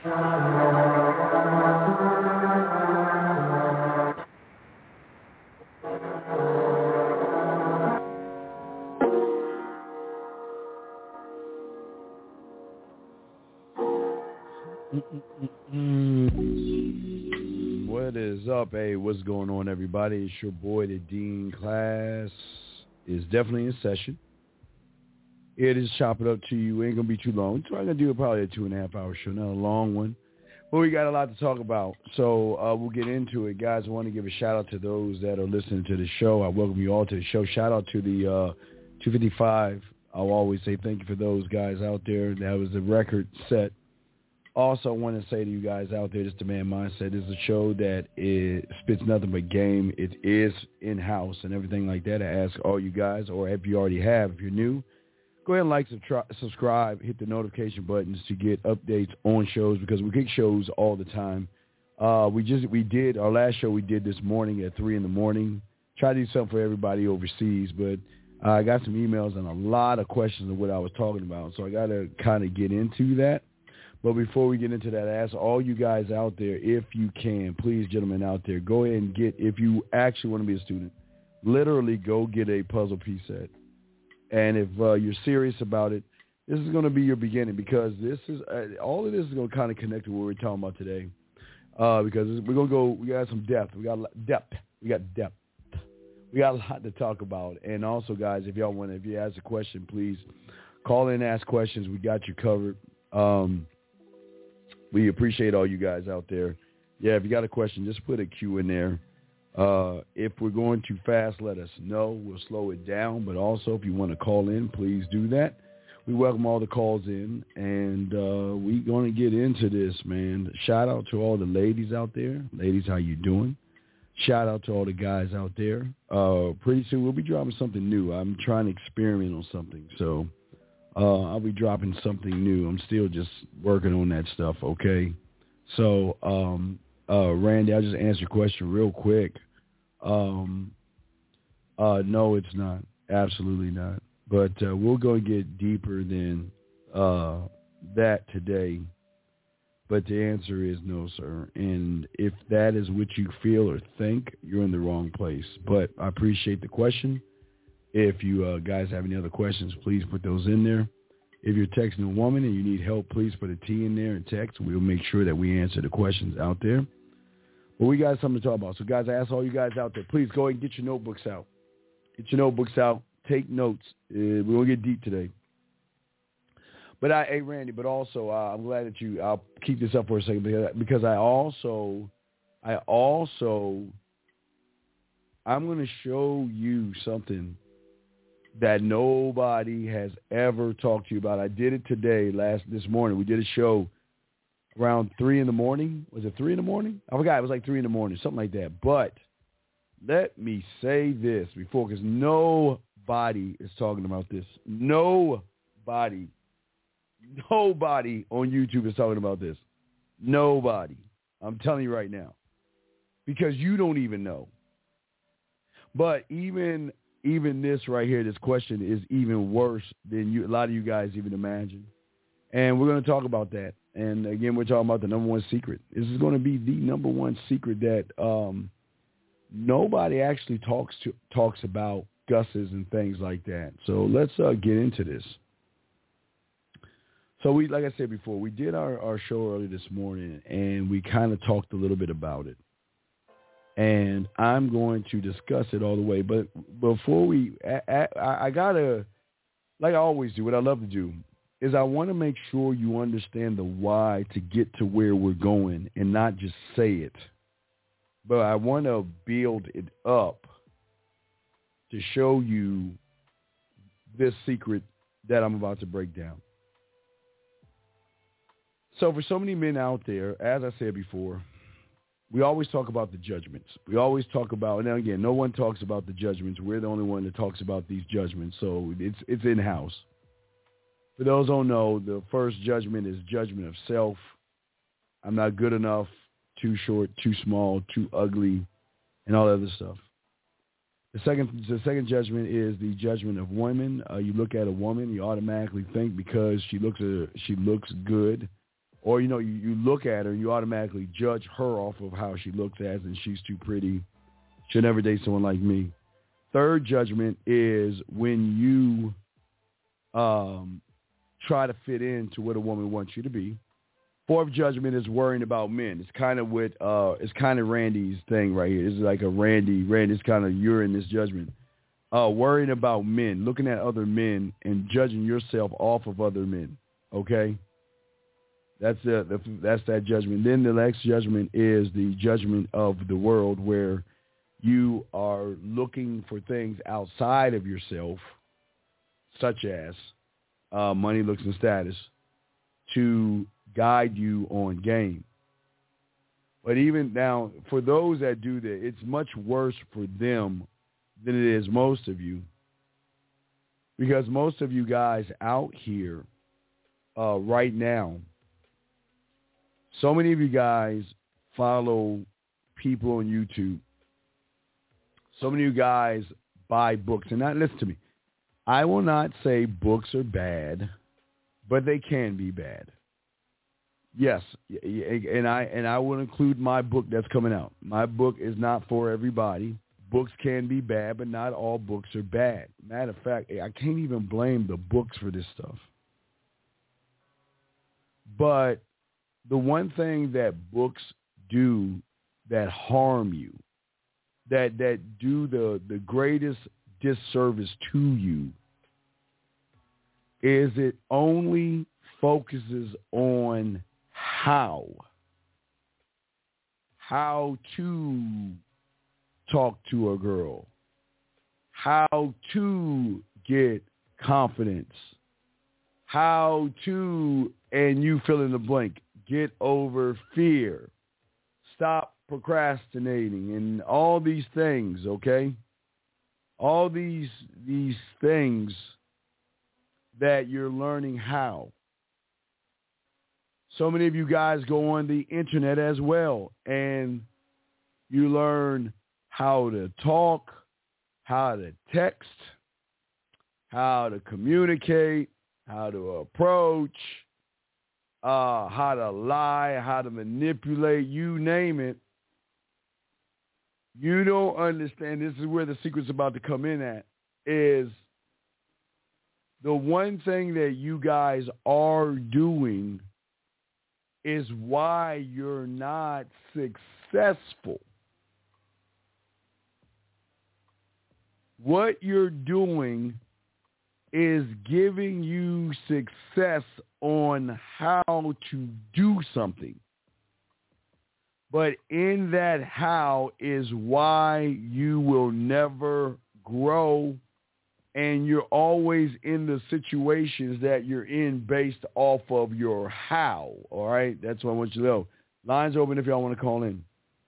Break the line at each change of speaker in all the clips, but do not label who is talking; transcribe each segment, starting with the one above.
What is up? Hey, what's going on, everybody? It's your boy, the Dean. Class is definitely in session. It is Chop It Up to you. Ain't going to be too long. So I'm going to do probably a 2.5-hour show, not a long one. But we got a lot to talk about. So we'll get into it. Guys, I want to give a shout-out to those that are listening to the show. I welcome you all to the show. Shout-out to the 255. I'll always say thank you for those guys out there. That was the record set. Also, I want to say to you guys out there, this Demand Mindset is a show that spits nothing but game. It is in-house and everything like that. I ask all you guys, or if you already have, if you're new, go ahead and like, subscribe, hit the notification buttons to get updates on shows because we get shows all the time. We did our last show we did this morning at 3 in the morning. Try to do something for everybody overseas, but I got some emails and a lot of questions of what I was talking about, so I got to kind of get into that. But before we get into that, I ask all you guys out there, if you can, please, gentlemen out there, go ahead and get, if you actually want to be a student, literally go get a puzzle piece set. And if you're serious about it, this is going to be your beginning because this is all of this is going to kind of connect to what we're talking about today. Because we're going to go, we got some depth. We got depth. We got a lot to talk about. And also, guys, if y'all want to, if you ask a question, please call in and ask questions. We got you covered. We appreciate all you guys out there. Yeah, if you got a question, just put a Q in there. If we're going too fast, let us know. We'll slow it down. But also, if you want to call in, please do that. We welcome all the calls in, and we're going to get into this, man. Shout out to all the ladies out there. Ladies, how you doing? Shout out to all the guys out there. Pretty soon, we'll be dropping something new. I'm trying to experiment on something, so I'll be dropping something new. I'm still just working on that stuff, okay? So, Randy, I'll just answer your question real quick. No, it's not. Absolutely not. But we'll go and get deeper than that today. But the answer is no, sir. And if that is what you feel or think, you're in the wrong place. But I appreciate the question. If you guys have any other questions, please put those in there. If you're texting a woman and you need help, please put a T in there and text. We'll make sure that we answer the questions out there. But we got something to talk about. So, guys, I ask all you guys out there, please go ahead and get your notebooks out. Get your notebooks out. Take notes. We're going to get deep today. But, hey, Randy, but also I'm glad that I'll keep this up for a second because I'm going to show you something that nobody has ever talked to you about. I did it today, this morning. We did a show around 3 in the morning. Was it 3 in the morning? I forgot. It was like 3 in the morning, something like that. But let me say this before, because nobody is talking about this. Nobody on YouTube is talking about this. Nobody. I'm telling you right now. Because you don't even know. But even this right here, this question is even worse than a lot of you guys even imagine. And we're going to talk about that. And, again, we're talking about the number one secret. This is going to be the number one secret that nobody actually talks about, Gus's and things like that. So let's get into this. So like I said before, we did our show earlier this morning, and we kind of talked a little bit about it. And I'm going to discuss it all the way. But before I got to, like I always do, what I love to do is I want to make sure you understand the why to get to where we're going and not just say it. But I want to build it up to show you this secret that I'm about to break down. So for so many men out there, as I said before, we always talk about the judgments. We always talk about, and again, no one talks about the judgments. We're the only one that talks about these judgments, so it's in-house. For those who don't know, the first judgment is judgment of self. I'm not good enough, too short, too small, too ugly, and all that other stuff. The second judgment is the judgment of women. You look at a woman, you automatically think because she looks good Or, you look at her and you automatically judge her off of how she looks as, and she's too pretty. She'll never date someone like me. Third judgment is when you try to fit into what a woman wants you to be. Fourth judgment is worrying about men. It's kind of Randy's thing right here. This is like a Randy's kind of, you're in this judgment. Worrying about men, looking at other men and judging yourself off of other men. Okay? That's that judgment. Then the next judgment is the judgment of the world, where you are looking for things outside of yourself, such as money, looks, and status, to guide you on game. But even now, for those that do that, it's much worse for them than it is most of you, because most of you guys out here right now, so many of you guys follow people on YouTube. So many of you guys buy books. And now listen to me. I will not say books are bad, but they can be bad. Yes, and I will include my book that's coming out. My book is not for everybody. Books can be bad, but not all books are bad. Matter of fact, I can't even blame the books for this stuff. But the one thing that books do that harm you, that do the greatest disservice to you, is it only focuses on how to talk to a girl, how to get confidence, how to, and you fill in the blank, get over fear, stop procrastinating, and all these things, okay? All these things that you're learning how. So many of you guys go on the internet as well, and you learn how to talk, how to text, how to communicate, how to approach, how to lie, how to manipulate, you name it. You don't understand. This is where the secret's about to come in at, is the one thing that you guys are doing is why you're not successful. What you're doing is giving you success on how to do something. But in that how is why you will never grow, and you're always in the situations that you're in based off of your how, all right? That's what I want you to know. Lines open if y'all want to call in.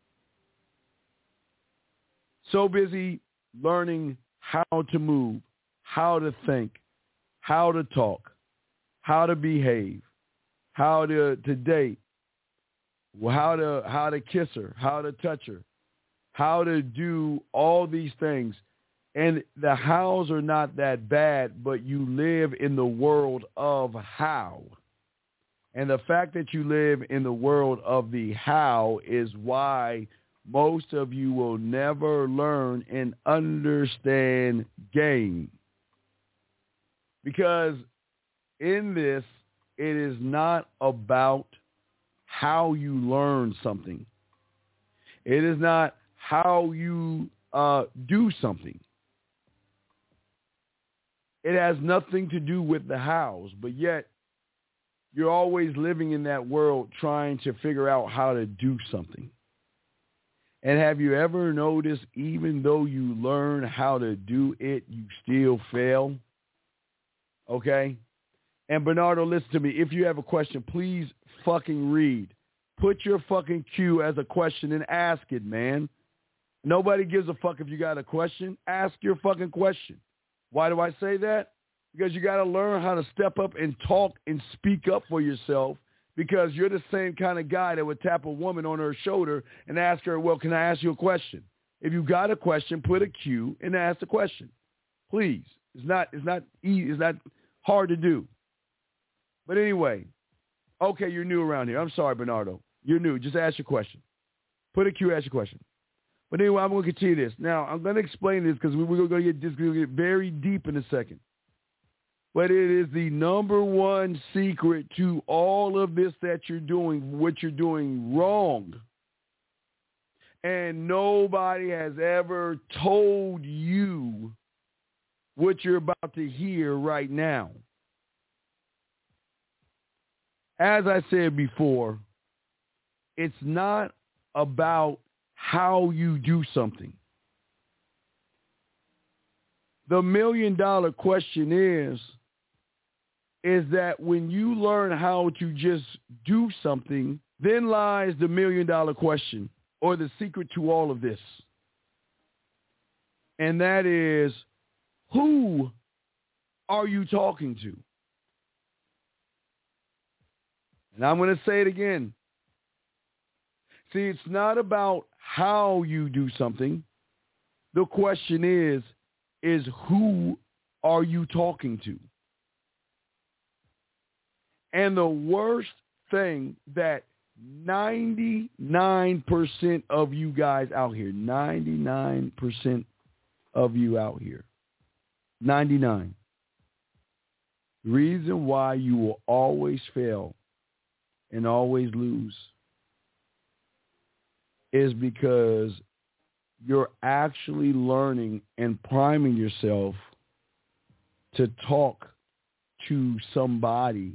So busy learning how to move, how to think, how to talk, how to behave, how to date, how to kiss her, how to touch her, how to do all these things. And the hows are not that bad, but you live in the world of how. And the fact that you live in the world of the how is why most of you will never learn and understand game. Because in this, it is not about how you learn something. It is not how you do something. It has nothing to do with the hows, but yet you're always living in that world trying to figure out how to do something. And have you ever noticed, even though you learn how to do it, you still fail? Okay? And Bernardo, listen to me. If you have a question, please fucking read. Put your fucking cue as a question and ask it, man. Nobody gives a fuck if you got a question. Ask your fucking question. Why do I say that? Because you got to learn how to step up and talk and speak up for yourself, because you're the same kind of guy that would tap a woman on her shoulder and ask her, well, can I ask you a question? If you got a question, put a cue and ask the question. Please. It's not easy. It's not hard to do. But anyway, Okay, you're new around here. I'm sorry, Bernardo. You're new. Just ask your question. Put a Q, ask your question. But anyway, I'm going to continue this. Now, I'm going to explain this because we're going to get very deep in a second. But it is the number one secret to all of this that you're doing, what you're doing wrong. And nobody has ever told you what you're about to hear right now. As I said before, it's not about how you do something. The $1 million question is that when you learn how to just do something, then lies the $1 million question, or the secret to all of this. And that is, who are you talking to? And I'm going to say it again. See, it's not about how you do something. The question is who are you talking to? And the worst thing that 99% of you guys out here, 99% of you out here, 99. The reason why you will always fail and always lose is because you're actually learning and priming yourself to talk to somebody,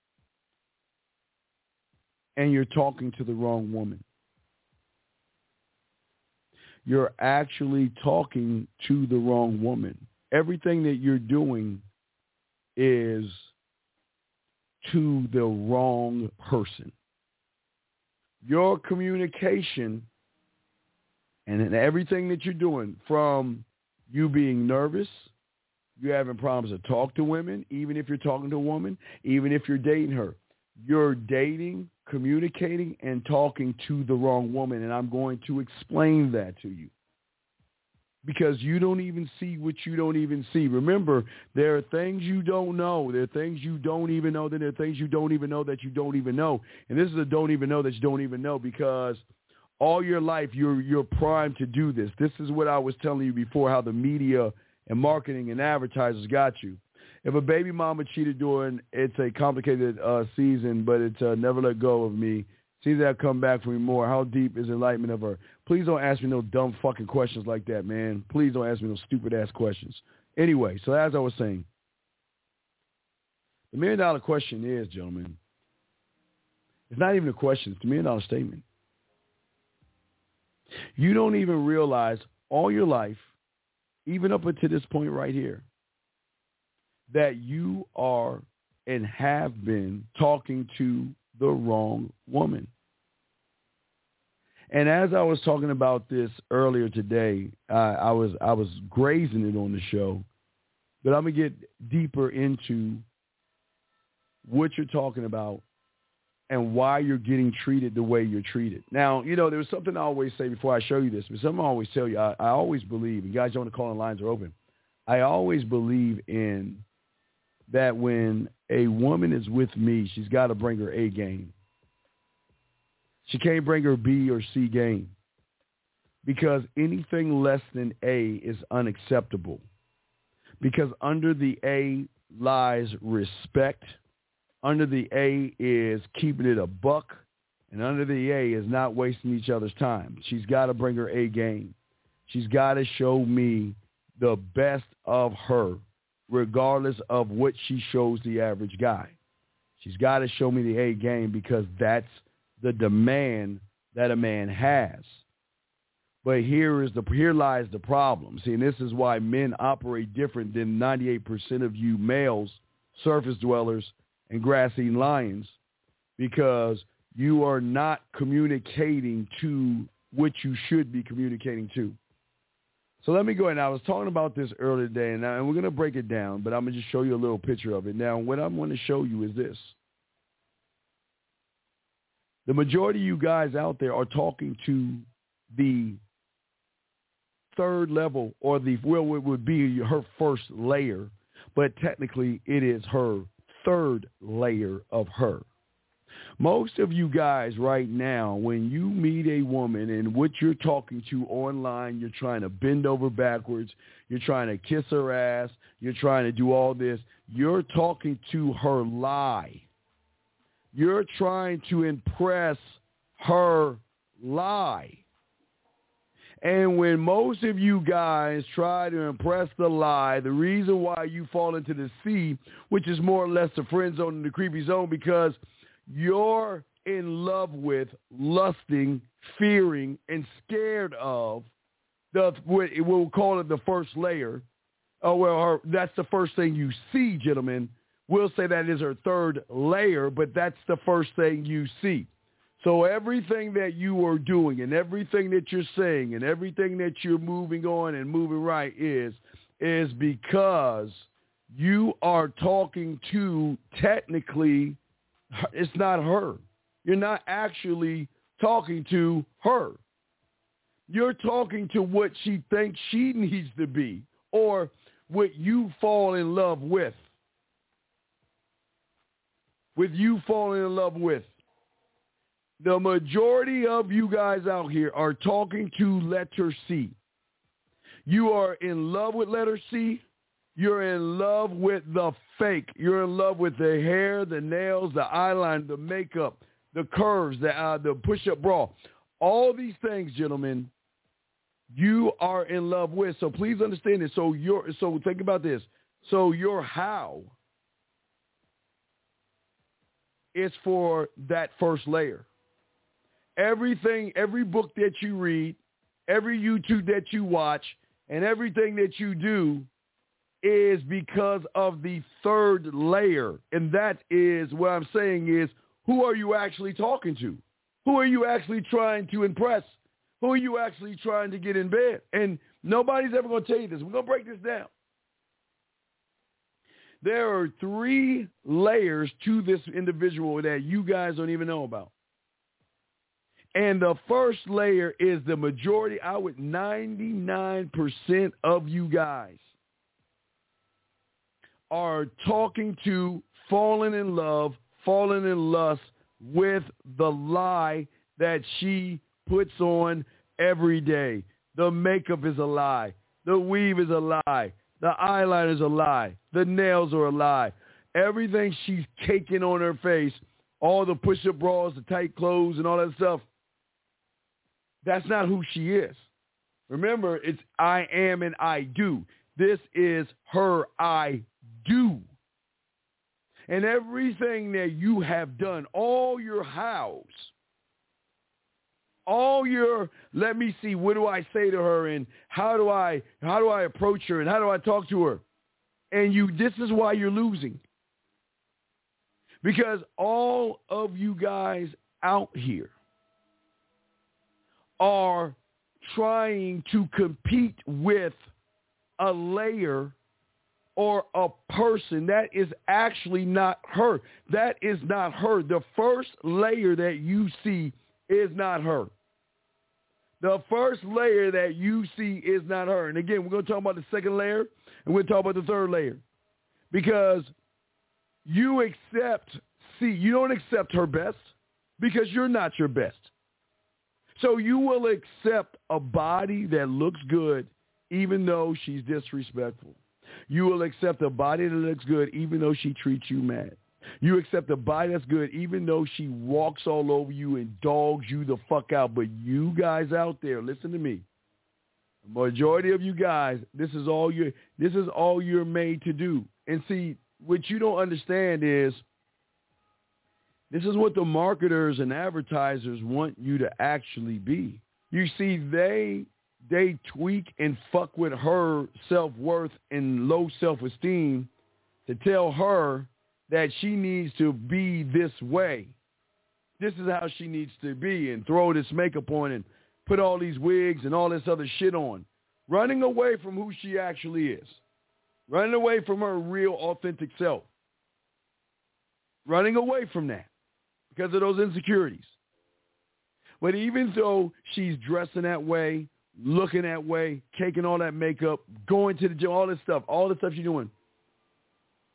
and you're talking to the wrong woman. You're actually talking to the wrong woman. Everything that you're doing is to the wrong person. Your communication and everything that you're doing, from you being nervous, you having problems to talk to women, even if you're talking to a woman, even if you're dating her, you're dating, communicating, and talking to the wrong woman. And I'm going to explain that to you, because you don't even see what you don't even see. Remember, there are things you don't know. There are things you don't even know. Then there are things you don't even know that you don't even know. And this is a don't even know that you don't even know, because all your life you're primed to do this. This is what I was telling you before, how the media and marketing and advertisers got you. If a baby mama cheated during, it's a complicated season, but it's Never Let Go of Me. Seems that come back for me more. How deep is enlightenment of her? Please don't ask me no dumb fucking questions like that, man. Please don't ask me no stupid-ass questions. Anyway, so as I was saying, the $1 million question is, gentlemen, it's not even a question. It's a $1 million statement. You don't even realize all your life, even up until this point right here, that you are and have been talking to the wrong woman. And as I was talking about this earlier today, I was grazing it on the show, but I'm going to get deeper into what you're talking about and why you're getting treated the way you're treated. Now, you know, there's something I always say before I show you this, but something I always tell you, I always believe, and guys, you want to call in, lines are open. I always believe in that when a woman is with me, she's got to bring her A game. She can't bring her B or C game, because anything less than A is unacceptable. Because under the A lies respect. Under the A is keeping it a buck. And under the A is not wasting each other's time. She's got to bring her A game. She's got to show me the best of her, regardless of what she shows the average guy. She's got to show me the A game, because that's the demand that a man has. But here lies the problem. See, and this is why men operate different than 98% of you males, surface dwellers, and grass-eating lions, because you are not communicating to what you should be communicating to. So let me go ahead. I was talking about this earlier today, and we're going to break it down, but I'm going to just show you a little picture of it. Now, what I'm going to show you is this. The majority of you guys out there are talking to the third level, or it would be her first layer, but technically it is her third layer of her. Most of you guys right now, when you meet a woman and what you're talking to online, you're trying to bend over backwards, you're trying to kiss her ass, you're trying to do all this, you're talking to her lie. You're trying to impress her lie. And when most of you guys try to impress the lie, the reason why you fall into the C, which is more or less the friend zone and the creepy zone, because you're in love with, lusting, fearing, and scared of we'll call it the first layer. That's the first thing you see, gentlemen. We'll say that is her third layer, but that's the first thing you see. So everything that you are doing and everything that you're saying and everything that you're moving on and moving right is because you are talking to, technically, it's not her. You're not actually talking to her. You're talking to what she thinks she needs to be or what you fall in love with. With you falling in love with. The majority of you guys out here are talking to letter C. You are in love with letter C. You're in love with the fake. You're in love with the hair, the nails, the eyeliner, the makeup, the curves, the push-up bra. All these things, gentlemen, you are in love with. So please understand this. So think about this. So your how is for that first layer. Everything, every book that you read, every YouTube that you watch, and everything that you do is because of the third layer. And that is what I'm saying is, who are you actually talking to? Who are you actually trying to impress? Who are you actually trying to get in bed? And nobody's ever going to tell you this. We're going to break this down. There are 3 layers to this individual that you guys don't even know about. And the first layer is the majority, 99% of you guys are talking to, falling in love, falling in lust with the lie that she puts on every day. The makeup is a lie. The weave is a lie. The eyeliner is a lie. The nails are a lie. Everything she's caking on her face, all the push-up bras, the tight clothes, and all that stuff, that's not who she is. Remember, it's I am and I do. This is her I do. And everything that you have done, all your hows, all your, let me see, what do I say to her and how do I approach her and how do I talk to her? And this is why you're losing. Because all of you guys out here are trying to compete with a layer or a person that is actually not her. That is not her. The first layer that you see is not her. The first layer that you see is not her. And again, we're going to talk about the second layer, and we'll talk about the third layer. Because you don't accept her best because you're not your best. So you will accept a body that looks good even though she's disrespectful. You will accept a body that looks good even though she treats you mad. You accept a body that's good even though she walks all over you and dogs you the fuck out. But you guys out there, listen to me. The majority of you guys, this is all you're made to do. And see, what you don't understand is this is what the marketers and advertisers want you to actually be. You see, they tweak and fuck with her self-worth and low self-esteem to tell her that she needs to be this way. This is how she needs to be, and throw this makeup on and put all these wigs and all this other shit on, running away from who she actually is, running away from her real authentic self, running away from that because of those insecurities. But even though she's dressing that way, looking that way, caking all that makeup, going to the gym, all the stuff she's doing,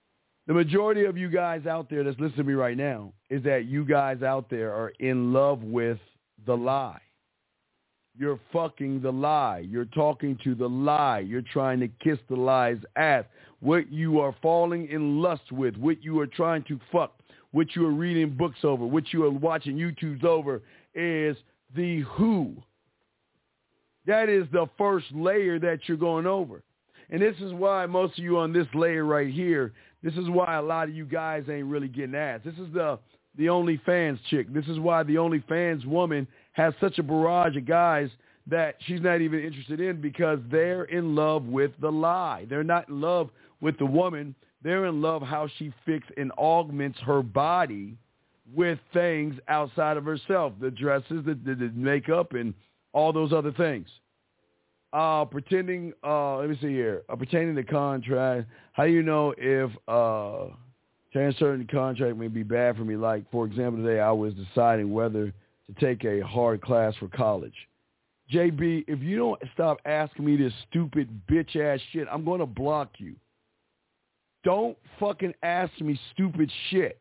The majority of you guys out there that's listening to me right now is that you guys out there are in love with the lie. You're fucking the lie. You're talking to the lie. You're trying to kiss the lie's ass. What you are falling in lust with, what you are trying to fuck, what you are reading books over, what you are watching YouTubes over is the who. That is the first layer that you're going over. And this is why most of you on this layer right here, this is why a lot of you guys ain't really getting ass. This is the OnlyFans chick. This is why the OnlyFans woman has such a barrage of guys that she's not even interested in because they're in love with the lie. They're not in love with the woman. They're in love how she fixes and augments her body with things outside of herself, the dresses, the makeup, and all those other things. Pretending to contract. How do you know if certain contract may be bad for me? Like, for example, today I was deciding whether to take a hard class for college. JB, if you don't stop asking me this stupid bitch-ass shit, I'm going to block you. Don't fucking ask me stupid shit.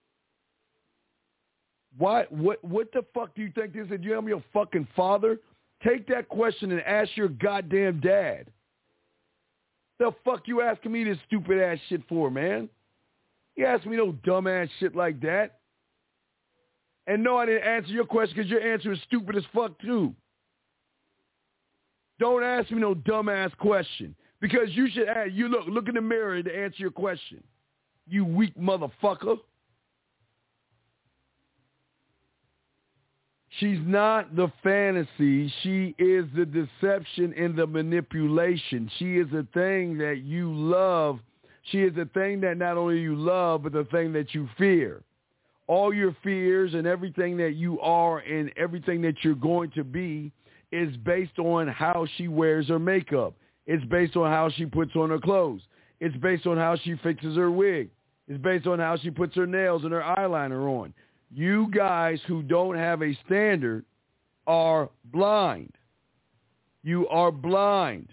What the fuck do you think this is? I'm your fucking father? Take that question and ask your goddamn dad. The fuck you asking me this stupid ass shit for, man? You ask me no dumb ass shit like that. And no, I didn't answer your question because your answer is stupid as fuck too. Don't ask me no dumb ass question because you should ask. You look in the mirror to answer your question. You weak motherfucker. She's not the fantasy. She is the deception and the manipulation. She is the thing that you love. She is the thing that not only you love, but the thing that you fear. All your fears and everything that you are and everything that you're going to be is based on how she wears her makeup. It's based on how she puts on her clothes. It's based on how she fixes her wig. It's based on how she puts her nails and her eyeliner on. You guys who don't have a standard are blind. You are blind.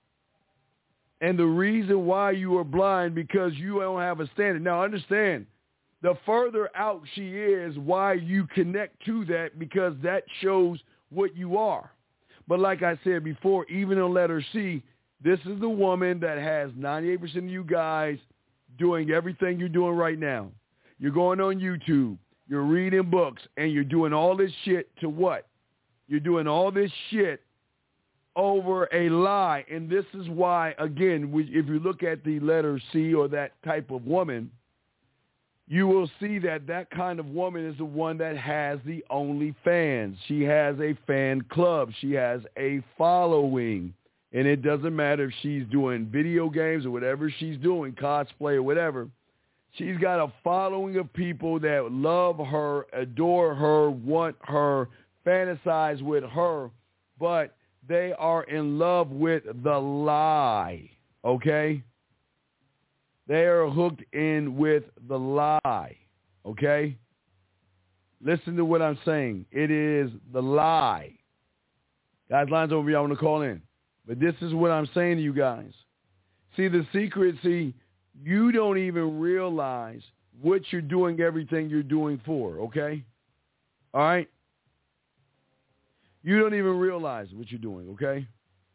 And the reason why you are blind because you don't have a standard. Now understand, the further out she is, why you connect to that because that shows what you are. But like I said before, even in letter C, this is the woman that has 98% of you guys doing everything you're doing right now. You're going on YouTube. You're reading books, and you're doing all this shit to what? You're doing all this shit over a lie. And this is why, again, if you look at the letter C or that type of woman, you will see that that kind of woman is the one that has the OnlyFans. She has a fan club. She has a following. And it doesn't matter if she's doing video games or whatever she's doing, cosplay or whatever. She's got a following of people that love her, adore her, want her, fantasize with her, but they are in love with the lie, okay? They are hooked in with the lie, okay? Listen to what I'm saying. It is the lie. Guys, lines over here, I want to call in. But this is what I'm saying to you guys. See, the secret, you don't even realize what you're doing everything you're doing for, okay? All right? You don't even realize what you're doing, okay?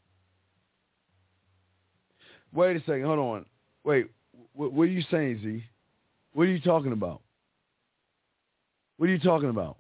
Wait a second. Hold on. Wait. What are you saying, Z? What are you talking about? What are you talking about?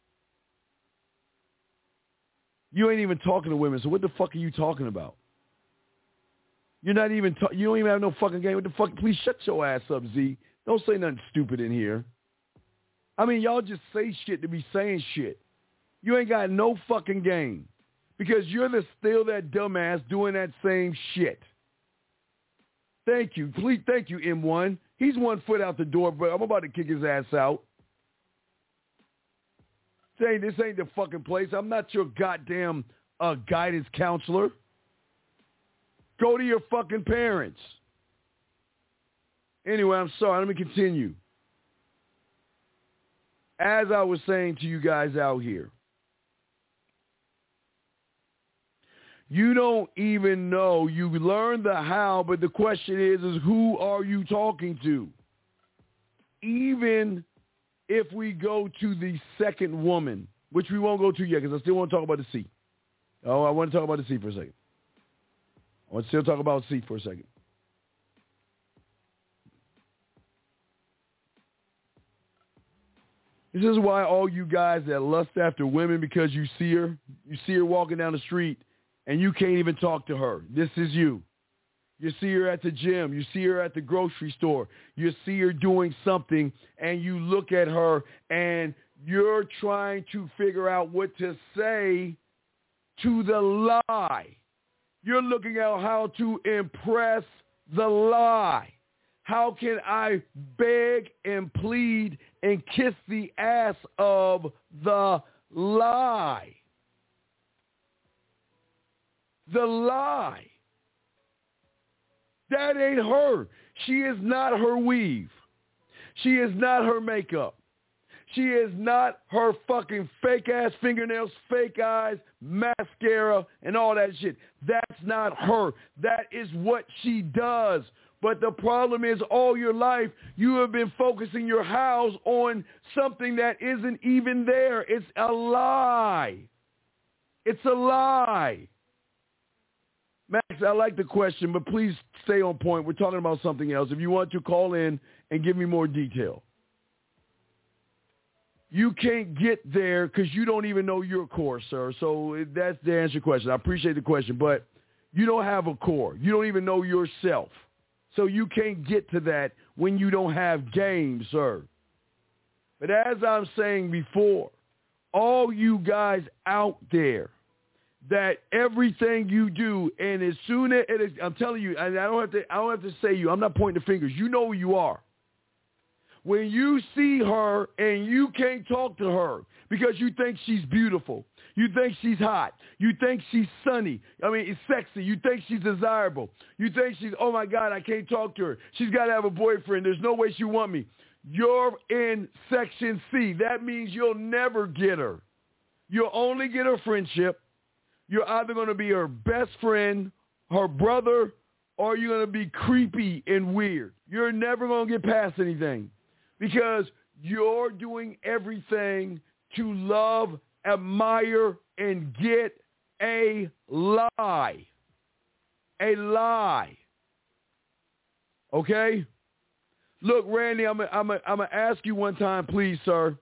You ain't even talking to women, so what the fuck are you talking about? You're not even you don't even have no fucking game. What the fuck? Please shut your ass up, Z. Don't say nothing stupid in here. I mean, y'all just say shit to be saying shit. You ain't got no fucking game because you're still that dumbass doing that same shit. Thank you. Please, thank you, M1. He's 1 foot out the door, but I'm about to kick his ass out. Say this ain't the fucking place. I'm not your goddamn guidance counselor. Go to your fucking parents. Anyway, I'm sorry. Let me continue. As I was saying to you guys out here, you don't even know. You learn the how, but the question is who are you talking to? even if we go to the second woman, which we won't go to yet because I still want to talk about the C. Oh, I want to talk about the C for a second. I want to still talk about C for a second. This is why all you guys that lust after women because you see her walking down the street and you can't even talk to her. This is you. You see her at the gym. You see her at the grocery store. You see her doing something and you look at her and you're trying to figure out what to say to the lie. You're looking at how to impress the lie. How can I beg and plead and kiss the ass of the lie? The lie. That ain't her. She is not her weave. She is not her makeup. She is not her fucking fake-ass fingernails, fake eyes, mascara, and all that shit. That's not her. That is what she does. But the problem is all your life you have been focusing your house on something that isn't even there. It's a lie. It's a lie. Max, I like the question, but please stay on point. We're talking about something else. If you want to call in and give me more detail. You can't get there because you don't even know your core, sir. So that's the answer to your question. I appreciate the question, but you don't have a core. You don't even know yourself. So you can't get to that when you don't have game, sir. But as I'm saying before, all you guys out there, that everything you do, and as soon as it is, I'm telling you, and I don't have to say you. I'm not pointing the fingers. You know who you are. When you see her and you can't talk to her because you think she's beautiful, you think she's hot, you think she's sunny, it's sexy, you think she's desirable, you think she's, oh my God, I can't talk to her. She's got to have a boyfriend. There's no way she want me. You're in section C. That means you'll never get her. You'll only get her friendship. You're either going to be her best friend, her brother, or you're going to be creepy and weird. You're never going to get past anything because you're doing everything to love, admire, and get a lie. A lie. Okay? Look, Randy, I'm gonna ask you one time, please, sir.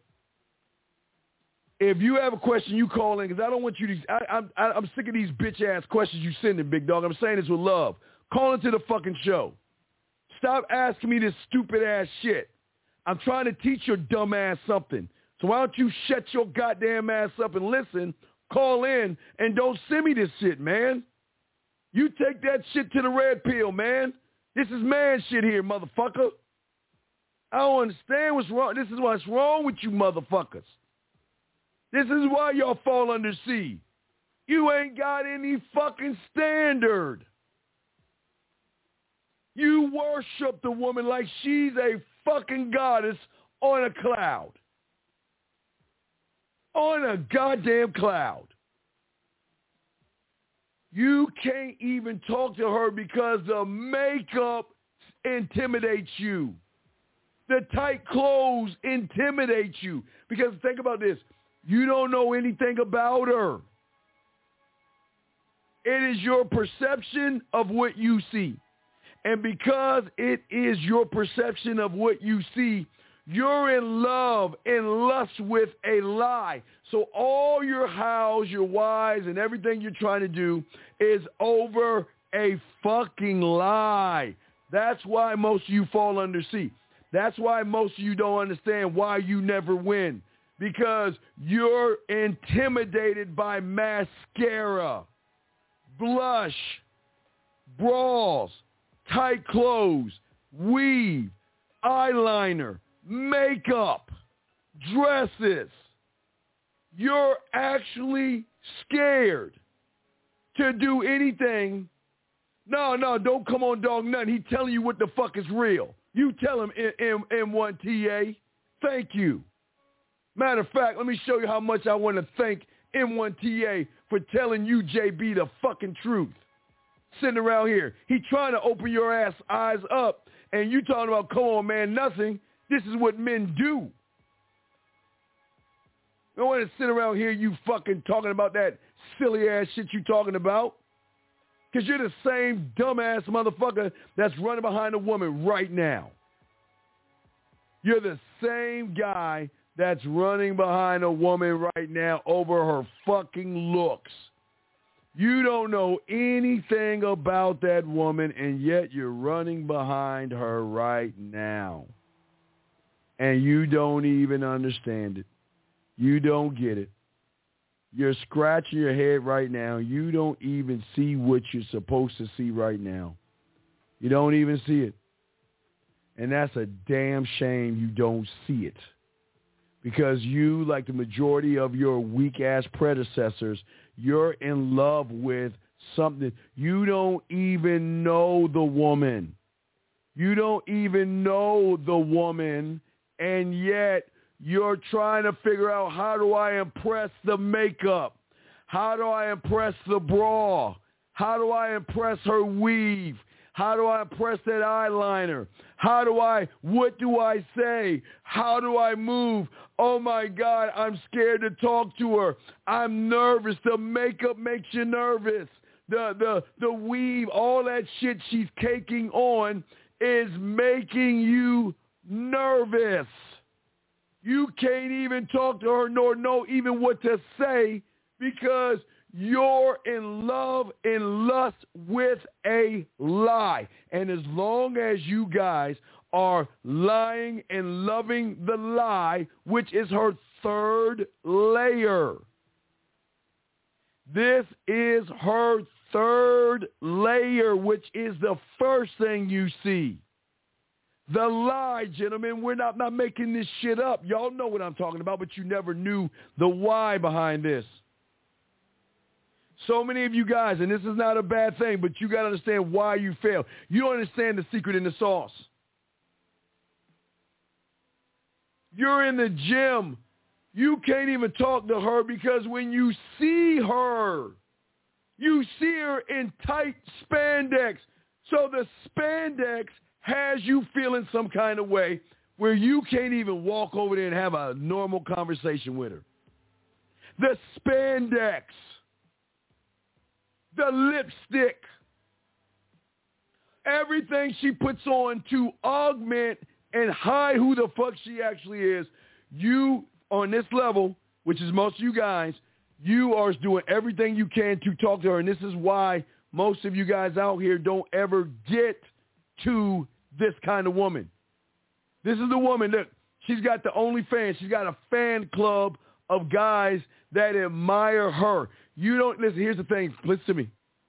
If you have a question, you call in, because I don't want you to. I'm sick of these bitch-ass questions you sending, big dog. I'm saying this with love. Call into the fucking show. Stop asking me this stupid-ass shit. I'm trying to teach your dumb ass something. So why don't you shut your goddamn ass up and listen, call in, and don't send me this shit, man. You take that shit to the red pill, man. This is man shit here, motherfucker. I don't understand what's wrong. This is what's wrong with you motherfuckers. This is why y'all fall under C. You ain't got any fucking standard. You worship the woman like she's a fucking goddess on a cloud. On a goddamn cloud. You can't even talk to her because the makeup intimidates you. The tight clothes intimidate you. Because think about this. You don't know anything about her. It is your perception of what you see. And because it is your perception of what you see, you're in love and lust with a lie. So all your hows, your whys, and everything you're trying to do is over a fucking lie. That's why most of you fall under C. That's why most of you don't understand why you never win. Because you're intimidated by mascara, blush, bras, tight clothes, weave, eyeliner, makeup, dresses. You're actually scared to do anything. No, don't come on, dog, nothing. He telling you what the fuck is real. You tell him, M1TA. Thank you. Matter of fact, let me show you how much I want to thank M1TA for telling you, JB, the fucking truth. Sitting around here. He trying to open your ass eyes up, and you talking about, come on, man, nothing. This is what men do. I don't want to sit around here you fucking talking about that silly ass shit you talking about. Because you're the same dumbass motherfucker that's running behind a woman right now. You're the same guy that's running behind a woman right now over her fucking looks. You don't know anything about that woman, and yet you're running behind her right now. And you don't even understand it. You don't get it. You're scratching your head right now. You don't even see what you're supposed to see right now. You don't even see it. And that's a damn shame you don't see it. Because you, like the majority of your weak-ass predecessors, you're in love with something. You don't even know the woman. You don't even know the woman, and yet you're trying to figure out, how do I impress the makeup? How do I impress the bra? How do I impress her weave? How do I impress that eyeliner? What do I say? How do I move? Oh my God, I'm scared to talk to her. I'm nervous. The makeup makes you nervous. The weave, all that shit she's caking on is making you nervous. You can't even talk to her nor know even what to say because you're in love and lust with a lie. And as long as you guys are lying and loving the lie, which is her third layer. This is her third layer, which is the first thing you see. The lie, gentlemen. We're not making this shit up. Y'all know what I'm talking about, but you never knew the why behind this. So many of you guys, and this is not a bad thing, but you got to understand why you fail. You don't understand the secret in the sauce. You're in the gym. You can't even talk to her because when you see her in tight spandex. So the spandex has you feeling some kind of way where you can't even walk over there and have a normal conversation with her. The spandex. The lipstick. Everything she puts on to augment and hide who the fuck she actually is. You, on this level, which is most of you guys, you are doing everything you can to talk to her. And this is why most of you guys out here don't ever get to this kind of woman. This is the woman. Look, she's got the OnlyFans. She's got a fan club of guys that admire her. You don't, listen, here's the thing. Listen to me.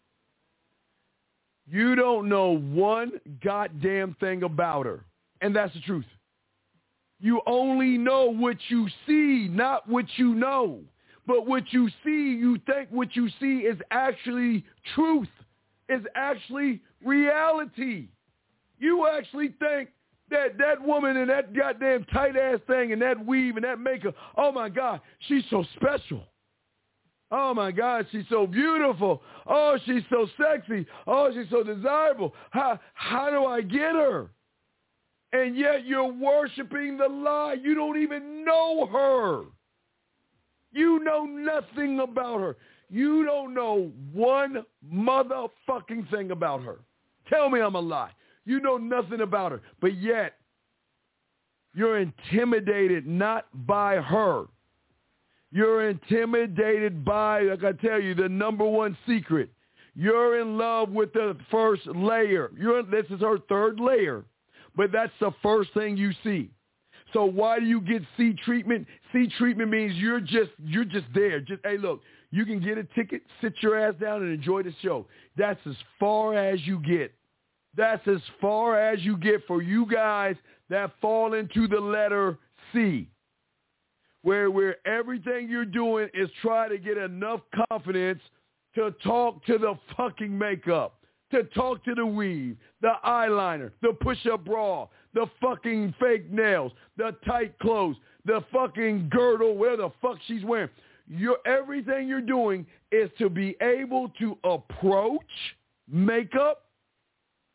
You don't know one goddamn thing about her. And that's the truth. You only know what you see, not what you know. But what you see, you think what you see is actually truth, is actually reality. You actually think that woman in that goddamn tight-ass thing and that weave and that makeup, oh, my God, she's so special. Oh, my God, she's so beautiful. Oh, she's so sexy. Oh, she's so desirable. How do I get her? And yet you're worshiping the lie. You don't even know her. You know nothing about her. You don't know one motherfucking thing about her. Tell me I'm a lie. You know nothing about her. But yet you're intimidated not by her. You're intimidated by, like I tell you, the number one secret. You're in love with the first layer. This is her third layer. But that's the first thing you see. So why do you get C treatment? C treatment means you're just there. Just, hey, look, you can get a ticket, sit your ass down and enjoy the show. That's as far as you get. That's as far as you get for you guys that fall into the letter C, where everything you're doing is try to get enough confidence to talk to the fucking makeup, to talk to the weave, the eyeliner, the push-up bra, the fucking fake nails, the tight clothes, the fucking girdle, where the fuck she's wearing. Everything you're doing is to be able to approach makeup,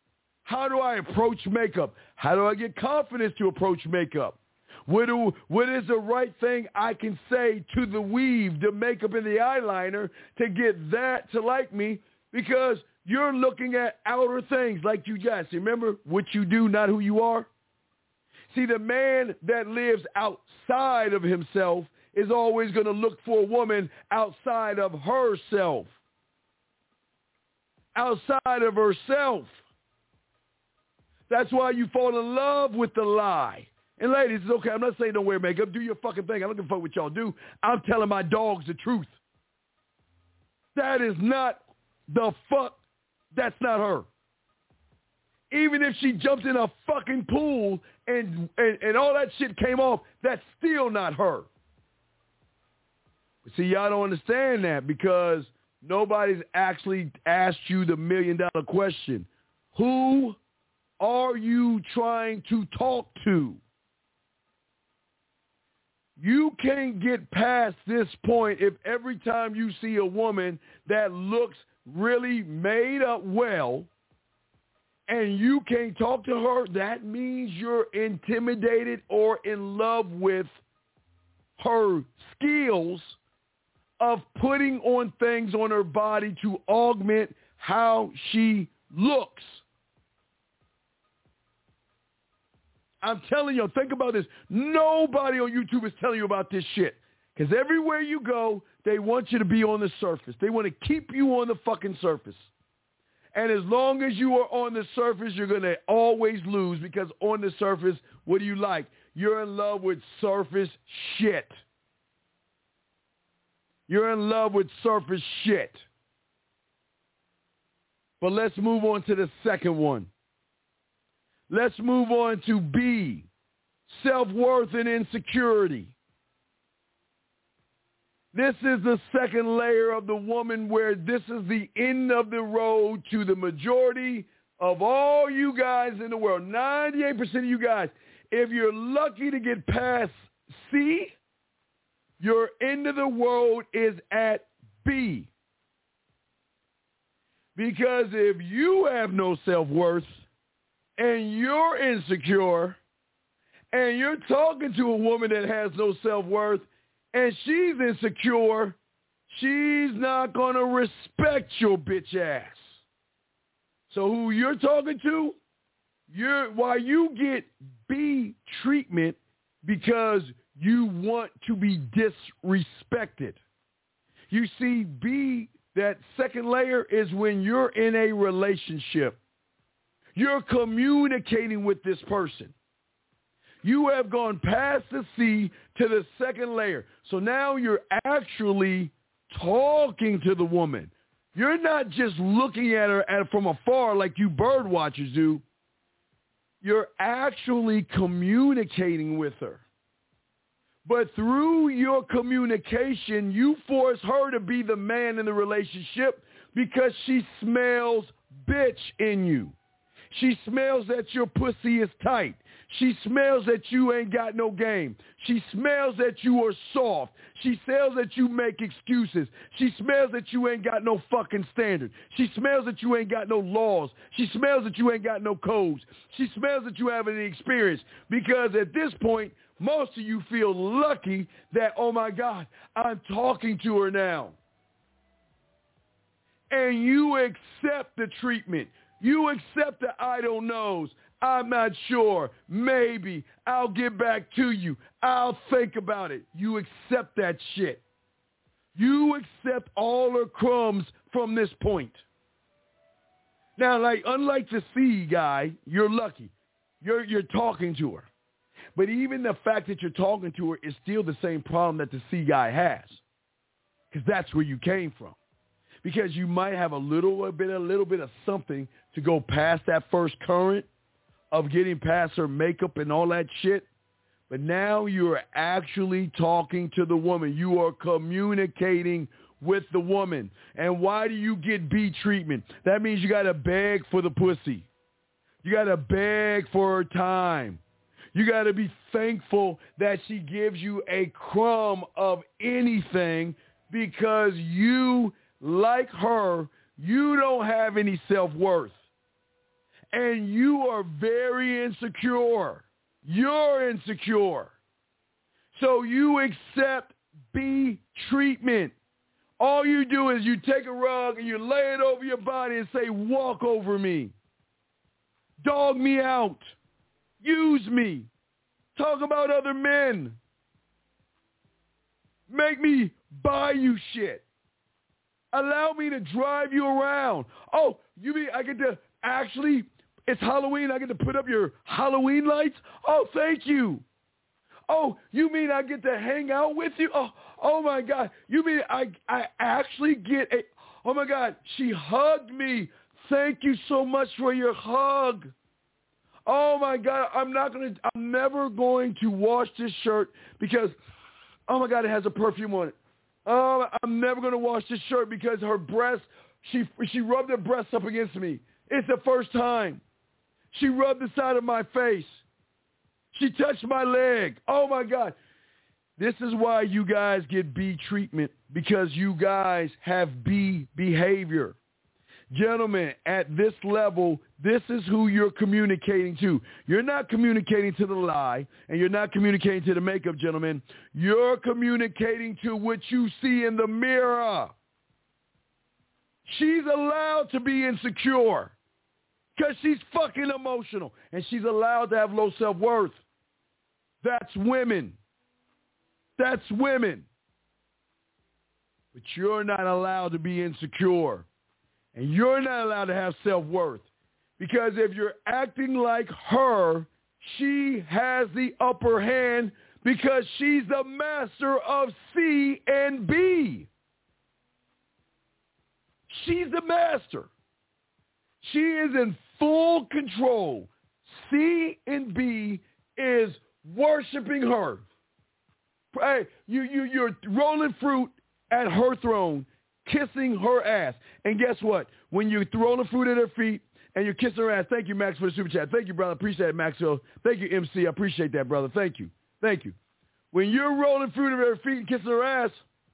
How do I approach makeup? How do I get confidence to approach makeup? What is the right thing I can say to the weave, the makeup, and the eyeliner to get that to like me? Because you're looking at outer things like you guys. Remember what you do, not who you are? See, the man that lives outside of himself is always going to look for a woman outside of herself. Outside of herself. That's why you fall in love with the lie. And ladies, it's okay. I'm not saying don't wear makeup. Do your fucking thing. I don't give a fuck what y'all do. I'm telling my dogs the truth. That is not the fuck. That's not her. Even if she jumped in a fucking pool and all that shit came off, that's still not her. See, y'all don't understand that because nobody's actually asked you the $1 million question. Who are you trying to talk to? You can't get past this point if every time you see a woman that looks really made up well and you can't talk to her, that means you're intimidated or in love with her skills of putting on things on her body to augment how she looks. I'm telling you, think about this. Nobody on YouTube is telling you about this shit. Because everywhere you go, they want you to be on the surface. They want to keep you on the fucking surface. And as long as you are on the surface, you're going to always lose because on the surface, what do you like? You're in love with surface shit. You're in love with surface shit. But let's move on to the second one. Let's move on to B, self-worth and insecurity. This is the second layer of the woman where this is the end of the road to the majority of all you guys in the world. 98% of you guys, if you're lucky to get past C, your end of the road is at B. Because if you have no self-worth and you're insecure and you're talking to a woman that has no self-worth and she's insecure, she's not going to respect your bitch ass. So who you're talking to, while you get B treatment because you want to be disrespected. You see, B, that second layer is when you're in a relationship. You're communicating with this person. You have gone past the C to the second layer. So now you're actually talking to the woman. You're not just looking at her from afar like you bird watchers do. You're actually communicating with her. But through your communication, you force her to be the man in the relationship because she smells bitch in you. She smells that your pussy is tight. She smells that you ain't got no game. She smells that you are soft. She smells that you make excuses. She smells that you ain't got no fucking standard. She smells that you ain't got no laws. She smells that you ain't got no codes. She smells that you haven't any experience. Because at this point, most of you feel lucky that, oh my God, I'm talking to her now. And you accept the treatment. You accept the I don't knows. I'm not sure. Maybe. I'll get back to you. I'll think about it. You accept that shit. You accept all her crumbs from this point. Now, unlike the C guy, you're lucky. You're talking to her. But even the fact that you're talking to her is still the same problem that the C guy has. Because that's where you came from. Because you might have a little bit of something to go past that first current of getting past her makeup and all that shit. But now you're actually talking to the woman. You are communicating with the woman. And why do you get B treatment? That means you got to beg for the pussy. You got to beg for her time. You got to be thankful that she gives you a crumb of anything because you, like her, you don't have any self-worth. and you are very insecure. You're insecure. So you accept B treatment. All you do is you take a rug and you lay it over your body and say, walk over me. Dog me out. Use me. Talk about other men. Make me buy you shit. Allow me to drive you around. Oh, you mean I get to actually, it's Halloween, I get to put up your Halloween lights? Oh, thank you. Oh, you mean I get to hang out with you? Oh my God. You mean I actually get a, oh my God, she hugged me. Thank you so much for your hug. Oh my God, I'm never going to wash this shirt because, oh my God, it has a perfume on it. Oh, I'm never going to wash this shirt because her breast, she rubbed her breasts up against me. It's the first time. She rubbed the side of my face. She touched my leg. Oh my God. This is why you guys get B treatment, because you guys have B behavior. Gentlemen, at this level, this is who you're communicating to. You're not communicating to the lie, and you're not communicating to the makeup, gentlemen. You're communicating to what you see in the mirror. She's allowed to be insecure because she's fucking emotional, and she's allowed to have low self-worth. That's women. That's women. But you're not allowed to be insecure. And you're not allowed to have self-worth. Because if you're acting like her, she has the upper hand because she's the master of C and B. She's the master. She is in full control. C and B is worshiping her. Hey, you're rolling fruit at her throne, kissing her ass. And guess what? When you're throwing fruit at her feet and you're kissing her ass, thank you, Max, for the super chat. Thank you, brother. Appreciate it, Maxwell. Thank you, MC. I appreciate that, brother. Thank you. Thank you. When you're rolling fruit at her feet and kissing her ass,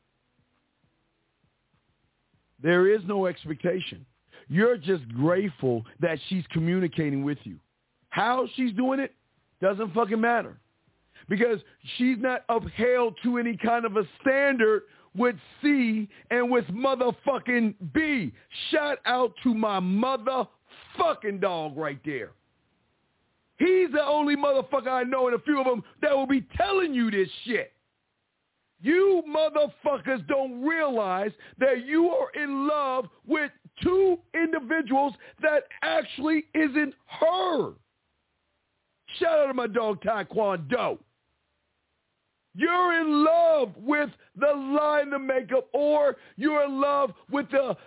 there is no expectation. You're just grateful that she's communicating with you. How she's doing it doesn't fucking matter. Because she's not upheld to any kind of a standard with C and with motherfucking B. Shout out to my motherfucking dog right there. He's the only motherfucker I know, and a few of them that will be telling you this shit. You motherfuckers don't realize that you are in love with two individuals that actually isn't her. Shout out to my dog Taekwondo. You're in love with the line of makeup, or you're in love with her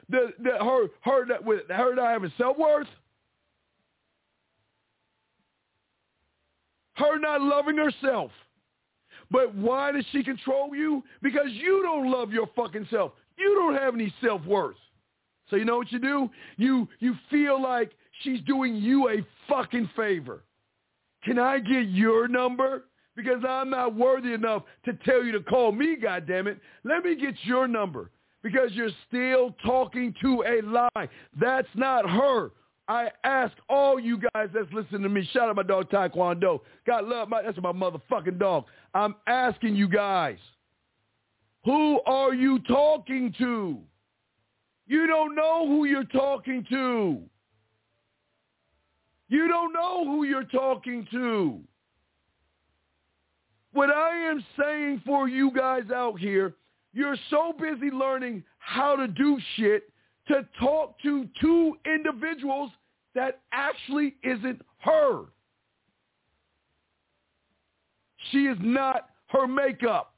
not having self-worth, her not loving herself. But why does she control you? Because you don't love your fucking self. You don't have any self-worth. So you know what you do? You feel like she's doing you a fucking favor. Can I get your number? Because I'm not worthy enough to tell you to call me, goddammit. Let me get your number. Because you're still talking to a lie. That's not her. I ask all you guys that's listening to me. Shout out my dog Taekwondo. God love that's my motherfucking dog. I'm asking you guys, who are you talking to? You don't know who you're talking to. You don't know who you're talking to. What I am saying for you guys out here, you're so busy learning how to do shit to talk to two individuals that actually isn't her. She is not her makeup.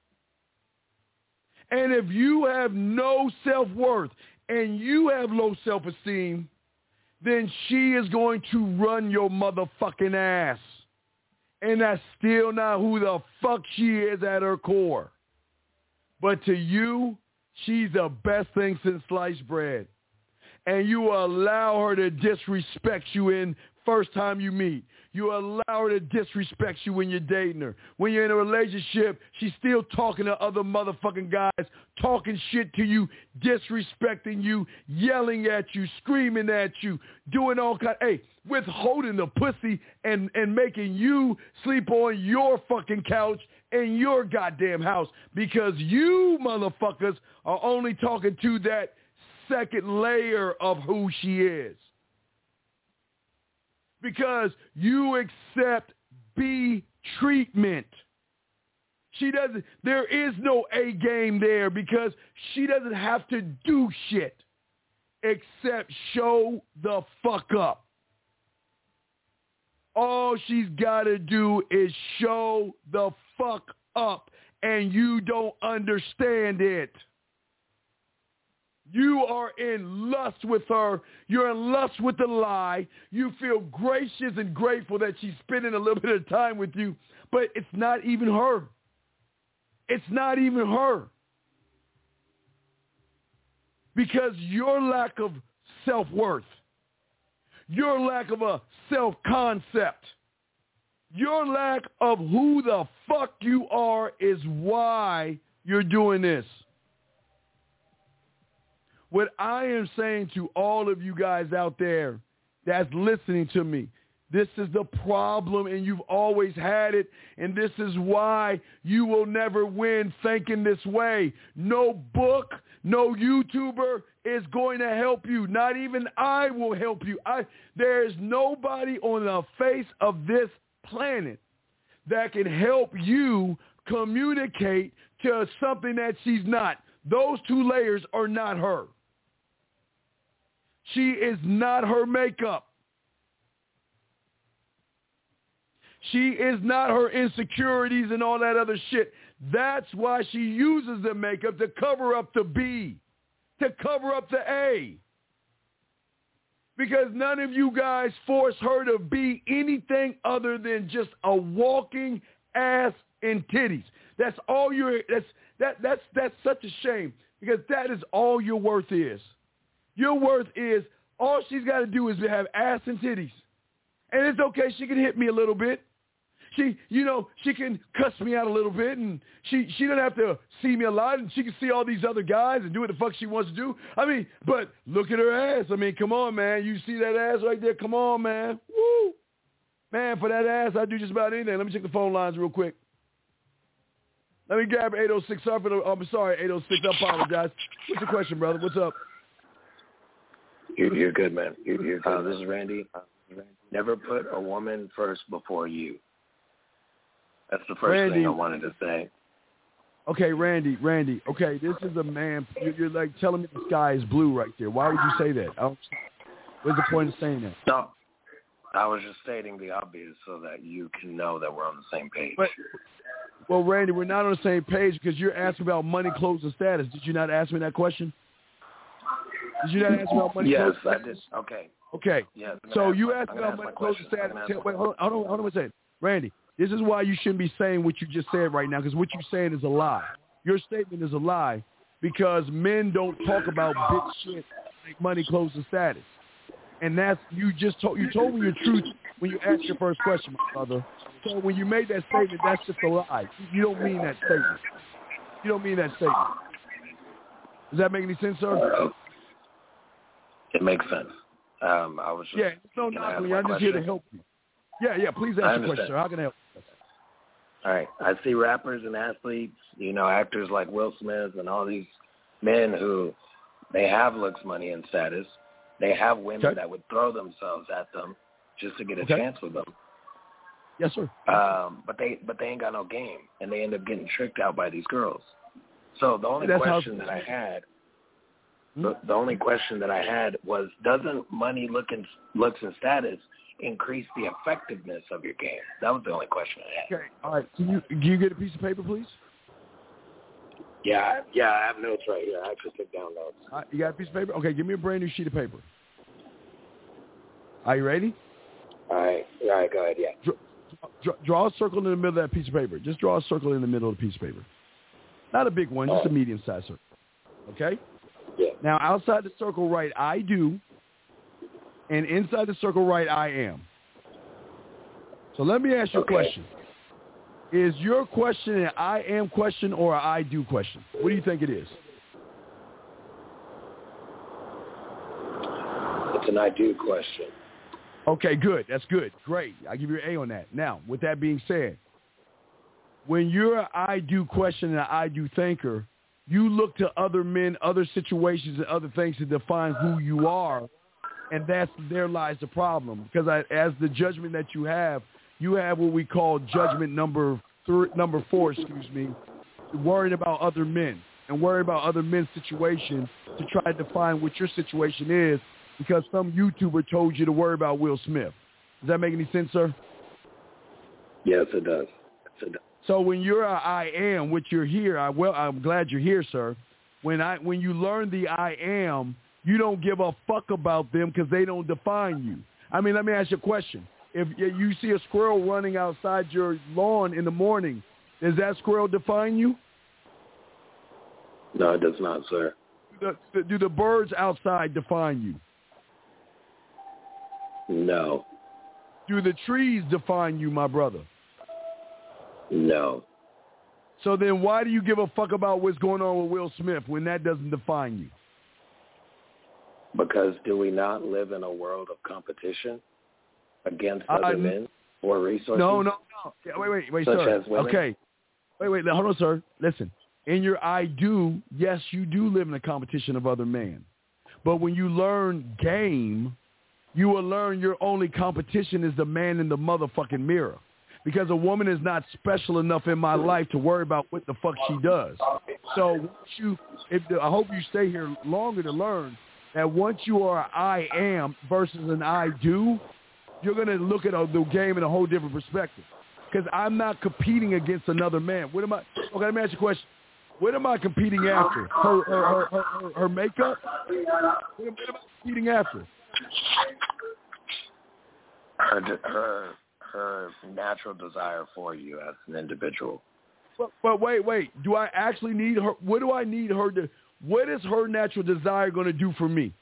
And if you have no self-worth and you have low self-esteem, then she is going to run your motherfucking ass. And that's still not who the fuck she is at her core. But to you, she's the best thing since sliced bread. And you allow her to disrespect you in first time you meet. You allow her to disrespect you when you're dating her. When you're in a relationship, she's still talking to other motherfucking guys, talking shit to you, disrespecting you, yelling at you, screaming at you, doing all kind. Hey, withholding the pussy and making you sleep on your fucking couch in your goddamn house because you motherfuckers are only talking to that second layer of who she is. Because you accept B treatment. There is no A game there because she doesn't have to do shit except show the fuck up. All she's got to do is show the fuck up, and you don't understand it. You are in lust with her. You're in lust with the lie. You feel gracious and grateful that she's spending a little bit of time with you, but it's not even her. It's not even her. Because your lack of self-worth, your lack of a self-concept, your lack of who the fuck you are is why you're doing this. What I am saying to all of you guys out there that's listening to me, this is the problem, and you've always had it, and this is why you will never win thinking this way. No book, no YouTuber is going to help you. Not even I will help you. There is nobody on the face of this planet that can help you communicate to something that she's not. Those two layers are not her. She is not her makeup. She is not her insecurities and all that other shit. That's why she uses the makeup to cover up the B, to cover up the A. Because none of you guys force her to be anything other than just a walking ass and titties. That's all that's such a shame, because that is all your worth is. Your worth is all she's got to do is have ass and titties. And it's okay. She can hit me a little bit. She can cuss me out a little bit, and she doesn't have to see me a lot, and she can see all these other guys and do what the fuck she wants to do. I mean, but look at her ass. I mean, come on, man. You see that ass right there? Come on, man. Woo. Man, for that ass, I do just about anything. Let me check the phone lines real quick. Let me grab 806. I'm sorry, 806. I apologize. What's your question, brother? What's up?
You're good, man. You're good. This is Randy. Never put a woman first before you. That's the first thing I wanted to say.
Okay, Randy. Okay, this is a man. You're like telling me the sky is blue right there. Why would you say that? What's the point of saying that?
No, I was just stating the obvious so that you can know that we're on the same page.
Well, Randy, we're not on the same page because you're asking about money, clothes, and status. Did you not ask me that question? Did you not ask me about money, clothes, and status?
Yes, I did.
Okay.
Yes,
so you asked about money, clothes, and status. Wait, hold on a second. Randy, this is why you shouldn't be saying what you just said right now, because what you're saying is a lie. Your statement is a lie because men don't talk about bitch shit like money, clothes, and status. And that's, you told me your truth when you asked your first question, my brother. So when you made that statement, that's just a lie. You don't mean that statement. You don't mean that statement. Does that make any sense, sir?
It makes sense. I was just...
Yeah, no, not me. I'm just here to help you. Yeah, please ask your question, sir. How can I help you?
All right. I see rappers and athletes, actors like Will Smith and all these men who, they have looks, money, and status. They have women that would throw themselves at them just to get a chance with them.
Yes, sir.
But they ain't got no game, and they end up getting tricked out by these girls. So the only question that I had, the only question that I had was, doesn't money, looks, and status increase the effectiveness of your game? That was the only question I had.
Okay. All right. Can you get a piece of paper, please?
Yeah, I have notes right here. I actually took down notes.
You got a piece of paper? Okay, give me a brand new sheet of paper. Are you ready?
All right, go ahead, yeah.
Draw a circle in the middle of that piece of paper. Just draw a circle in the middle of the piece of paper. Not a big one, just a medium-sized circle. Okay?
Yeah.
Now, outside the circle, write I do, and inside the circle, write I am. So let me ask you a question. Is your question an I am question or an I do question? What do you think it is?
It's an I do question.
Okay, good. That's good. Great. I'll give you an A on that. Now, with that being said, when you're an I do question and an I do thinker, you look to other men, other situations, and other things to define who you are, and there lies the problem. Because as the judgment that you have what we call judgment number 4, worrying about other men and worrying about other men's situations to try to define what your situation is because some YouTuber told you to worry about Will Smith. Does that make any sense, sir?
Yes, it does.
So when you're a I am, which you're here, I'm glad you're here, sir. When you learn the I am, you don't give a fuck about them because they don't define you. I mean, let me ask you a question. If you see a squirrel running outside your lawn in the morning, does that squirrel define you?
No, it does not, sir.
Do the birds outside define you?
No.
Do the trees define you, my brother?
No.
So then why do you give a fuck about what's going on with Will Smith when that doesn't define you?
Because do we not live in a world of competition against other men for resources?
No. Yeah, wait,
such
sir.
As women?
Okay. Wait, hold on, sir. Listen. In your I do, yes, you do live in a competition of other men. But when you learn game, you will learn your only competition is the man in the motherfucking mirror. Because a woman is not special enough in my life to worry about what the fuck she does. So I hope you stay here longer to learn that once you are an I am versus an I do, you're going to look at the game in a whole different perspective. Because I'm not competing against another man. Okay, let me ask you a question. What am I competing after? Her makeup? What am I competing after?
Her natural desire for you as an individual.
But wait. Do I actually need her? What do I need her to? What is her natural desire going to do for me?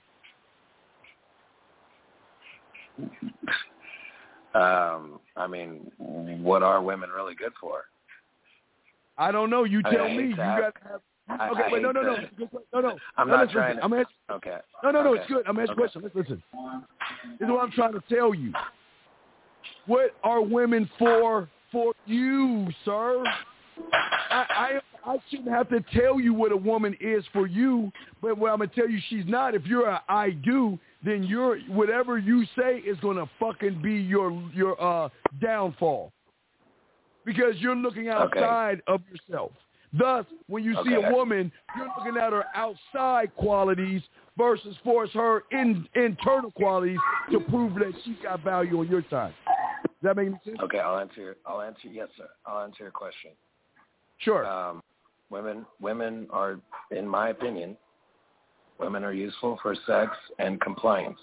I mean, what are women really good for?
I don't know. You tell me. You got to have. Okay, wait, no.
I'm not trying to. Okay.
No, it's good. I'm asking a question. Listen. This is what I'm trying to tell you. What are women for you, sir? I shouldn't have to tell you what a woman is for you, but what I'm going to tell you she's not. If you're an I do, then whatever you say is going to fucking be your downfall. Because you're looking outside of yourself. Thus, when you see a woman, you're looking at her outside qualities versus force her internal qualities to prove that she's got value on your time. Does that make any sense?
Okay, I'll answer. Yes, sir. I'll answer your question.
Sure.
Women are, in my opinion, women are useful for sex and compliance.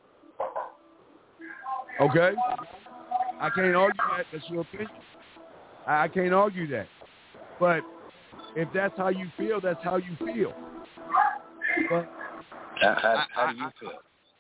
Okay. I can't argue that. That's your opinion. I can't argue that. But if that's how you feel, that's how you feel. But
how do you feel?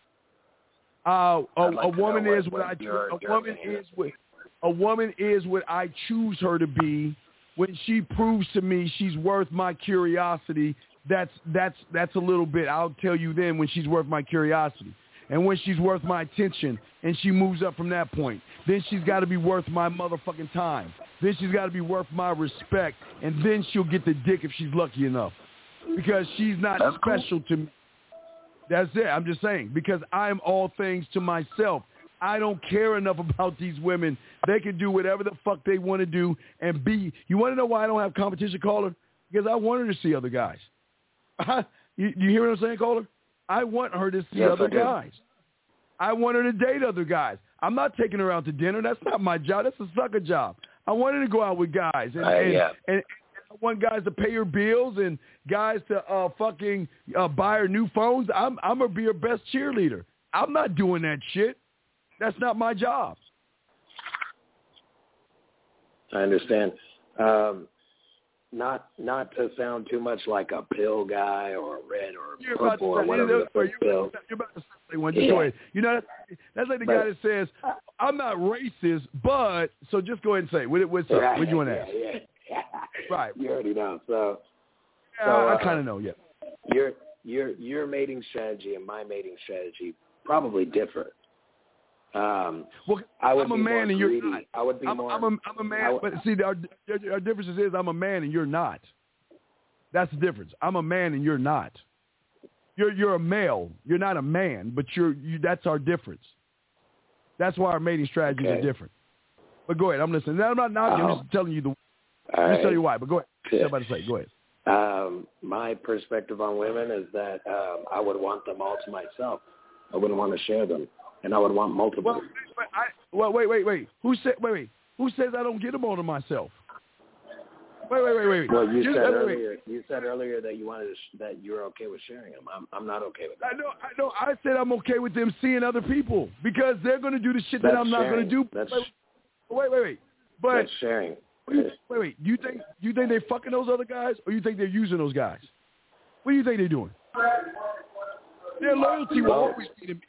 A woman is what I choose. A woman is what I choose her to be. When she proves to me she's worth my curiosity, that's a little bit. I'll tell you then when she's worth my curiosity. And when she's worth my attention and she moves up from that point, then she's got to be worth my motherfucking time. Then she's got to be worth my respect. And then she'll get the dick if she's lucky enough. Because she's not special to me. That's it. I'm just saying. Because I'm all things to myself. I don't care enough about these women. They can do whatever the fuck they want to do and be. You want to know why I don't have competition, caller? Because I want her to see other guys. You hear what I'm saying, caller? I want her to see other guys. I want her to date other guys. I'm not taking her out to dinner. That's not my job. That's a sucker job. I want her to go out with guys. And I want guys to pay her bills and guys to fucking buy her new phones. I'm going to be her best cheerleader. I'm not doing that shit. That's not my job.
I understand. Not to sound too much like a pill guy or a red or a purple or whatever the first pill.
You're about to say one. Just go ahead. You know, that's like the guy that says, I'm not racist, but so just go ahead and say what's up. What do you want to ask?
Yeah.
Right.
You already know. So
I kind of know. Yeah.
Your mating strategy and my mating strategy probably differ.
Well,
I would
I'm a
be
man
more
and you're
greedy.
not.
I would be more.
I'm a man, but see, our difference is I'm a man and you're not. That's the difference. I'm a man and you're not. You're a male. You're not a man, but that's our difference. That's why our mating strategies are different. But go ahead. I'm listening. I'm not knocking. I'm just telling you just tell you why. But go ahead. What about to say? Go ahead.
My perspective on women is that I would want them all to myself. I wouldn't want to share them, and I would want multiple.
Wait. Who says I don't get them all to myself? Wait.
Well, you said earlier. You said earlier that you wanted that you're okay with sharing them. I'm not okay with that.
I know. I said I'm okay with them seeing other people because they're going to do the shit that I'm not going to do. Wait. But
that's sharing.
Wait. You think they fucking those other guys, or you think they're using those guys? What do you think they're doing? Their loyalty will always be to me.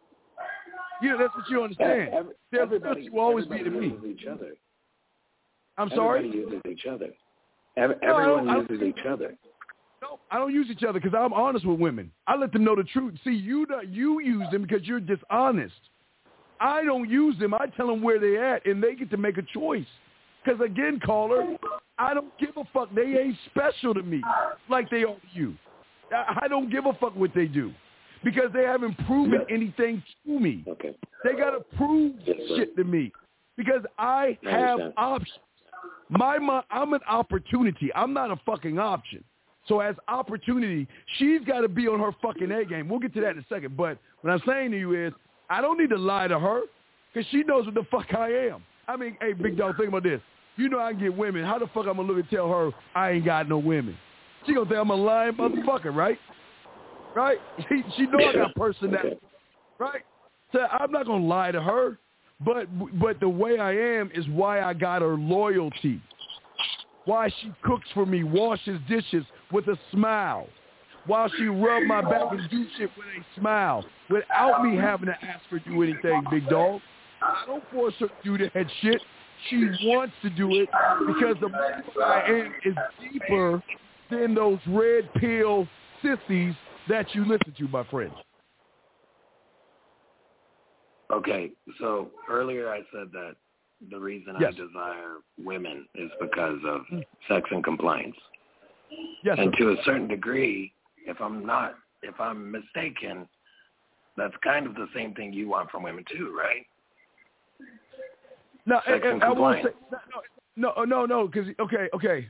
Yeah, that's what you understand. Their loyalty will always be to me.
Each other.
I'm sorry?
Everybody uses each other. Everyone uses each other.
No, I don't use each other because I'm honest with women. I let them know the truth. See, you use them because you're dishonest. I don't use them. I tell them where they're at, and they get to make a choice. Because, again, caller, I don't give a fuck. They ain't special to me like they are to you. I don't give a fuck what they do because they haven't proven anything to me.
Okay.
They got to prove shit to me because I have options. I'm an opportunity. I'm not a fucking option. So as opportunity, she's got to be on her fucking A game. We'll get to that in a second. But what I'm saying to you is I don't need to lie to her because she knows what the fuck I am. I mean, hey, big dog, think about this. You know I can get women. How the fuck I'm going to look and tell her I ain't got no women? She going to think I'm a lying motherfucker, right? Right? She know I got personality, right? So I'm not going to lie to her. But the way I am is why I got her loyalty. Why she cooks for me, washes dishes with a smile. While she rub my back and do shit with a smile. Without me having to ask her to do anything, big dog. I don't force her to do that shit. She wants to do it because the motherfucker I am is deeper than those red pill sissies that you listen to, my friend.
Okay, so earlier I said that the reason I desire women is because of sex and compliance.
Yes,
and to a certain degree, if I'm mistaken, that's kind of the same thing you want from women too, right?
No,
sex and compliance.
No, because okay.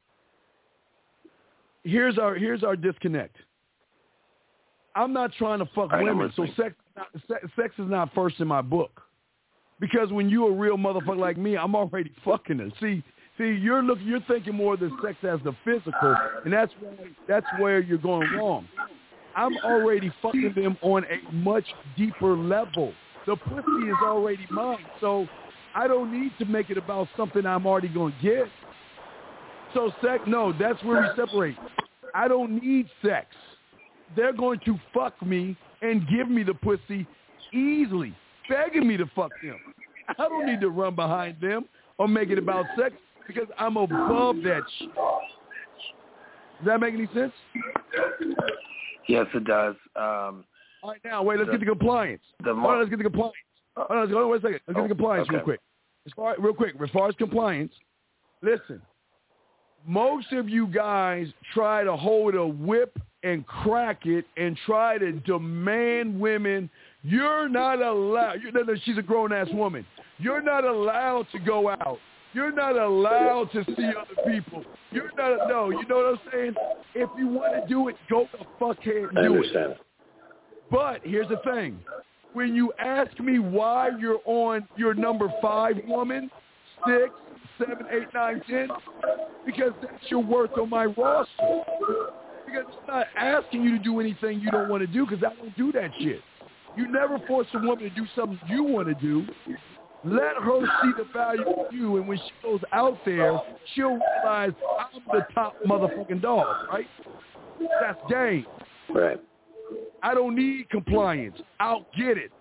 Here's our disconnect. I'm not trying to fuck women, so sex is not first in my book. Because when you a real motherfucker like me, I'm already fucking her. See, you're thinking more of the sex as the physical, and that's where you're going wrong. I'm already fucking them on a much deeper level. The pussy is already mine, so I don't need to make it about something I'm already going to get. So sex, no, that's where we separate. I don't need sex. They're going to fuck me and give me the pussy easily, begging me to fuck them. I don't need to run behind them or make it about sex because I'm above that shit. Does that make any sense?
Yes, it does.
All right, now, wait, let's get to compliance. Let's get to compliance. Hold on, wait a second. Let's get to compliance real quick. As far as compliance, listen, most of you guys try to hold a whip and crack it and try to demand women. You're not allowed. She's a grown-ass woman. You're not allowed to go out. You're not allowed to see other people. You know what I'm saying? If you want to do it, go the fuck ahead and do it. But here's the thing. When you ask me why you're on your number 5 woman, 6, 7, 8, 9, 10, because that's your worth on my roster. Because I'm not asking you to do anything you don't want to do because I don't do that shit. You never force a woman to do something you want to do. Let her see the value of you, and when she goes out there, she'll realize I'm the top motherfucking dog, right? That's game.
Right.
I don't need compliance. I'll get it.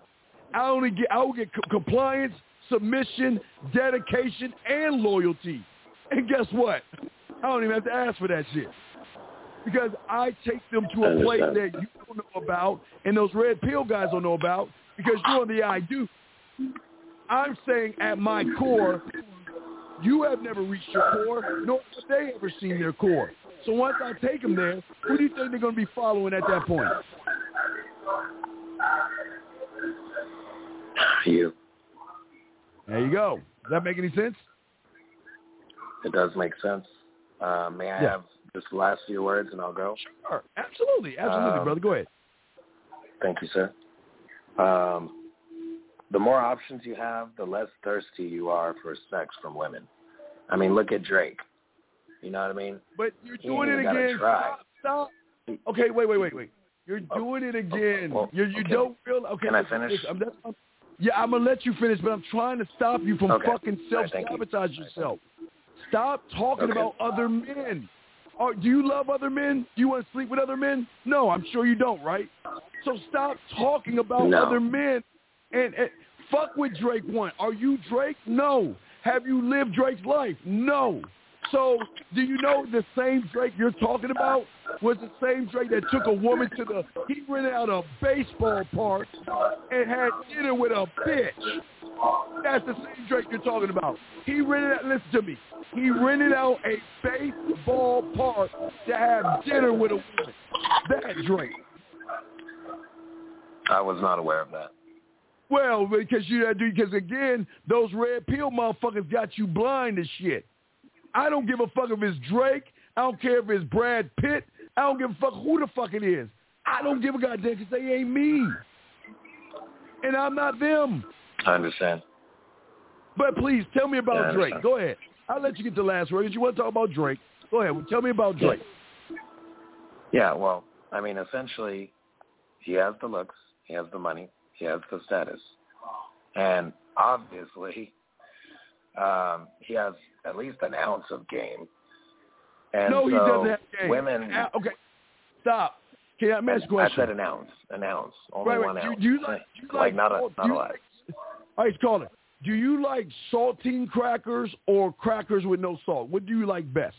I will get compliance, submission, dedication, and loyalty. And guess what? I don't even have to ask for that shit. Because I take them to a place that you don't know about and those red pill guys don't know about because you're on the I do. I'm saying at my core, you have never reached your core, nor have they ever seen their core. So once I take them there, who do you think they're going to be following at that point?
You.
There you go. Does that make any sense?
It does make sense. May I have just the last few words and I'll go?
Sure. Absolutely, brother. Go ahead.
Thank you, sir. The more options you have, the less thirsty you are for sex from women. I mean, look at Drake. You know what I mean?
But you're doing it again. Stop. Okay, wait. You're doing it again.
Well,
you don't feel okay.
Can I finish?
I'm gonna let you finish, but I'm trying to stop you from fucking self-sabotage yourself. Stop talking about other men. Do you love other men? Do you want to sleep with other men? No, I'm sure you don't, right? So stop talking about other men and fuck with Drake one. Are you Drake? No. Have you lived Drake's life? No. So do you know the same Drake you're talking about was the same Drake that took a woman to he rented out a baseball park and had dinner with a bitch. That's the same Drake you're talking about. He rented out, listen to me, he rented out a baseball park to have dinner with a woman. That Drake.
I was not aware of that.
Well, because again, those red pill motherfuckers got you blind as shit. I don't give a fuck if it's Drake. I don't care if it's Brad Pitt. I don't give a fuck who the fuck it is. I don't give a goddamn because they ain't me. And I'm not them.
I understand.
But please, tell me about Drake. Go ahead. I'll let you get the last word. If you want to talk about Drake, go ahead. Tell me about Drake.
Yeah, well, I mean, essentially, he has the looks. He has the money. He has the status. And obviously, he has at least an ounce of game. And
no, he doesn't have game.
Women.
Okay, stop. Can I ask a question?
I said an ounce. Only
right.
1 ounce.
Do you like
not a lot.
All right, caller. Do you like saltine crackers or crackers with no salt? What do you like best?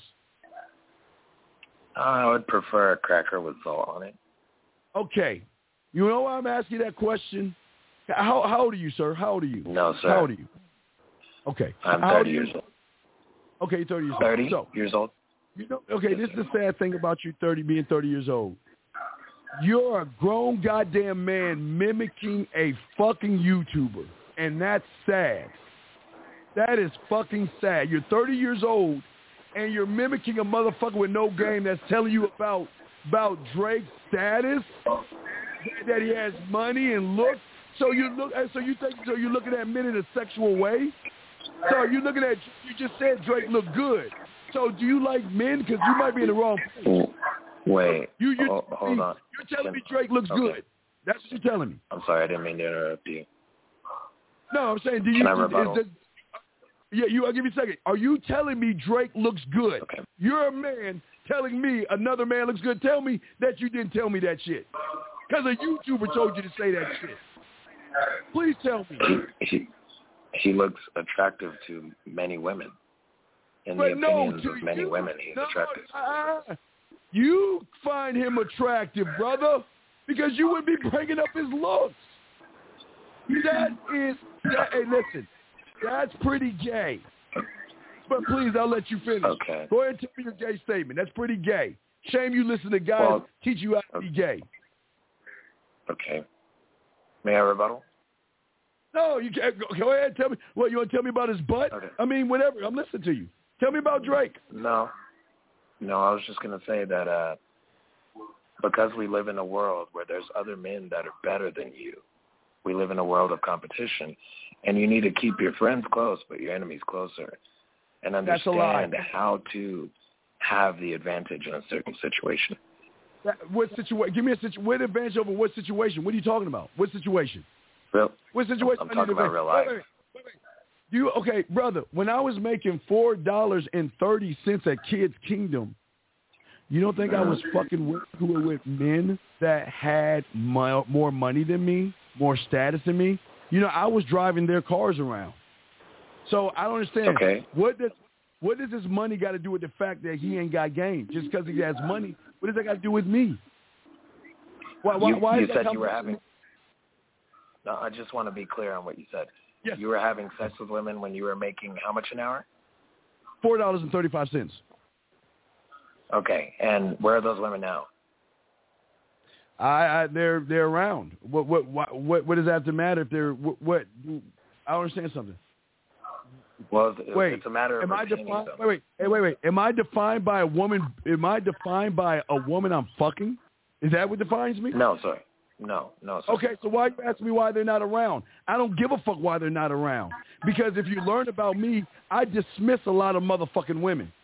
I would prefer a cracker with salt on it.
Okay. You know why I'm asking that question? How old are you, sir? How old are you?
No, sir.
How old are you? Okay.
I'm 30 years old.
Okay, 30 years old.
30 years old.
You know, okay, this is the sad thing about you being 30 years old. You're a grown goddamn man mimicking a fucking YouTuber, and that's sad. That is fucking sad. You're 30 years old, and you're mimicking a motherfucker with no game that's telling you about Drake's status, that he has money and looks. So you're looking at men in a sexual way. So you just said Drake looked good. So do you like men? Because you might be in the wrong place.
Wait.
Hold on. You're telling me Drake looks good. That's what you're telling me.
I'm sorry, I didn't mean to interrupt you.
No, I'm saying,
Can I rebuttal?
I'll give you a second. Are you telling me Drake looks good?
Okay.
You're a man telling me another man looks good. Tell me that you didn't tell me that shit. Because a YouTuber told you to say that shit. Please tell me.
He looks attractive to many women. In the opinions of many women, he's attractive.
You find him attractive, brother, because you would be bringing up his looks. Hey, listen, that's pretty gay. But please, I'll let you finish.
Okay.
Go ahead and tell me your gay statement. That's pretty gay. Shame you listen to guys teach you how to be gay.
Okay. May I rebuttal?
No, you can't. Go ahead and tell me. What, you want to tell me about his butt?
Okay.
I mean, whatever. I'm listening to you. Tell me about Drake.
No, I was just going to say that because we live in a world where there's other men that are better than you, we live in a world of competition, and you need to keep your friends close, but your enemies closer, and understand how to have the advantage in a certain situation.
What situation? Give me a situation. What advantage over what situation? What are you talking about? What situation? What situation?
I'm talking about real life.
Wait. Okay, brother, when I was making $4.30 at Kids Kingdom, you don't think I was fucking with men that had more money than me, more status than me? I was driving their cars around. So I don't understand.
Okay.
What does this money got to do with the fact that he ain't got game? Just because he has money, what does that got to do with me? Why
you said you were having... No, I just want to be clear on what you said.
Yes.
You were having sex with women when you were making how much an hour?
$4.35.
Okay, and where are those women now?
They're around. What does that have to matter if they're what? I don't understand something.
Well, it's a matter of
am I defined? Wait. Am I defined by a woman? Am I defined by a woman I'm fucking? Is that what defines me?
No, sir. No, sir.
Okay, so why you asking me why they're not around? I don't give a fuck why they're not around. Because if you learn about me, I dismiss a lot of motherfucking women.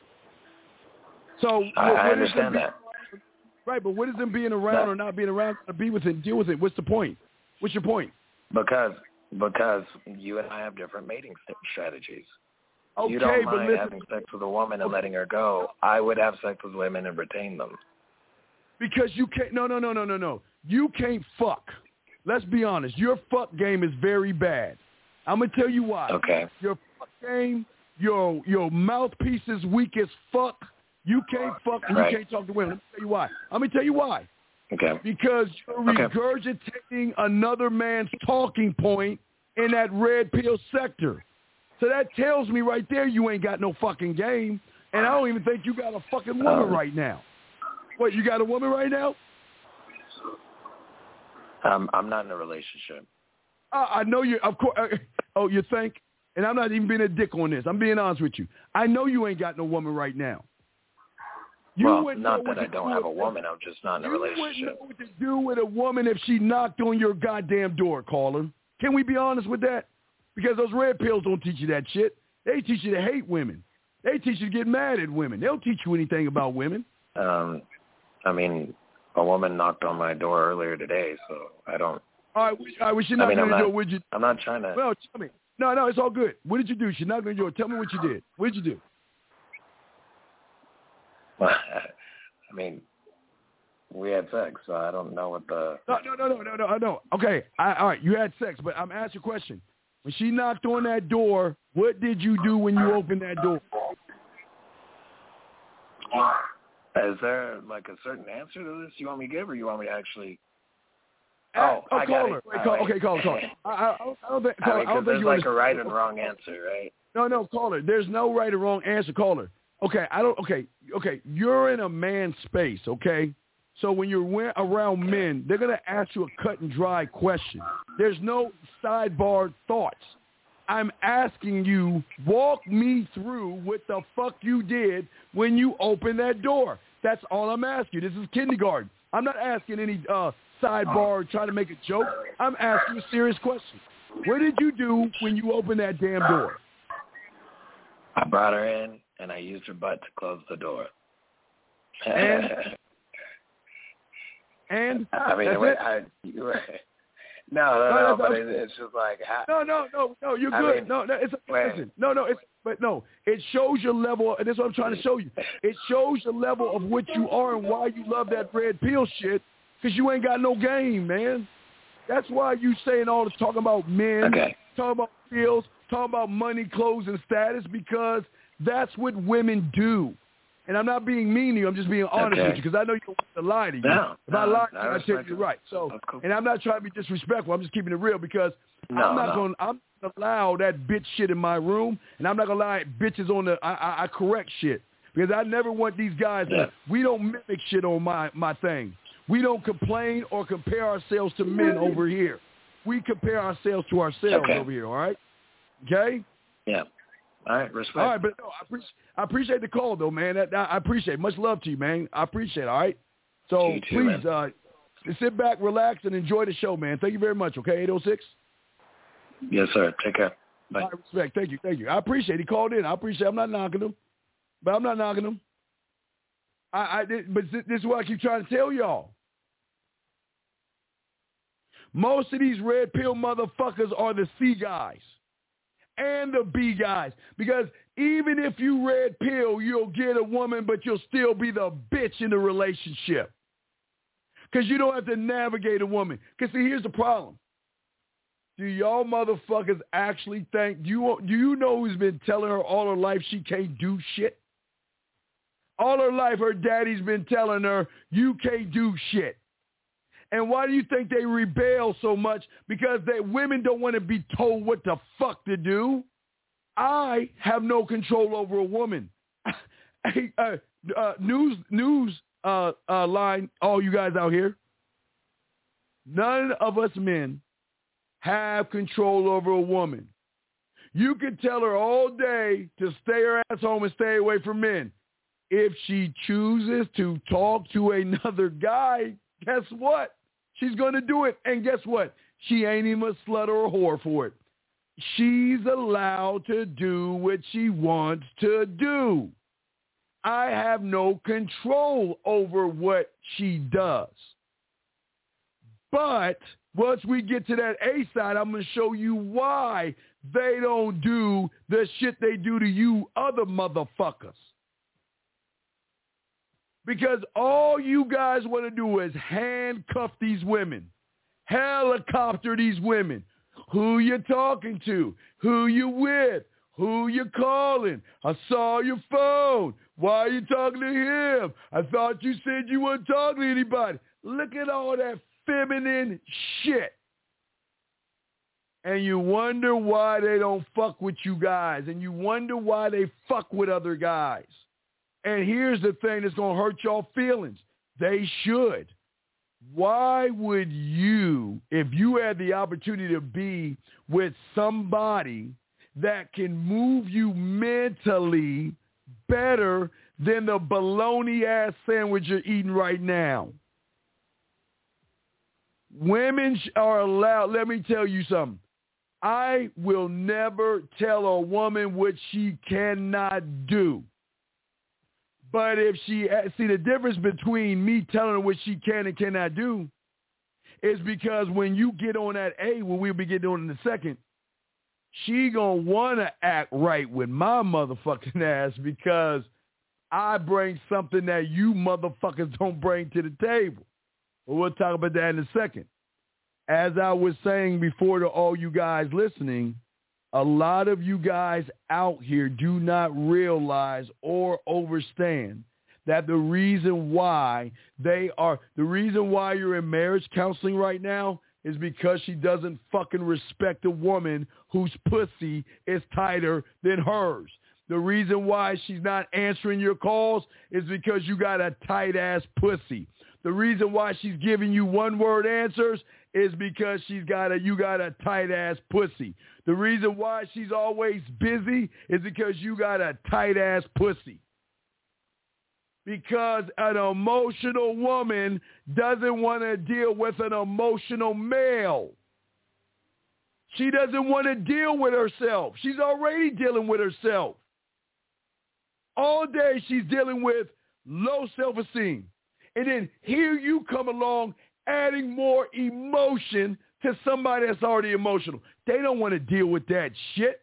So
I understand that.
Right, but what is them being around or not being around to be with it, deal with it? What's the point? What's your point?
Because you and I have different mating strategies.
Okay,
you don't mind
listen,
having sex with a woman and letting her go. I would have sex with women and retain them.
Because you can't. No. You can't fuck. Let's be honest. Your fuck game is very bad. I'm gonna tell you why.
Okay.
Your fuck game, your mouthpiece is weak as fuck. You can't fuck and you can't talk to women. Let me tell you why.
Okay.
Because you're regurgitating another man's talking point in that red pill sector. So that tells me right there you ain't got no fucking game. And I don't even think you got a fucking woman right now. What, you got a woman right now?
I'm not in a relationship.
I know you, of course. You think? And I'm not even being a dick on this. I'm being honest with you. I know you ain't got no woman right now.
Not that I don't have a woman. I'm just not in a relationship.
You wouldn't know what to do with a woman if she knocked on your goddamn door, caller. Can we be honest with that? Because those red pills don't teach you that shit. They teach you to hate women. They teach you to get mad at women. They don't teach you anything about women.
I mean, a woman knocked on my door earlier today, so I don't...
All right, she knocked on your door. What'd you...
I'm not trying to...
Well, tell me. No, it's all good. What did you do? She knocked on your door. Tell me what you did. What did you do?
I mean, we had sex, so I don't know what the...
No, I know. Okay, all right, you had sex, but I'm asking you a question. When she knocked on that door, what did you do when you opened that door?
Is there, like, a certain answer to this you want me to give, or you want me to actually...
I call her. Okay, call her. I don't think...
Because there's like a right and wrong answer, right?
No, call her. There's no right or wrong answer. Call her. Okay, okay. You're in a man's space, okay? So when you're around men, they're going to ask you a cut and dry question. There's no sidebar thoughts. I'm asking you, walk me through what the fuck you did when you opened that door. That's all I'm asking you. This is kindergarten. I'm not asking any sidebar trying to make a joke. I'm asking a serious question. What did you do when you opened that damn door?
I brought her in, and I used her butt to close the door.
And
I mean, no, but it's just like
no, you're good. It shows your level, and that's what I'm trying to show you. It shows the level of what you are and why you love that red pill shit, because you ain't got no game, man. That's why you saying all this talking about men, talking about pills, talking about money, clothes, and status, because that's what women do. And I'm not being mean to you. I'm just being honest with you, because I know you don't want to lie to you. If I lie to you, I tell you right. So, and I'm not trying to be disrespectful. I'm just keeping it real, because I'm not going to allow that bitch shit in my room, and I'm not going to allow bitches on the I correct shit, because I never want these guys to, we don't mimic shit on my thing. We don't complain or compare ourselves to men over here. We compare ourselves to ourselves over here, all right? Okay?
Yeah. All right, respect.
All right, but no, I appreciate the call, though, man. I appreciate it. Much love to you, man. I appreciate it, all right? So
you too,
please sit back, relax, and enjoy the show, man. Thank you very much, okay, 806?
Yes, sir. Take care. Bye.
All right, respect. Thank you. I appreciate it. He called in. I appreciate it. I'm not knocking him. But this is what I keep trying to tell y'all. Most of these red pill motherfuckers are the C guys and the B guys. Because even if you red pill, you'll get a woman, but you'll still be the bitch in the relationship. Because you don't have to navigate a woman. Because see, here's the problem. Do y'all motherfuckers actually think, do you know who's been telling her all her life she can't do shit? All her life, her daddy's been telling her, you can't do shit. And why do you think they rebel so much? Because women don't want to be told what the fuck to do. I have no control over a woman. News line, all you guys out here. None of us men have control over a woman. You can tell her all day to stay her ass home and stay away from men. If she chooses to talk to another guy, guess what? She's going to do it. And guess what? She ain't even a slut or a whore for it. She's allowed to do what she wants to do. I have no control over what she does. But once we get to that A side, I'm going to show you why they don't do the shit they do to you other motherfuckers. Because all you guys want to do is handcuff these women, helicopter these women. Who you talking to? Who you with? Who you calling? I saw your phone. Why are you talking to him? I thought you said you weren't talking to anybody. Look at all that feminine shit. And you wonder why they don't fuck with you guys. And you wonder why they fuck with other guys. And here's the thing that's going to hurt y'all feelings. They should. Why would you, if you had the opportunity to be with somebody that can move you mentally better than the bologna-ass sandwich you're eating right now? Women are allowed, let me tell you something. I will never tell a woman what she cannot do. But if see, the difference between me telling her what she can and cannot do is because when you get on that A, when we'll be getting on in a second, she gonna want to act right with my motherfucking ass because I bring something that you motherfuckers don't bring to the table. But we'll talk about that in a second. As I was saying before to all you guys listening, a lot of you guys out here do not realize or understand that the reason why you're in marriage counseling right now is because she doesn't fucking respect a woman whose pussy is tighter than hers. The reason why she's not answering your calls is because you got a tight ass pussy. The reason why she's giving you one-word answers is because you got a tight-ass pussy. The reason why she's always busy is because you got a tight-ass pussy. Because an emotional woman doesn't want to deal with an emotional male. She doesn't want to deal with herself. She's already dealing with herself. All day she's dealing with low self-esteem. And then here you come along adding more emotion to somebody that's already emotional. They don't want to deal with that shit.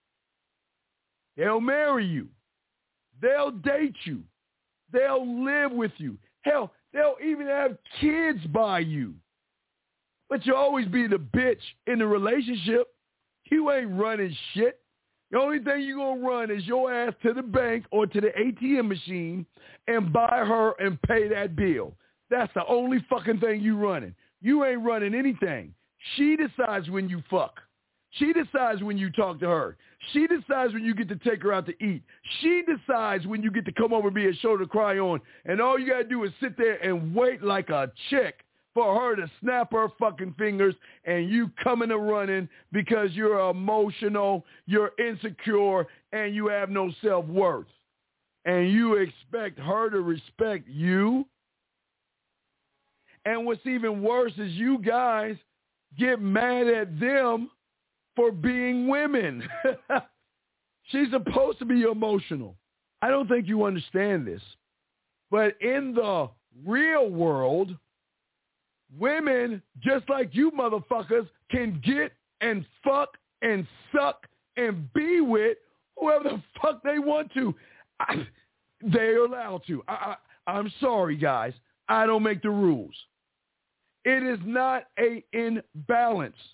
They'll marry you. They'll date you. They'll live with you. Hell, they'll even have kids by you. But you'll always be the bitch in the relationship. You ain't running shit. The only thing you're going to run is your ass to the bank or to the ATM machine and buy her and pay that bill. That's the only fucking thing you running. You ain't running anything. She decides when you fuck. She decides when you talk to her. She decides when you get to take her out to eat. She decides when you get to come over and be a shoulder to cry on. And all you got to do is sit there and wait like a chick for her to snap her fucking fingers and you coming and running because you're emotional, you're insecure, and you have no self-worth. And you expect her to respect you. And what's even worse is you guys get mad at them for being women. She's supposed to be emotional. I don't think you understand this. But in the real world, women, just like you motherfuckers, can get and fuck and suck and be with whoever the fuck they want to. They're allowed to. I'm sorry, guys. I don't make the rules. It is not an imbalance.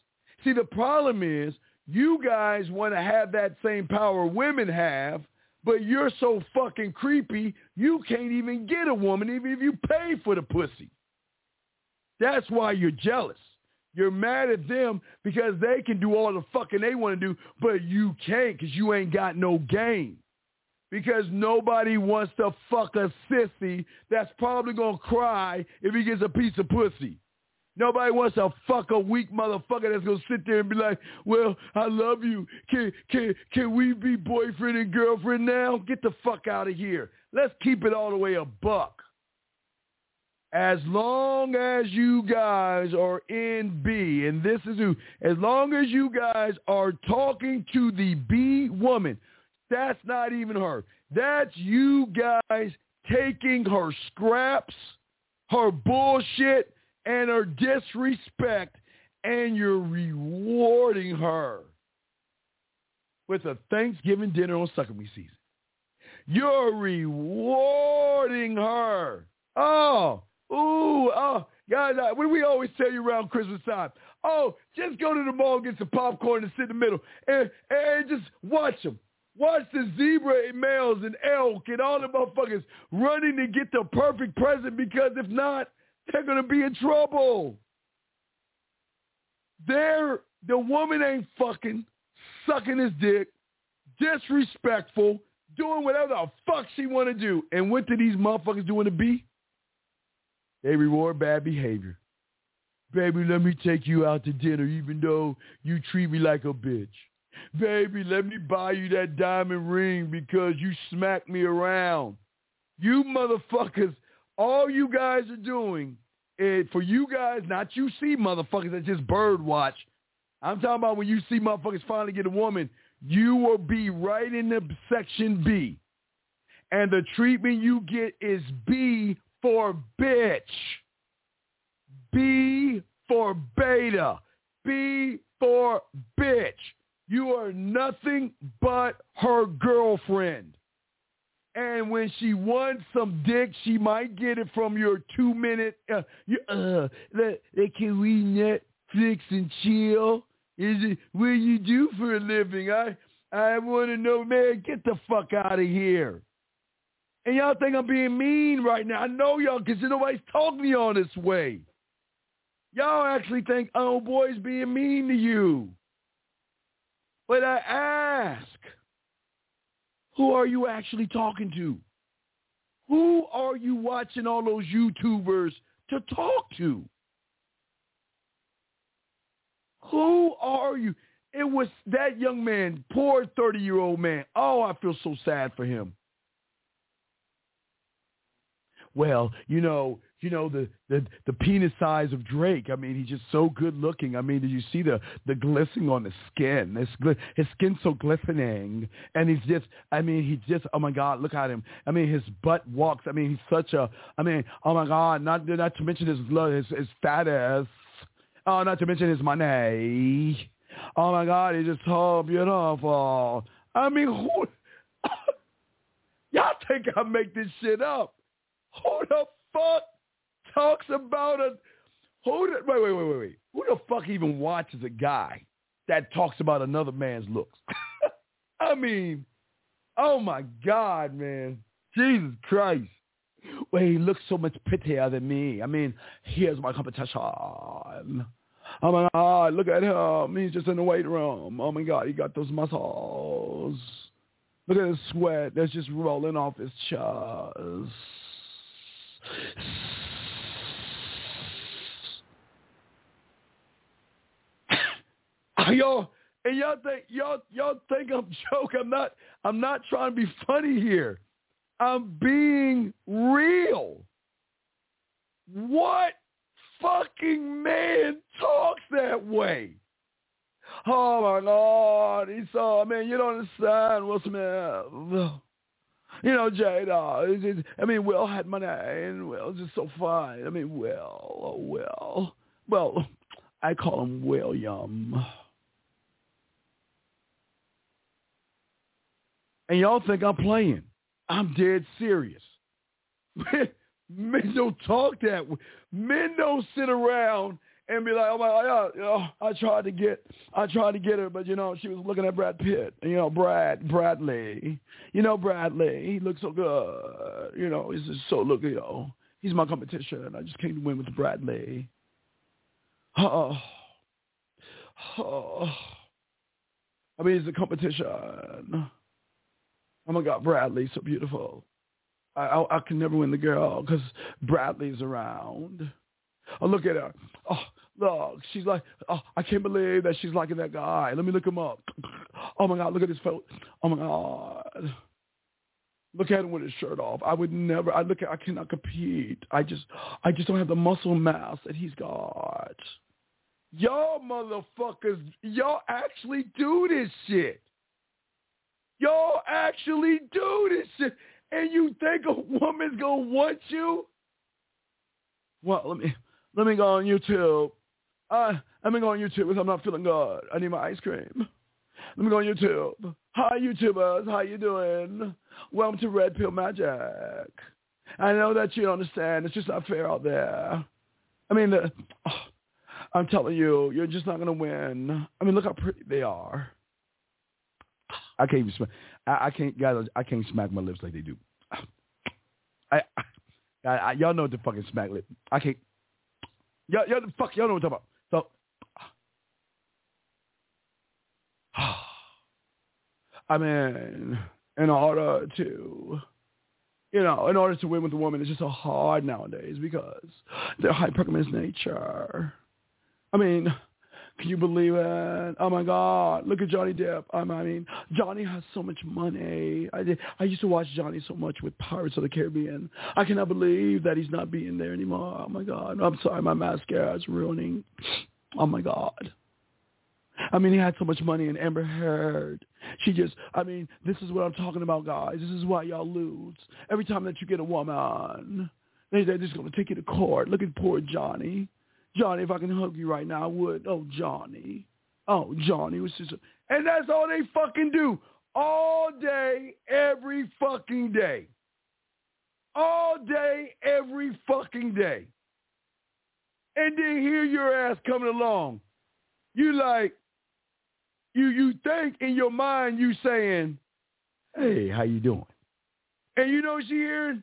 See, the problem is you guys want to have that same power women have, but you're so fucking creepy, you can't even get a woman even if you pay for the pussy. That's why you're jealous. You're mad at them because they can do all the fucking they want to do, but you can't because you ain't got no game. Because nobody wants to fuck a sissy that's probably going to cry if he gets a piece of pussy. Nobody wants to fuck a weak motherfucker that's going to sit there and be like, well, I love you. Can we be boyfriend and girlfriend now? Get the fuck out of here. Let's keep it all the way a buck. As long as you guys are in B, and this is who, as long as you guys are talking to the B woman, that's not even her. That's you guys taking her scraps, her bullshit, and her disrespect, and you're rewarding her with a Thanksgiving dinner on Suckabee season. You're rewarding her. Oh, guys, what do we always tell you around Christmas time? Oh, just go to the mall, get some popcorn and sit in the middle and just watch them. Watch the zebra and males and elk and all the motherfuckers running to get the perfect present because if not, they're going to be in trouble. The woman ain't fucking, sucking his dick, disrespectful, doing whatever the fuck she want to do. And what do these motherfuckers do in the B? They reward bad behavior. Baby, let me take you out to dinner even though you treat me like a bitch. Baby, let me buy you that diamond ring because you smacked me around. You motherfuckers, all you guys are doing, for you guys, not you see motherfuckers that just bird watch. I'm talking about when you see motherfuckers finally get a woman, you will be right in the section B. And the treatment you get is B for bitch. B for beta. B for bitch. You are nothing but her girlfriend. And when she wants some dick, she might get it from your 2-minute, can we Netflix and chill? Is it what you do for a living? I want to know, man, get the fuck out of here. And y'all think I'm being mean right now. I know y'all because nobody's talking to y'all this way. Y'all actually think, oh, boy's being mean to you. But I ask, who are you actually talking to? Who are you watching all those YouTubers to talk to? Who are you? It was that young man, poor 30-year-old man. Oh, I feel so sad for him. Well, the penis size of Drake. I mean, he's just so good looking. I mean, did you see the glistening on his skin? His skin's so glistening. And oh my God, look at him. I mean, his butt walks. I mean, he's oh my God, not to mention his fat ass. Oh, not to mention his money. Oh my God, he's just so beautiful. I mean, who? Y'all think I make this shit up? Who the fuck talks about wait. Who the fuck even watches a guy that talks about another man's looks? I mean, oh my God, man. Jesus Christ. Well, he looks so much prettier than me. I mean, here's my competition. Oh my God, look at him. He's just in the weight room. Oh my God, he got those muscles. Look at his sweat that's just rolling off his chest. Y'all think I'm joking. I'm not trying to be funny here. I'm being real. What fucking man talks that way? Oh my God, you don't understand, Will Smith. Jada. Will had money, and Will's just so fine. Will. Well, I call him William. And y'all think I'm playing. I'm dead serious. Men don't talk that way. Men don't sit around and be like, oh my God, I tried to get her, but she was looking at Brad Pitt, Bradley, Bradley, he looks so good, he's just so he's my competition. I just came to win with Bradley. I mean, it's a competition. Oh my God, Bradley's so beautiful. I can never win the girl because Bradley's around. Oh, look at her. Oh, look, she's like, oh, I can't believe that she's liking that guy. Let me look him up. Oh my God, look at his photo. Oh my God. Look at him with his shirt off. I cannot compete. I just don't have the muscle mass that he's got. Y'all motherfuckers, y'all actually do this shit. Y'all actually do this shit. And you think a woman's gonna want you? Well, let me go on YouTube. Let me go on YouTube because I'm not feeling good. I need my ice cream. Let me go on YouTube. Hi, YouTubers. How you doing? Welcome to Red Pill Magic. I know that you don't understand. It's just not fair out there. I mean, I'm telling you, you're just not going to win. I mean, look how pretty they are. I can't even smack. I can't smack my lips like they do. Y'all know what the fucking smack lip. I can't. Y'all know what I'm talking about. So, I mean, in order to win with a woman, it's just so hard nowadays because their hypergamous nature. I mean, can you believe it? Oh my God! Look at Johnny Depp. I mean, Johnny has so much money. I used to watch Johnny so much with Pirates of the Caribbean. I cannot believe that he's not being there anymore. Oh my God! I'm sorry, my mascara is ruining. Oh my God! I mean, he had so much money, and Amber Heard. This is what I'm talking about, guys. This is why y'all lose every time that you get a woman. They're just gonna take you to court. Look at poor Johnny. Johnny, if I can hug you right now, I would. Oh, Johnny. Was just... And that's all they fucking do. All day, every fucking day. All day, every fucking day. And then here your ass coming along. You like, you think in your mind you saying, hey, how you doing? And you know what she hearing?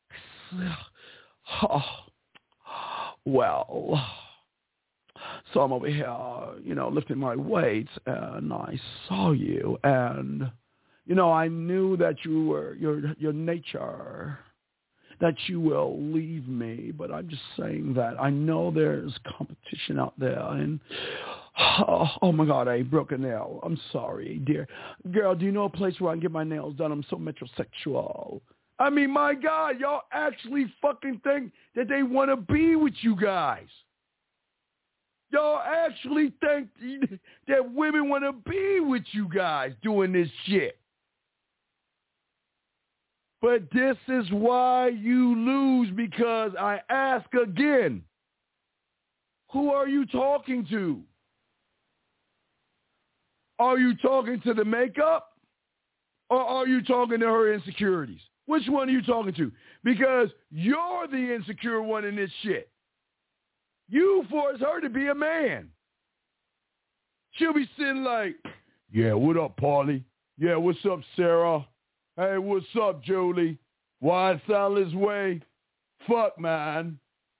Oh, well, so I'm over here, lifting my weights, and I saw you, and, I knew that you were, your nature, that you will leave me, but I'm just saying that I know there's competition out there, and, oh my God, I broke a nail. I'm sorry, dear. Girl, do you know a place where I can get my nails done? I'm so metrosexual. I mean, my God, y'all actually fucking think that they want to be with you guys. Y'all actually think that women want to be with you guys doing this shit. But this is why you lose, because I ask again, who are you talking to? Are you talking to the makeup, or are you talking to her insecurities? Which one are you talking to? Because you're the insecure one in this shit. You force her to be a man. She'll be sitting like, yeah, what up, Paulie? Yeah, what's up, Sarah? Hey, what's up, Julie? Why it sound this way? Fuck, man.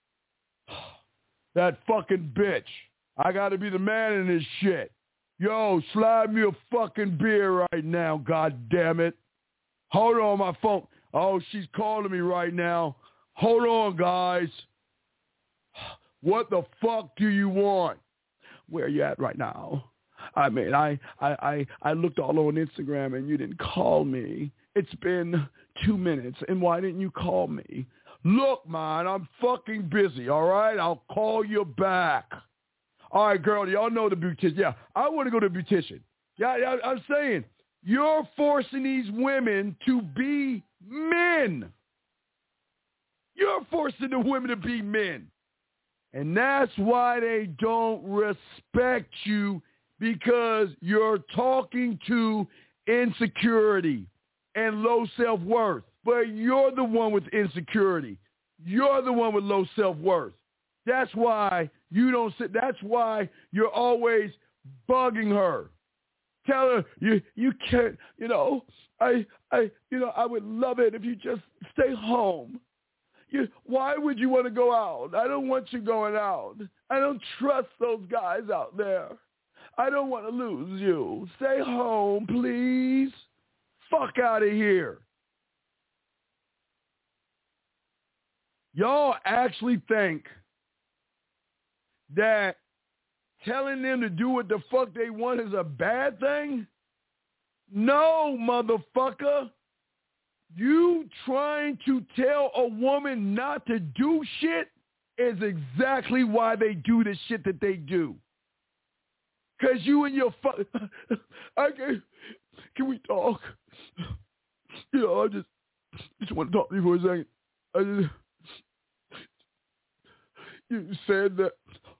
That fucking bitch. I got to be the man in this shit. Yo, slide me a fucking beer right now, God damn it. Hold on my phone. Oh, she's calling me right now. Hold on, guys. What the fuck do you want? Where are you at right now? I mean, I looked all on Instagram and you didn't call me. It's been 2 minutes, and why didn't you call me? Look, man, I'm fucking busy, all right? I'll call you back. All right, girl, y'all know the beautician. Yeah, I want to go to the beautician. Yeah, I'm saying, you're forcing these women to be men. You're forcing the women to be men. And that's why they don't respect you, because you're talking to insecurity and low self-worth. But you're the one with insecurity. You're the one with low self-worth. That's why You don't sit. That's why you're always bugging her. Tell her you can't. I would love it if you just stay home. Why would you want to go out? I don't want you going out. I don't trust those guys out there. I don't want to lose you. Stay home, please. Fuck out of here. Y'all actually think that telling them to do what the fuck they want is a bad thing? No, motherfucker. You trying to tell a woman not to do shit is exactly why they do the shit that they do. Because you and your can we talk? I just want to talk to you for a second. You said that.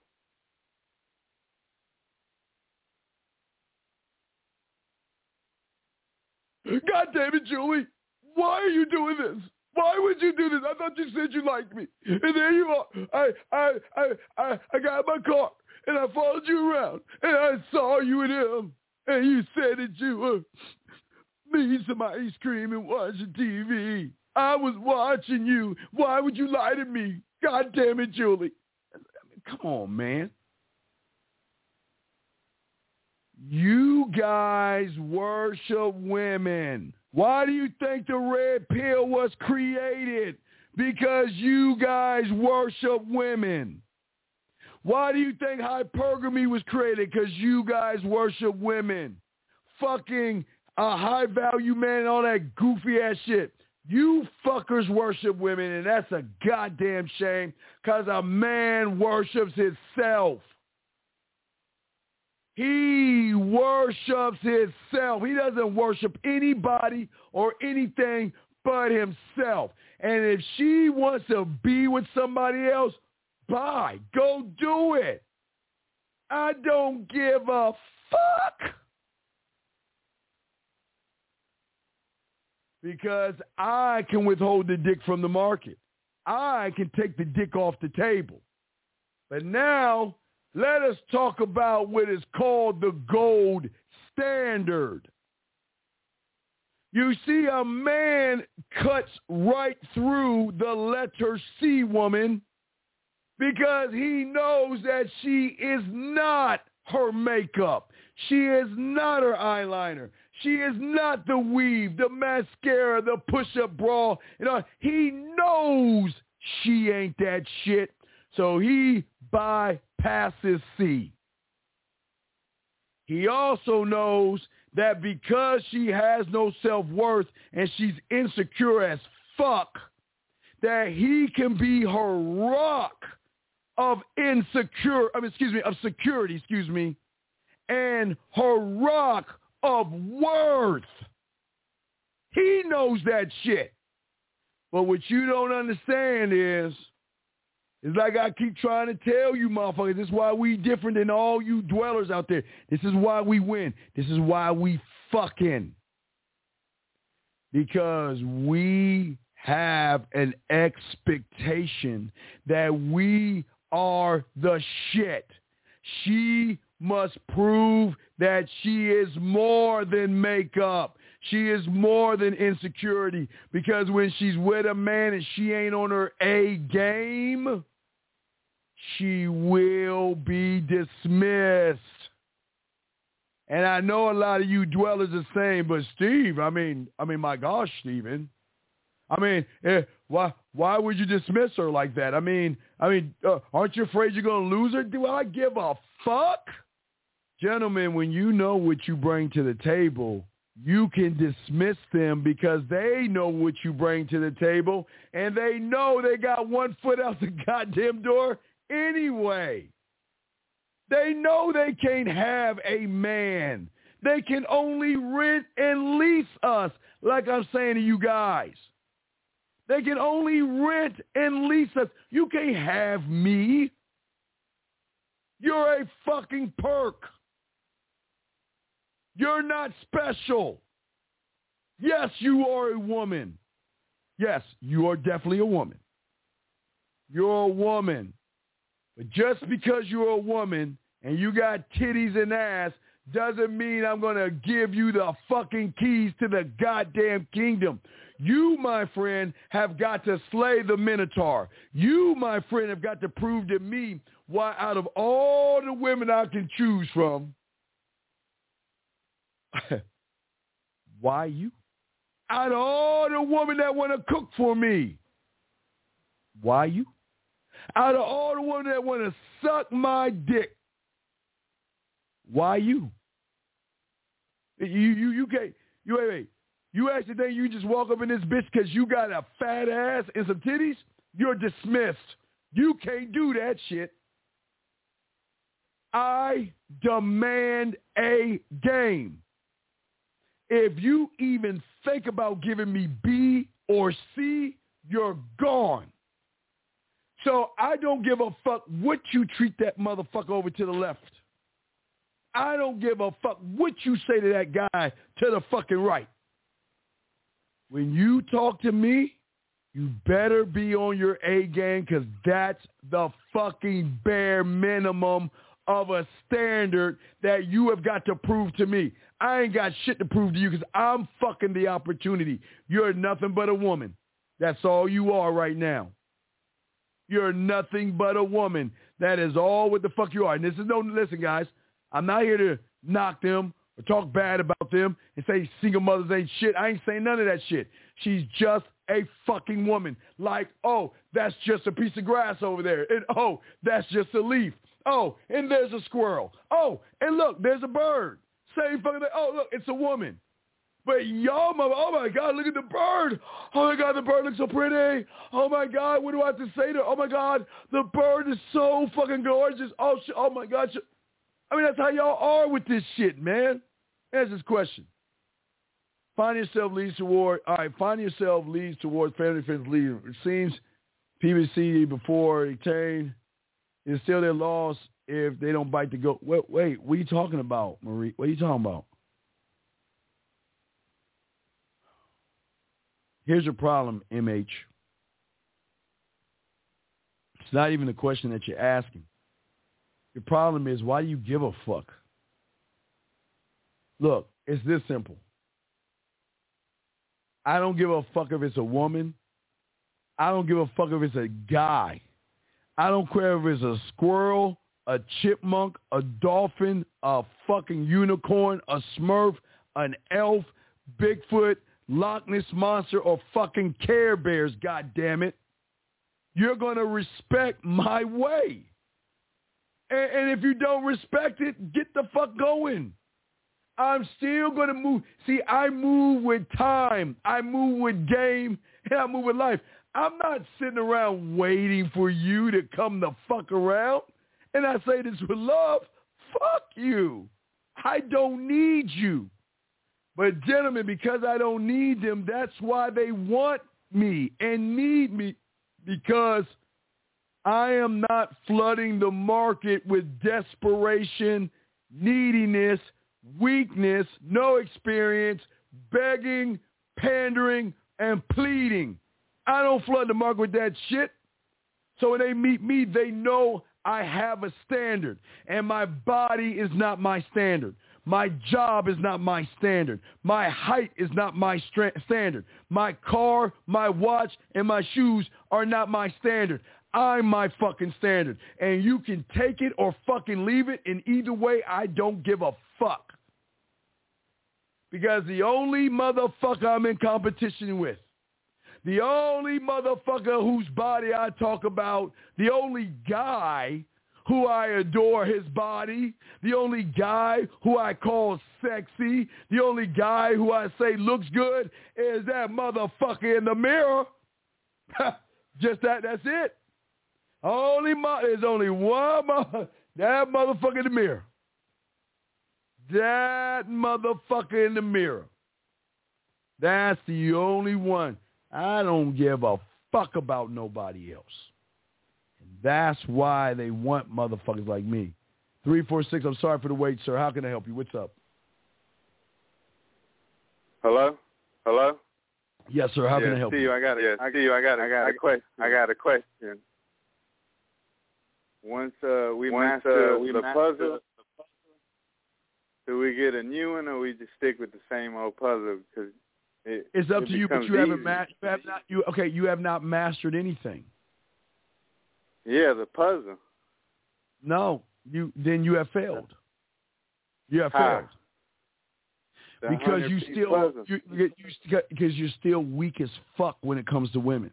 God damn it, Julie. Why are you doing this? Why would you do this? I thought you said you liked me. And there you are. I got in my car and I followed you around and I saw you and him. And you said that you were eating some ice cream and watching TV. I was watching you. Why would you lie to me? God damn it, Julie. I mean, come on, man. You guys worship women. Why do you think the red pill was created? Because you guys worship women. Why do you think hypergamy was created? Because you guys worship women. Fucking a high-value man and all that goofy-ass shit. You fuckers worship women, and that's a goddamn shame because a man worships himself. He worships himself. He doesn't worship anybody or anything but himself. And if she wants to be with somebody else, bye. Go do it. I don't give a fuck. Because I can withhold the dick from the market. I can take the dick off the table. But now, let us talk about what is called the gold standard. You see, a man cuts right through the letter C woman because he knows that she is not her makeup. She is not her eyeliner. She is not the weave, the mascara, the push-up bra. He knows she ain't that shit. So he bypasses C. He also knows that because she has no self-worth and she's insecure as fuck, that he can be her rock of security, and her rock of worth. He knows that shit. But what you don't understand is, it's like I keep trying to tell you, motherfuckers, this is why we different than all you dwellers out there. This is why we win. This is why we fucking. Because we have an expectation that we are the shit. She must prove that she is more than makeup. She is more than insecurity. Because when she's with a man and she ain't on her A game, she will be dismissed. And I know a lot of you dwellers are saying, but Steve, I mean, my gosh, Steven. Why would you dismiss her like that? Aren't you afraid you're going to lose her? Do I give a fuck? Gentlemen, when you know what you bring to the table, you can dismiss them because they know what you bring to the table, and they know they got one foot out the goddamn door anyway. They know they can't have a man. They can only rent and lease us, like I'm saying to you guys. They can only rent and lease us. You can't have me. You're a fucking perk. You're not special. Yes, you are a woman. Yes, you are definitely a woman. You're a woman. But just because you're a woman and you got titties and ass doesn't mean I'm going to give you the fucking keys to the goddamn kingdom. You, my friend, have got to slay the Minotaur. You, my friend, have got to prove to me why out of all the women I can choose from, why you? Out of all the women that want to cook for me, why you? Out of all the women that want to suck my dick, why you? You can't. Wait. You actually think you just walk up in this bitch because you got a fat ass and some titties? You're dismissed. You can't do that shit. I demand a game. If you even think about giving me B or C, you're gone. So I don't give a fuck what you treat that motherfucker over to the left. I don't give a fuck what you say to that guy to the fucking right. When you talk to me, you better be on your A game because that's the fucking bare minimum of a standard that you have got to prove to me. I ain't got shit to prove to you because I'm fucking the opportunity. You're nothing but a woman. That's all you are right now. You're nothing but a woman. That is all what the fuck you are. And listen, guys, I'm not here to knock them or talk bad about them and say single mothers ain't shit. I ain't saying none of that shit. She's just a fucking woman. Like, oh, that's just a piece of grass over there. And, oh, that's just a leaf. Oh, and there's a squirrel. Oh, and look, there's a bird. Same fucking thing. Oh, look, it's a woman. But y'all, oh my God, look at the bird. Oh my God, the bird looks so pretty. Oh my God, what do I have to say to her? Oh my God, the bird is so fucking gorgeous. Oh my God. I mean, that's how y'all are with this shit, man. Answer this question. Find yourself leads towards family friends leading. It seems PBC before obtained is still their loss if they don't bite the goat. Wait, what are you talking about, Marie? What are you talking about? Here's your problem, MH. It's not even the question that you're asking. Your problem is, why do you give a fuck? Look, it's this simple. I don't give a fuck if it's a woman. I don't give a fuck if it's a guy. I don't care if it's a squirrel, a chipmunk, a dolphin, a fucking unicorn, a smurf, an elf, Bigfoot, Loch Ness Monster, or fucking Care Bears, goddammit. You're going to respect my way. And if you don't respect it, get the fuck going. I'm still going to move. See, I move with time. I move with game. And I move with life. I'm not sitting around waiting for you to come the fuck around. And I say this with love. Fuck you. I don't need you. But gentlemen, because I don't need them, that's why they want me and need me, because I am not flooding the market with desperation, neediness, weakness, no experience, begging, pandering, and pleading. I don't flood the market with that shit. So when they meet me, they know I have a standard, and my body is not my standard. My job is not my standard. My height is not my standard. My car, my watch, and my shoes are not my standard. I'm my fucking standard. And you can take it or fucking leave it. And either way, I don't give a fuck. Because the only motherfucker I'm in competition with, the only motherfucker whose body I talk about, the only guy who I adore his body, the only guy who I call sexy, the only guy who I say looks good is that motherfucker in the mirror. Just that's it. There's only one that motherfucker in the mirror. That motherfucker in the mirror. That's the only one. I don't give a fuck about nobody else. That's why they want motherfuckers like me. 346, I'm sorry for the wait, sir. How can I help you? What's up?
Hello?
Yes, sir. How can I help you?
I got a question. Once we master the puzzle, do we get a new one, or we just stick with the same old puzzle? Because
it's up to you, but you haven't you have not mastered anything.
Yeah, the puzzle.
No, you have failed. You have failed. Because you're still weak as fuck when it comes to women.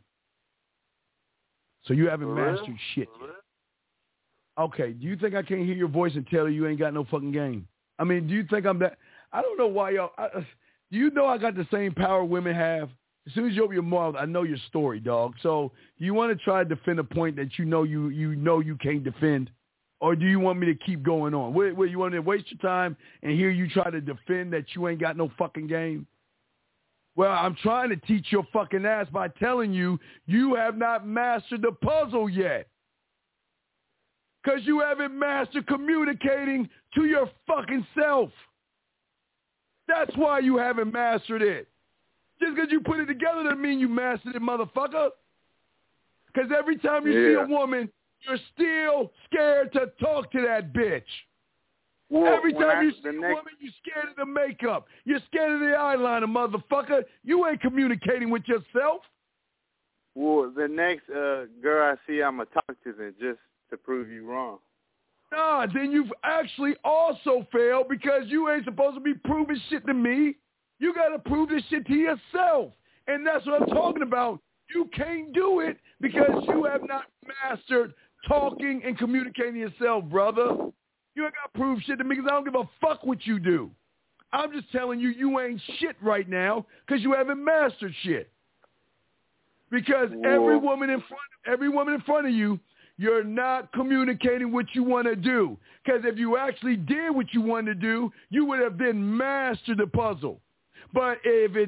So you haven't mastered shit yet. Okay, do you think I can't hear your voice and tell you ain't got no fucking game? I mean, do you think I'm that? I don't know why y'all. Do you know I got the same power women have? As soon as you open your mouth, I know your story, dog. So do you want to try to defend a point that you know you can't defend? Or do you want me to keep going on? Where you want me to waste your time and hear you try to defend that you ain't got no fucking game? Well, I'm trying to teach your fucking ass by telling you you have not mastered the puzzle yet. Because you haven't mastered communicating to your fucking self. That's why you haven't mastered it. Just because you put it together doesn't mean you mastered it, motherfucker. Because every time you see a woman, you're still scared to talk to that bitch. Well, every time you see a woman, you're scared of the makeup. You're scared of the eyeliner, motherfucker. You ain't communicating with yourself.
Well, the next girl I see, I'm going to talk to them just to prove you wrong.
Nah, then you've actually also failed because you ain't supposed to be proving shit to me. You got to prove this shit to yourself. And that's what I'm talking about. You can't do it because you have not mastered talking and communicating to yourself, brother. You ain't got to prove shit to me because I don't give a fuck what you do. I'm just telling you, you ain't shit right now because you haven't mastered shit. Because every woman in front of you, you're not communicating what you want to do. Because if you actually did what you wanted to do, you would have then mastered the puzzle. But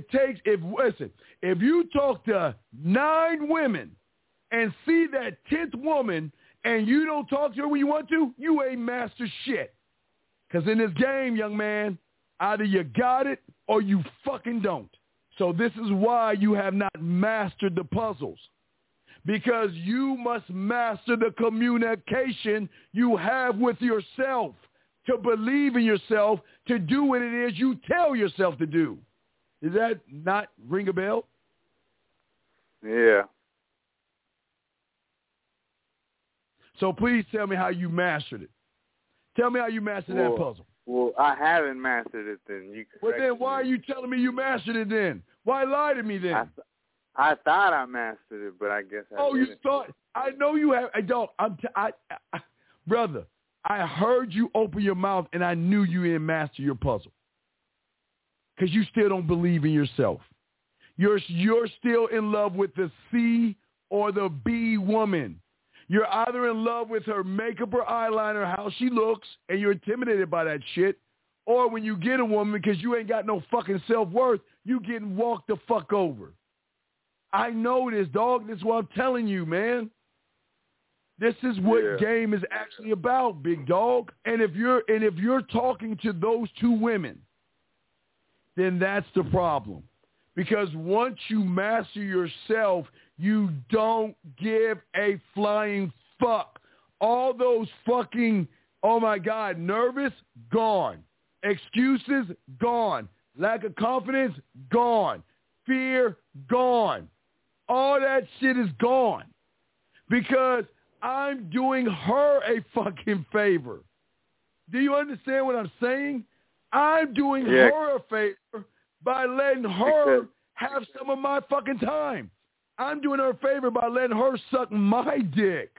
if you talk to 9 women and see that 10th woman and you don't talk to her when you want to, you ain't mastered shit. Because in this game, young man, either you got it or you fucking don't. So this is why you have not mastered the puzzles. Because you must master the communication you have with yourself, to believe in yourself, to do what it is you tell yourself to do. Does that not ring a bell?
Yeah.
So please tell me how you mastered it. Tell me how you mastered that puzzle.
Well, I haven't mastered it then.
Well, then why are you telling me you mastered it then? Why lie to me then?
I thought I mastered it, but I guess I didn't.
You thought? I know you have. I don't. Brother, I heard you open your mouth, and I knew you didn't master your puzzle. Because you still don't believe in yourself. You're still in love with the C or the B woman. You're either in love with her makeup or eyeliner, how she looks, and you're intimidated by that shit, or when you get a woman because you ain't got no fucking self-worth, you getting walked the fuck over. I know this, dog. This is what I'm telling you, man. This is what game is actually about, big dog. And if you're talking to those 2 women, then that's the problem. Because once you master yourself, you don't give a flying fuck. All those fucking, oh my God, nervous, gone. Excuses, gone. Lack of confidence, gone. Fear, gone. All that shit is gone. Because I'm doing her a fucking favor. Do you understand what I'm saying? I'm doing her a favor by letting her have some of my fucking time. I'm doing her a favor by letting her suck my dick.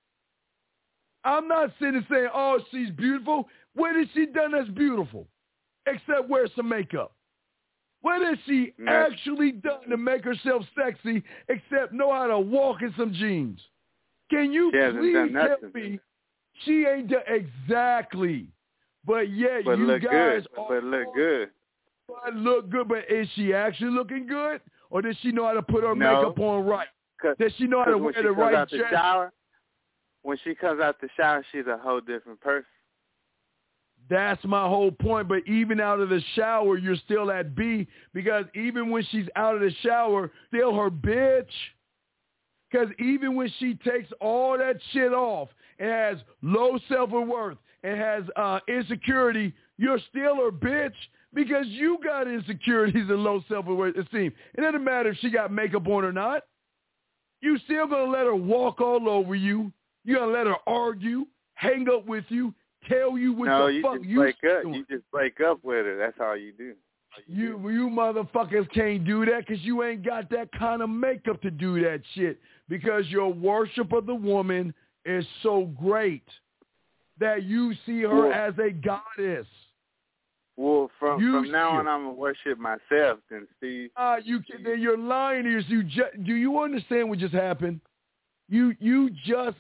I'm not sitting and saying, oh, she's beautiful. What has she done that's beautiful? Except wear some makeup. What has she actually done to make herself sexy except know how to walk in some jeans? Can you please tell me she ain't done exactly? But yet you guys
look good.
Look good, but is she actually looking good? Or does she know how to put her makeup on right? Does she know how to wear the right dress?
When she comes out the shower, she's a whole different person.
That's my whole point. But even out of the shower, you're still at B, because even when she's out of the shower, still her bitch. Because even when she takes all that shit off and has low self-worth and has insecurity, you're still her bitch because you got insecurities and low self-esteem. It doesn't matter if she got makeup on or not. You still going to let her walk all over you. You're going to let her argue, hang up with you, tell you what the fuck you doing.
You just break up with her. That's all you do.
You motherfuckers can't do that because you ain't got that kind of makeup to do that shit because your worship of the woman is so great that you see her as a goddess.
Well, from now on, I'm going to worship myself then, Steve.
Then you're lying to yourself. Do you understand what just happened? You just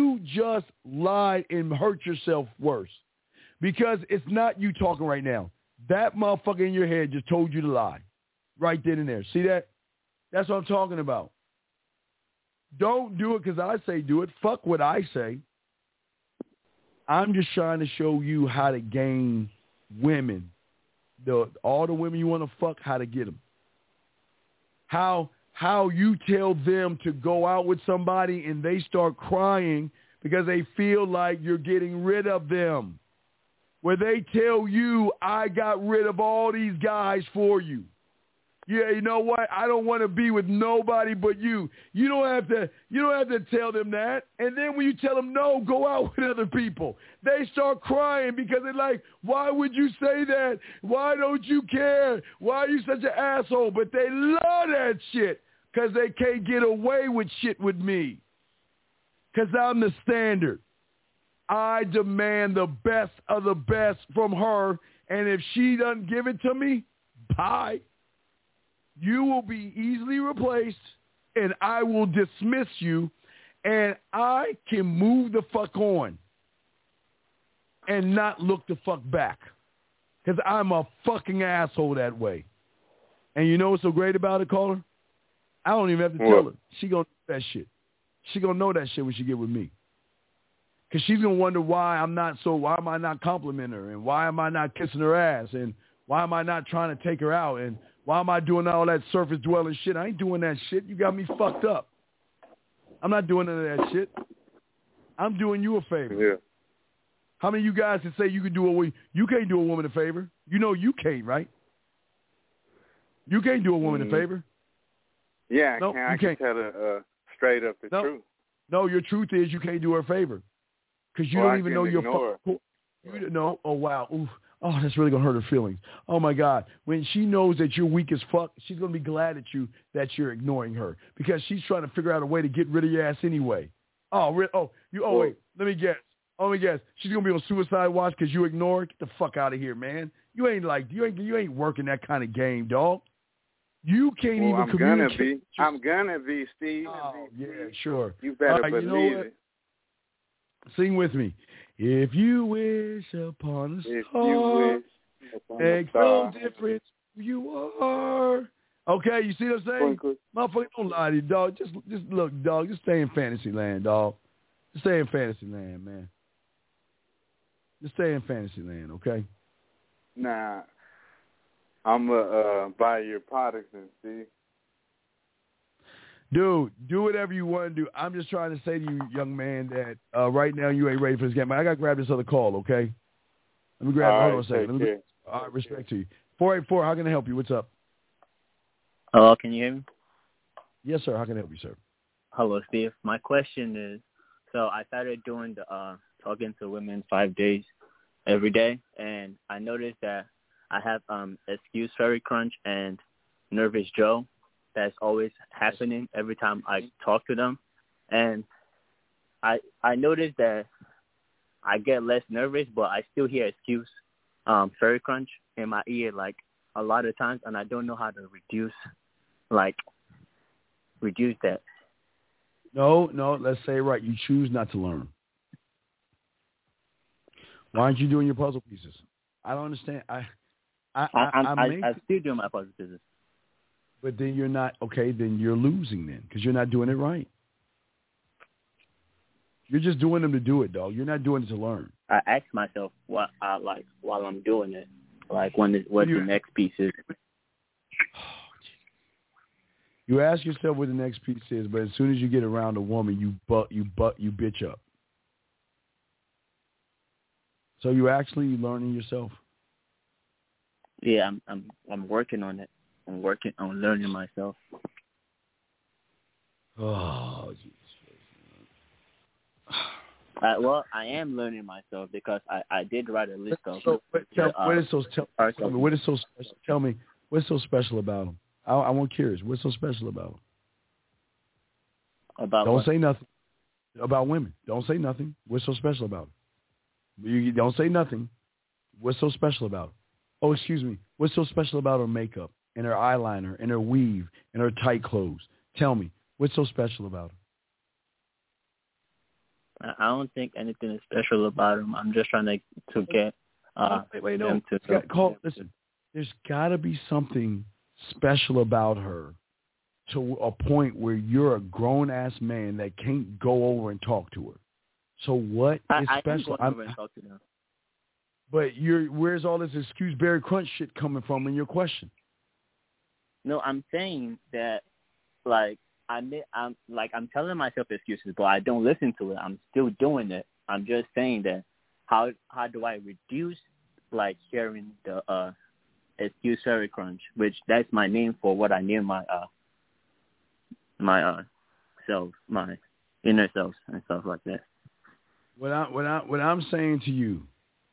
lied and hurt yourself worse because it's not you talking right now. That motherfucker in your head just told you to lie right then and there. See that? That's what I'm talking about. Don't do it because I say do it. Fuck what I say. I'm just trying to show you how to gain women. All the women you want to fuck, how to get them. How you tell them to go out with somebody and they start crying because they feel like you're getting rid of them. Where they tell you, I got rid of all these guys for you. Yeah, you know what? I don't want to be with nobody but you. You don't have to tell them that. And then when you tell them no, go out with other people, they start crying because they're like, why would you say that? Why don't you care? Why are you such an asshole? But they love that shit because they can't get away with shit with me because I'm the standard. I demand the best of the best from her, and if she doesn't give it to me, bye. You will be easily replaced, and I will dismiss you, and I can move the fuck on and not look the fuck back because I'm a fucking asshole that way. And you know what's so great about it, caller? I don't even have to tell her. She going to know that shit. She going to know that shit when she get with me. Because she's going to wonder why am I not complimenting her? And why am I not kissing her ass? And why am I not trying to take her out? And why am I doing all that surface dwelling shit? I ain't doing that shit. You got me fucked up. I'm not doing none of that shit. I'm doing you a favor.
Yeah.
How many of you guys can say you can you can't do a woman a favor? You know you can't, right? You can't do a woman a favor.
Yeah, I can tell her straight up the truth. No,
your truth is you can't do her a favor. Because you don't even know you're fucking. You don't know. Oh, wow. Oof. Oh, that's really going to hurt her feelings. Oh, my God. When she knows that you're weak as fuck, she's going to be glad that you're ignoring her because she's trying to figure out a way to get rid of your ass anyway. Oh, really? Wait. Let me guess. She's going to be on suicide watch because you ignore her? Get the fuck out of here, man. You ain't working that kind of game, dog. You can't even communicate.
I'm gonna be, Steve.
Oh, yeah, sure.
You better believe it.
Sing with me. If you wish upon a star, makes no difference who you are. Okay, you see what I'm saying? Motherfucker, don't lie to you, dog. Just look, dog. Just stay in fantasy land, dog. Just stay in fantasy land, man. Just stay in fantasy land, okay?
Nah. I'm going to buy your products and see.
Dude, do whatever you want to do. I'm just trying to say to you, young man, that right now you ain't ready for this game. I got to grab this other call, okay? Let me grab it. Hold on a second. All right, respect to you. 484, how can I help you? What's up?
Hello, can you hear me?
Yes, sir. How can I help you, sir?
Hello, Steve. My question is, so I started doing the talking to women 5 days every day, and I noticed that I have excuse fairy crunch and nervous Joe. That's always happening every time I talk to them. And I noticed that I get less nervous, but I still hear excuse fairy crunch in my ear like a lot of times, and I don't know how to reduce that.
No, let's say it right. You choose not to learn. Why aren't you doing your puzzle pieces? I don't understand.
I still do my puzzle pieces.
But then you're not, okay, then you're losing then because you're not doing it right. You're just doing them to do it, dog. You're not doing it to learn.
I ask myself what I like while I'm doing it, like what the next piece is.
You ask yourself what the next piece is, but as soon as you get around a woman, you bitch up. So you actually learning yourself?
Yeah, I'm working on it. I'm working on learning myself.
Oh, Jesus.
Well, I am learning myself because I did write a list of.
What is so special? Tell me what's so special about them. I'm curious. What's so special about them? Don't say nothing about women. Don't say nothing. What's so special about them? You don't say nothing. What's so special about them? Oh, excuse me. What's so special about her makeup and her eyeliner and her weave and her tight clothes? Tell me what's so special about them.
I don't think anything is special about them. I'm just trying to get them to
listen, there's got to be something special about her to a point where you're a grown-ass man that can't go over and talk to her. So what is special?
I can go over and talk to them.
But where's all this excuse Barry Crunch shit coming from in your question?
No, I'm saying that, I'm telling myself excuses, but I don't listen to it. I'm still doing it. I'm just saying that how do I reduce hearing the excuse Barry Crunch, which that's my name for what I name my self, my inner self and stuff like that.
What I'm saying to you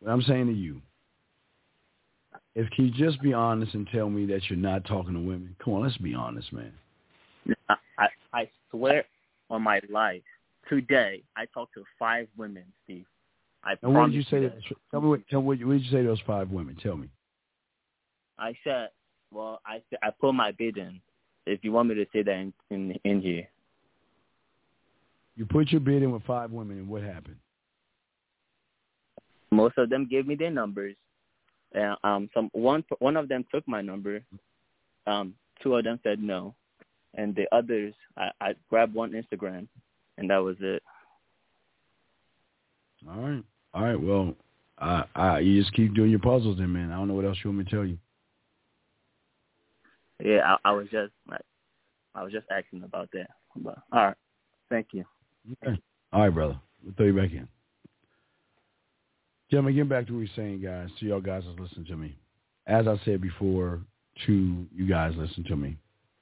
is, can you just be honest and tell me that you're not talking to women? Come on, let's be honest, man.
I swear on my life, today I talked to 5 women, Steve.
And what did you say? Tell me what did you say to those 5 women? Tell me.
I said, I put my bid in. If you want me to say that in here.
You put your bid in with 5 women, and what happened?
Most of them gave me their numbers. One of them took my number. 2 of them said no, and the others I grabbed one Instagram, and that was it.
All right. Well, you just keep doing your puzzles, then, man. I don't know what else you want me to tell you.
Yeah, I was just asking about that. But, all right, thank you.
Okay. All right, brother. We'll throw you back in. Gentlemen, getting back to what we're saying, guys, to y'all guys that's listening to me. As I said before, to you guys listen to me.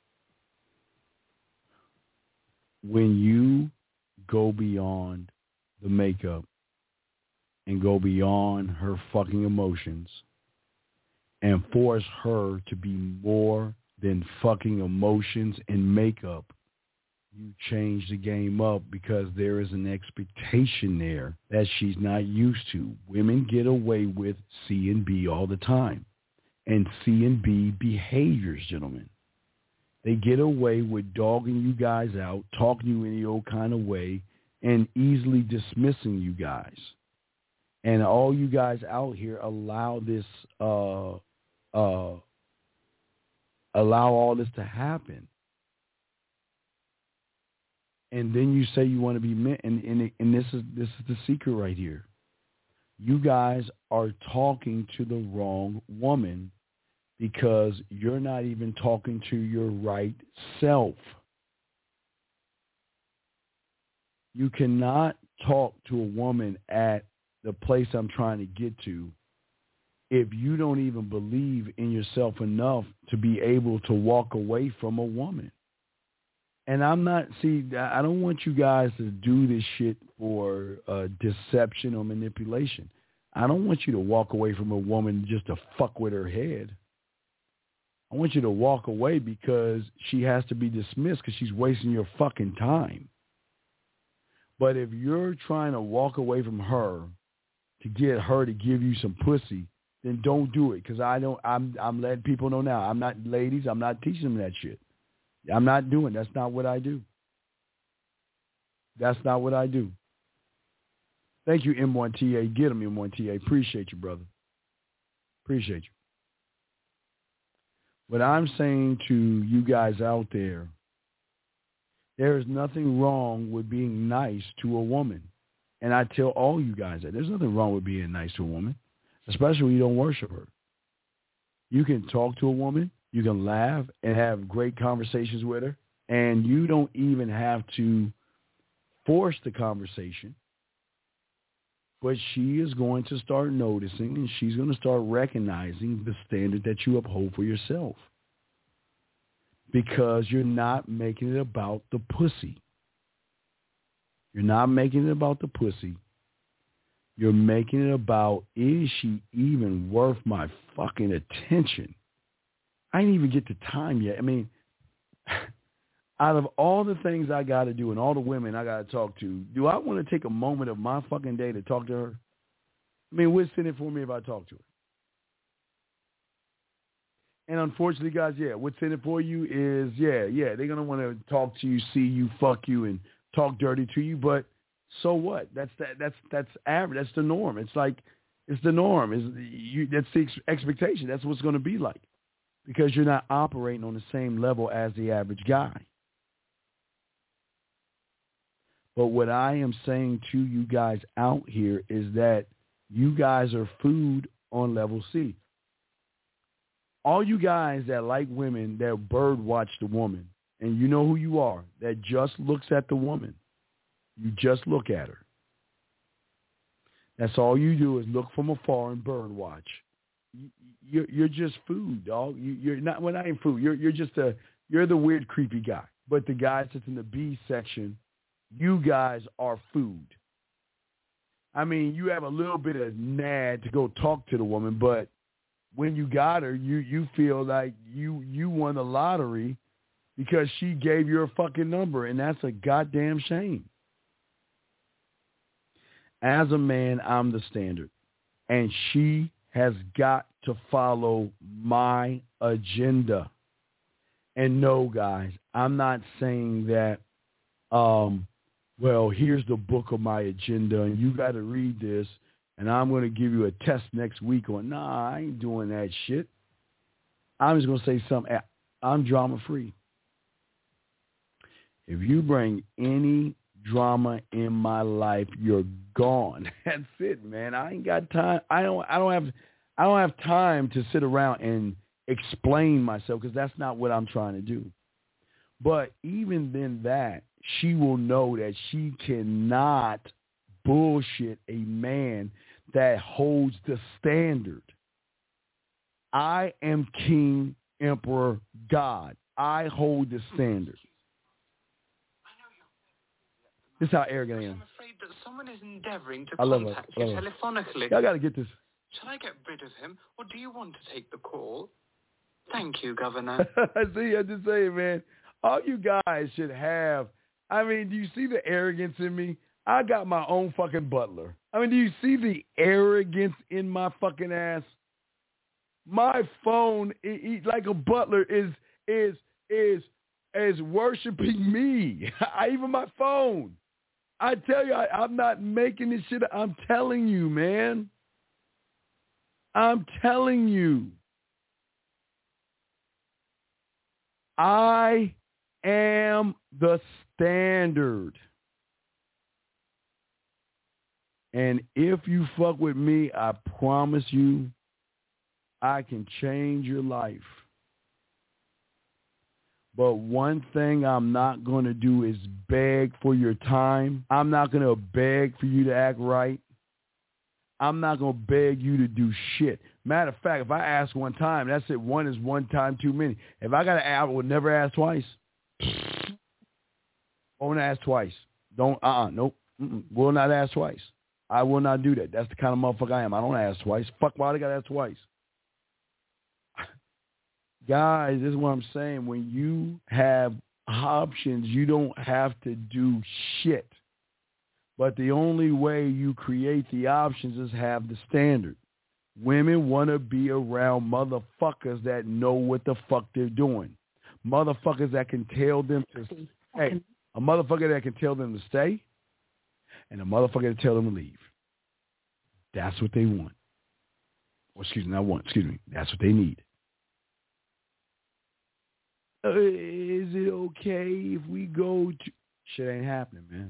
When you go beyond the makeup and go beyond her fucking emotions and force her to be more than fucking emotions and makeup, you change the game up because there is an expectation there that she's not used to. Women get away with C and B all the time. And C and B behaviors, gentlemen. They get away with dogging you guys out, talking to you any old kind of way, and easily dismissing you guys. And all you guys out here allow all this to happen. And then you say you want to be men, and this is the secret right here. You guys are talking to the wrong woman because you're not even talking to your right self. You cannot talk to a woman at the place I'm trying to get to if you don't even believe in yourself enough to be able to walk away from a woman. And I don't want you guys to do this shit for deception or manipulation. I don't want you to walk away from a woman just to fuck with her head. I want you to walk away because she has to be dismissed because she's wasting your fucking time. But if you're trying to walk away from her to get her to give you some pussy, then don't do it because I'm letting people know now. I'm not teaching them that shit. I'm not doing. That's not what I do. That's not what I do. Thank you, M1TA. Get him, M1TA. Appreciate you, brother. Appreciate you. What I'm saying to you guys out there, there is nothing wrong with being nice to a woman. And I tell all you guys that there's nothing wrong with being nice to a woman, especially when you don't worship her. You can talk to a woman. You can laugh and have great conversations with her, and you don't even have to force the conversation. But she is going to start noticing, and she's going to start recognizing the standard that you uphold for yourself. Because you're not making it about the pussy. You're not making it about the pussy. You're making it about, is she even worth my fucking attention? I didn't even get the time yet. I mean, out of all the things I got to do and all the women I got to talk to, do I want to take a moment of my fucking day to talk to her? I mean, what's in it for me if I talk to her? And unfortunately, guys, what's in it for you is, they're going to want to talk to you, see you, fuck you, and talk dirty to you, but so what? That's average. That's the norm. It's like, it's the norm. That's the expectation. That's what it's going to be like because you're not operating on the same level as the average guy. But what I am saying to you guys out here is that you guys are food on level C. All you guys that like women, that bird watch the woman, and you know who you are, that just looks at the woman. You just look at her. That's all you do is look from afar and bird watch. You're just food, dog. You're not. Well, not even food. You're the weird, creepy guy. But the guys that's in the B section, you guys are food. I mean, you have a little bit of nad to go talk to the woman, but when you got her, you feel like you won the lottery because she gave you a fucking number, and that's a goddamn shame. As a man, I'm the standard, and she has got to follow my agenda. And no, guys, I'm not saying that, well, here's the book of my agenda, and you got to read this, and I'm going to give you a test next week on, nah, I ain't doing that shit. I'm just going to say something. I'm drama-free. If you bring any drama in my life, you're gone. That's it, man. I ain't got time. I don't have time to sit around and explain myself because that's not what I'm trying to do. But even then that, she will know that she cannot bullshit a man that holds the standard. I am King, Emperor, God. I hold the standard. This is how arrogant I am.
I'm afraid that someone is endeavoring to
contact
you telephonically.
I got to get this.
Shall I get rid of him, or do you want to take the call? Thank you, Governor.
See, I'm just saying, man, all you guys should have, I mean, do you see the arrogance in me? I got my own fucking butler. I mean, do you see the arrogance in my fucking ass? My phone, like a butler, is worshiping me. Even my phone. I tell you, I'm not making this shit. I'm telling you, man. I'm telling you. I am the standard. And if you fuck with me, I promise you, I can change your life. But one thing I'm not going to do is beg for your time. I'm not going to beg for you to act right. I'm not going to beg you to do shit. Matter of fact, if I ask one time, that's it. One is one time too many. If I got to ask, I will never ask twice. I won't ask twice. Nope. Will not ask twice. I will not do that. That's the kind of motherfucker I am. I don't ask twice. Fuck, why do I got to ask twice? Guys, this is what I'm saying. When you have options, you don't have to do shit. But the only way you create the options is have the standard. Women want to be around motherfuckers that know what the fuck they're doing. Motherfuckers that can tell them to, a motherfucker that can tell them to stay and a motherfucker to tell them to leave. That's what they want. Or that's what they need. Is it okay if we go to... Shit ain't happening, man.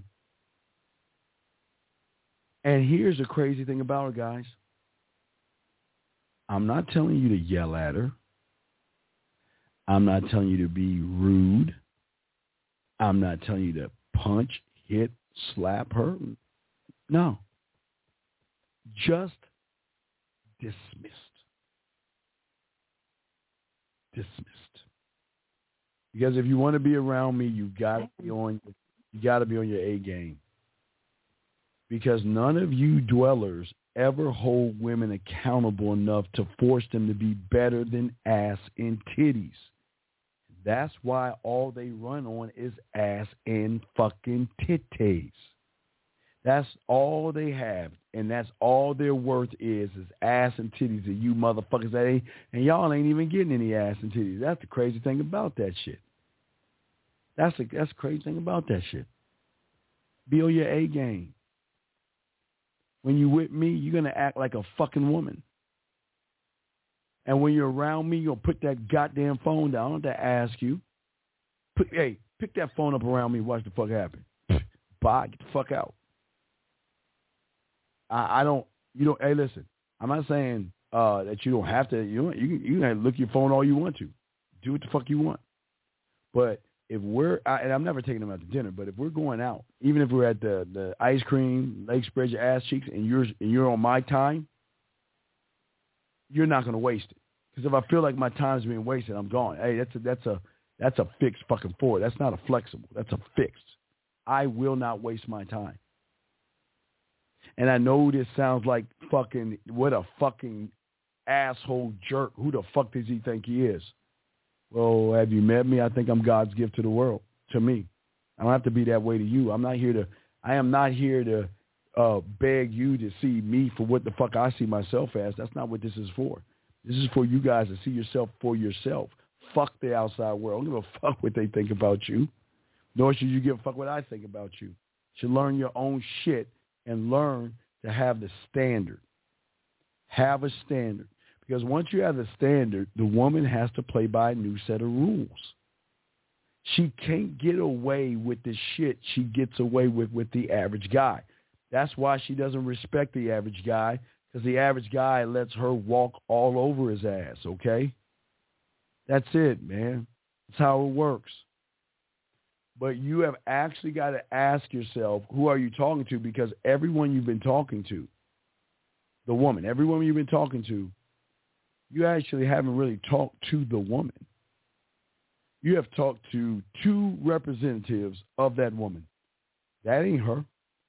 And here's the crazy thing about it, guys. I'm not telling you to yell at her. I'm not telling you to be rude. I'm not telling you to punch, hit, slap her. No. just dismissed. Because if you want to be around me, you gotta be on your A game. Because none of you dwellers ever hold women accountable enough to force them to be better than ass and titties. That's why all they run on is ass and fucking titties. That's all they have, and that's all their worth is ass and titties. And you motherfuckers that ain't, and y'all ain't even getting any ass and titties. That's the crazy thing about that shit. That's the crazy thing about that shit. Be on your A game. When you with me, you're gonna act like a fucking woman. And when you're around me, you'll put that goddamn phone down. I don't have to ask you. Pick that phone up around me. Watch the fuck happen. Bye. Get the fuck out. Hey, listen. I'm not saying that you don't have to. You can look at your phone all you want to. Do what the fuck you want. But if and I'm never taking them out to dinner, but if we're going out, even if we're at the ice cream, Lake Spread Your Ass Cheeks, and you're on my time, you're not going to waste it. Because if I feel like my time's being wasted, I'm gone. Hey, that's a fixed fucking forward. That's not a flexible. That's a fixed. I will not waste my time. And I know this sounds like fucking, what a fucking asshole jerk. Who the fuck does he think he is? Well, have you met me? I think I'm God's gift to the world, to me. I don't have to be that way to you. I am not here to beg you to see me for what the fuck I see myself as. That's not what this is for. This is for you guys to see yourself for yourself. Fuck the outside world. I don't give a fuck what they think about you. Nor should you give a fuck what I think about you. You should learn your own shit and learn to have the standard. Have a standard. Because once you have the standard, the woman has to play by a new set of rules. She can't get away with the shit she gets away with the average guy. That's why she doesn't respect the average guy, because the average guy lets her walk all over his ass, okay? That's it, man. That's how it works. But you have actually got to ask yourself, who are you talking to? Because everyone you've been talking to, the woman, every woman you've been talking to, you actually haven't really talked to the woman. You have talked to two representatives of that woman. That ain't her.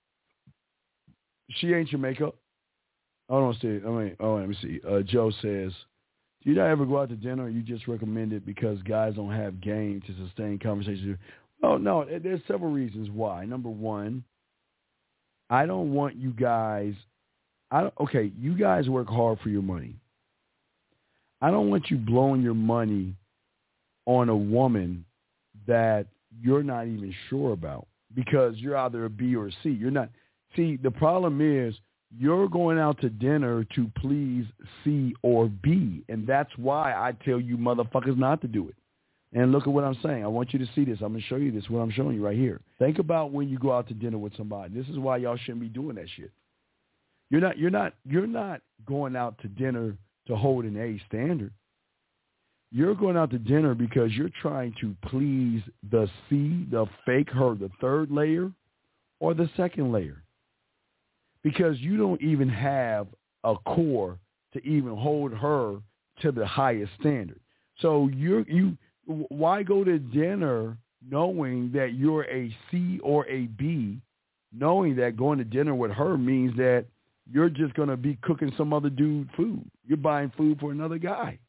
She ain't your makeup. Let me see. Joe says, do you not ever go out to dinner, or you just recommend it because guys don't have game to sustain conversations? Oh, no, there's several reasons why. Number one, I don't want you guys, you guys work hard for your money. I don't want you blowing your money on a woman that you're not even sure about, because you're either a B or a C. You're not. See, the problem is you're going out to dinner to please C or B, and that's why I tell you motherfuckers not to do it. And look at what I'm saying. I want you to see this. I'm going to show you this, what I'm showing you right here. Think about when you go out to dinner with somebody. This is why y'all shouldn't be doing that shit. You're not going out to dinner to hold an A standard. You're going out to dinner because you're trying to please the C, the fake her, the third layer, or the second layer. Because you don't even have a core to even hold her to the highest standard. So why go to dinner knowing that you're a C or a B, knowing that going to dinner with her means that you're just going to be cooking some other dude food. You're buying food for another guy.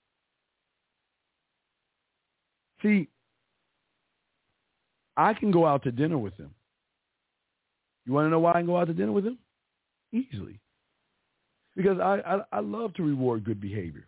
See, I can go out to dinner with him. You want to know why I can go out to dinner with him? Easily. Because I love to reward good behavior.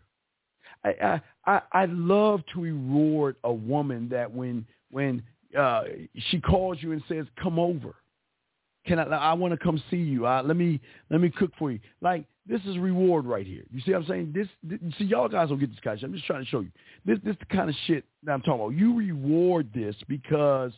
I love to reward a woman that when she calls you and says, come over. I want to come see you. Let me cook for you. Like, this is reward right here. You see what I'm saying? See, y'all guys don't get this kind of shit. I'm just trying to show you. This is the kind of shit that I'm talking about. You reward this because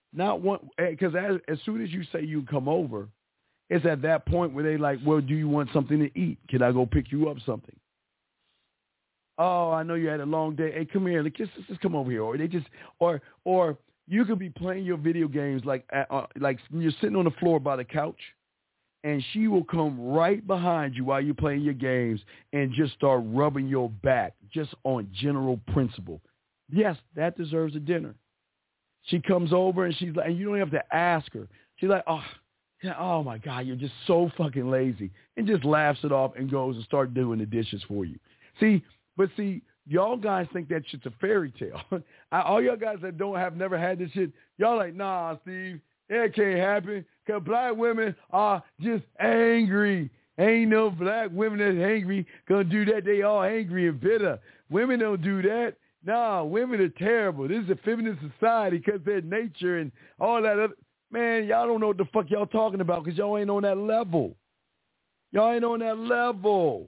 as soon as you say you come over, it's at that point where they like, well, do you want something to eat? Can I go pick you up something? Oh, I know you had a long day. Hey, come here. Let's just come over here. Or they just, or you could be playing your video games like you're sitting on the floor by the couch, and she will come right behind you while you're playing your games and just start rubbing your back just on general principle. Yes, that deserves a dinner. She comes over and she's like, and you don't have to ask her. She's like, oh my God, you're just so fucking lazy, and just laughs it off and goes and starts doing the dishes for you. See, y'all guys think that shit's a fairy tale. All y'all guys that never had this shit, y'all like, nah, Steve, that can't happen because black women are just angry. Ain't no black women that's angry gonna do that. They all angry and bitter. Women don't do that. Nah, women are terrible. This is a feminist society because their nature and all that other. Man, y'all don't know what the fuck y'all talking about because y'all ain't on that level. Y'all ain't on that level.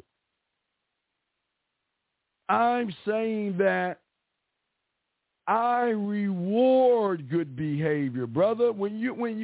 I'm saying that I reward good behavior, brother. When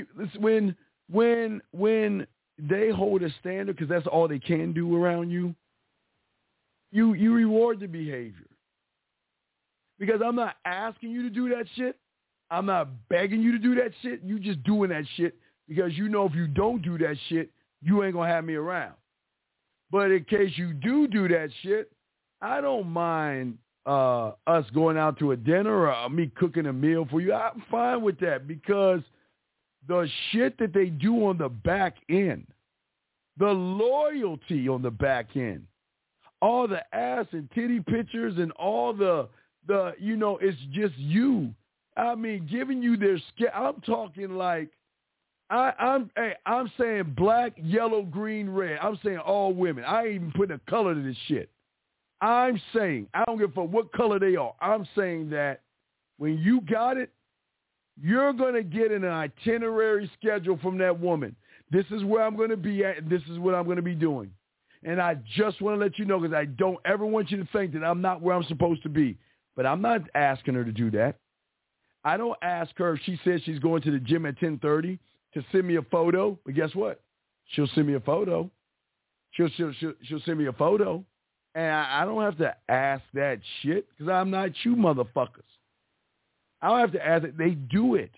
they hold a standard, because that's all they can do around you, you reward the behavior. Because I'm not asking you to do that shit. I'm not begging you to do that shit. You just doing that shit because you know if you don't do that shit, you ain't going to have me around. But in case you do that shit, I don't mind us going out to a dinner or me cooking a meal for you. I'm fine with that because the shit that they do on the back end, the loyalty on the back end, all the ass and titty pictures and all the it's just you. I mean, giving you their skin. I'm talking like, I'm saying black, yellow, green, red. I'm saying all women. I ain't even putting a color to this shit. I'm saying, I don't give a fuck what color they are. I'm saying that when you got it, you're going to get an itinerary schedule from that woman. This is where I'm going to be at, and this is what I'm going to be doing. And I just want to let you know because I don't ever want you to think that I'm not where I'm supposed to be. But I'm not asking her to do that. I don't ask her if she says she's going to the gym at 10:30 to send me a photo. But guess what? She'll send me a photo. She'll send me a photo. And I don't have to ask that shit because I'm not you motherfuckers. I don't have to ask it. They do it.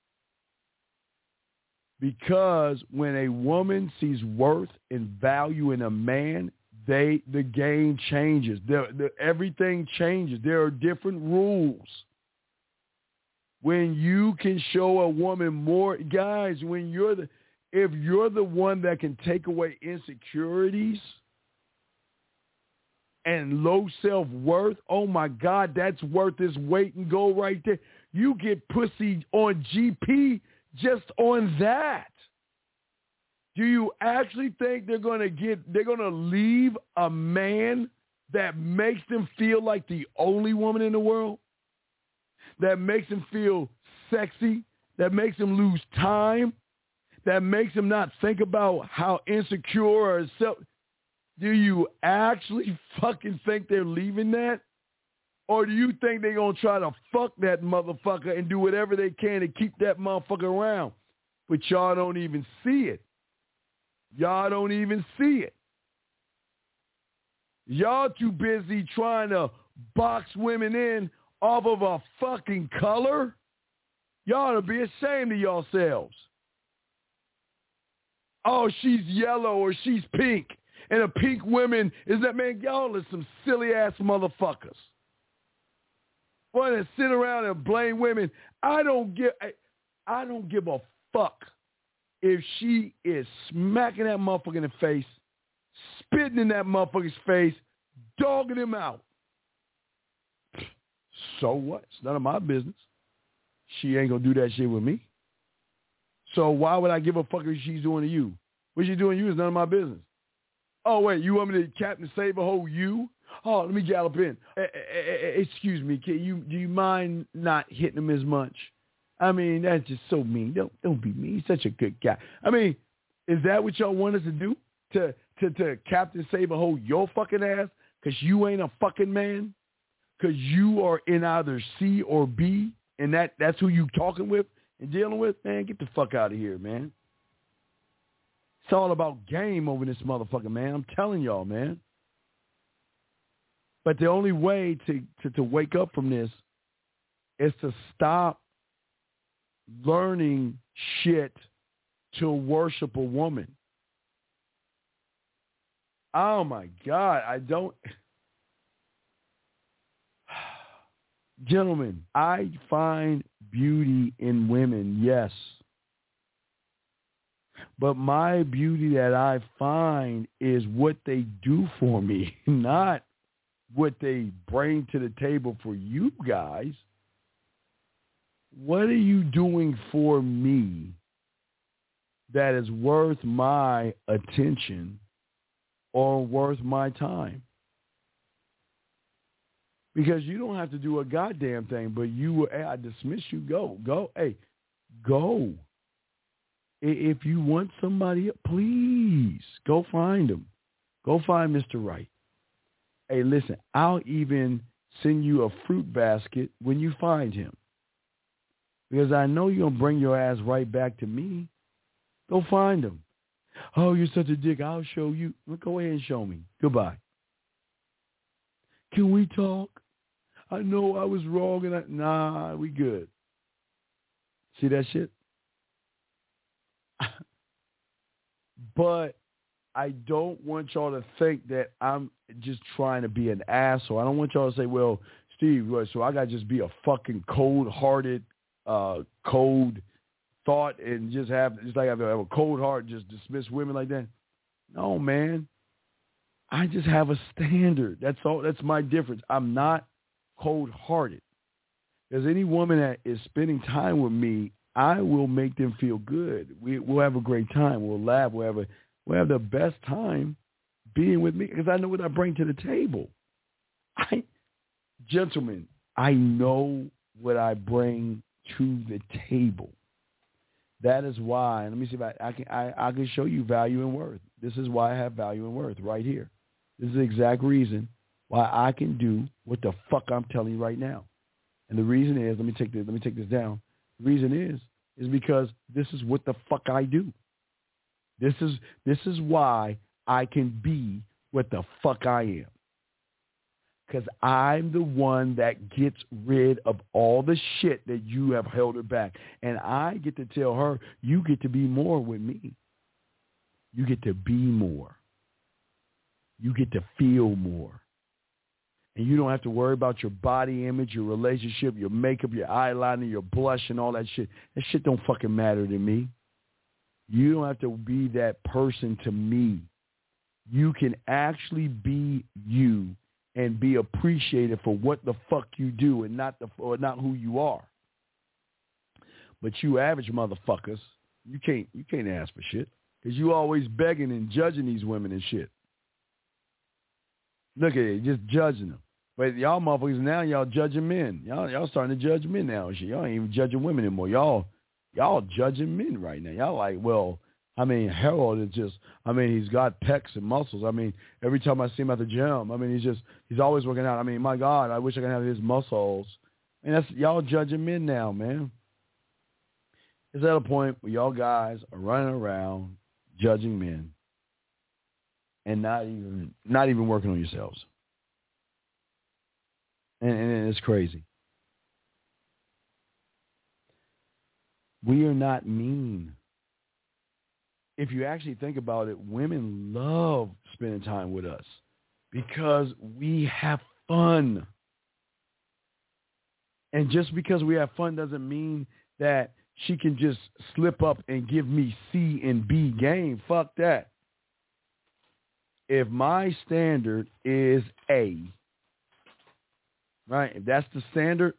Because when a woman sees worth and value in a man, the game changes. Everything changes. There are different rules. When you can show a woman more, guys, if you're the one that can take away insecurities and low self-worth, oh my God, that's worth its weight in gold right there. You get pussy on GP just on that. Do you actually think they're going to leave a man that makes them feel like the only woman in the world? That makes them feel sexy? That makes them lose time? That makes them not think about how insecure or self... Do you actually fucking think they're leaving that? Or do you think they're going to try to fuck that motherfucker and do whatever they can to keep that motherfucker around? But y'all don't even see it. Y'all don't even see it. Y'all too busy trying to box women in off of a fucking color. Y'all ought to be ashamed of yourselves. Oh, she's yellow or she's pink. And a pink woman is that, man, y'all are some silly-ass motherfuckers. Want to sit around and blame women. I don't give a fuck if she is smacking that motherfucker in the face, spitting in that motherfucker's face, dogging him out. So what? It's none of my business. She ain't going to do that shit with me. So why would I give a fuck if she's doing to you? What she's doing to you is none of my business. Oh, wait, you want me to Captain Save-A-Hole you? Oh, let me gallop in. Excuse me, do you mind not hitting him as much? I mean, that's just so mean. Don't be mean. He's such a good guy. I mean, is that what y'all want us to do? To Captain Save-A-Hole your fucking ass? Because you ain't a fucking man? Because you are in either C or B, and that's who you talking with and dealing with? Man, get the fuck out of here, man. It's all about game over this motherfucker, man. I'm telling y'all, man. But the only way to wake up from this is to stop learning shit to worship a woman. Oh, my God. I don't. Gentlemen, I find beauty in women, yes. But my beauty that I find is what they do for me, not what they bring to the table for you guys. What are you doing for me that is worth my attention or worth my time? Because you don't have to do a goddamn thing, but I dismiss you. Go. Hey, go. If you want somebody, please go find them. Go find Mr. Right. Hey, listen, I'll even send you a fruit basket when you find him. Because I know you're going to bring your ass right back to me. Go find him. Oh, you're such a dick. I'll show you. Well, go ahead and show me. Goodbye. Can we talk? I know I was wrong. Nah, we good. See that shit? But I don't want y'all to think that I'm just trying to be an asshole. I don't want y'all to say, well, Steve, so I got to just be a fucking cold-hearted, cold thought and just have a cold heart, just dismiss women like that. No, man. I just have a standard. That's all. That's my difference. I'm not cold-hearted. Because any woman that is spending time with me, I will make them feel good. We'll have a great time. We'll laugh. We'll have the best time being with me because I know what I bring to the table. Gentlemen, I know what I bring to the table. That is why, let me see if I can show you value and worth. This is why I have value and worth right here. This is the exact reason why I can do what the fuck I'm telling you right now. And the reason is, let me take this down. The reason is because this is what the fuck I do. This is why I can be what the fuck I am. Because I'm the one that gets rid of all the shit that you have held her back. And I get to tell her, you get to be more with me. You get to be more. You get to feel more. And you don't have to worry about your body image, your relationship, your makeup, your eyeliner, your blush, and all that shit. That shit don't fucking matter to me. You don't have to be that person to me. You can actually be you and be appreciated for what the fuck you do and not who you are. But you average motherfuckers, you can't ask for shit because you always begging and judging these women and shit. Look at it, just judging them. But y'all motherfuckers now, y'all judging men. Y'all starting to judge men now and shit. Y'all ain't even judging women anymore. Y'all judging men right now. Y'all like, well, I mean, Harold is just, I mean, he's got pecs and muscles. I mean, every time I see him at the gym, I mean, he's always working out. I mean, my God, I wish I could have his muscles. And that's, y'all judging men now, man. It's at a point where y'all guys are running around judging men and not even working on yourselves. And it's crazy. We are not mean. If you actually think about it, women love spending time with us because we have fun. And just because we have fun doesn't mean that she can just slip up and give me C and B game. Fuck that. If my standard is A, right, if that's the standard,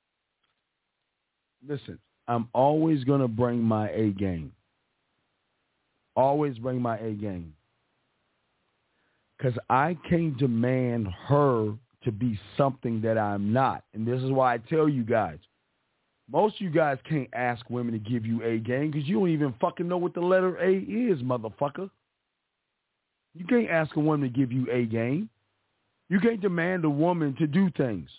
listen, I'm always going to bring my A game. Always bring my A game. Because I can't demand her to be something that I'm not. And this is why I tell you guys, most of you guys can't ask women to give you A game because you don't even fucking know what the letter A is, motherfucker. You can't ask a woman to give you A game. You can't demand a woman to do things.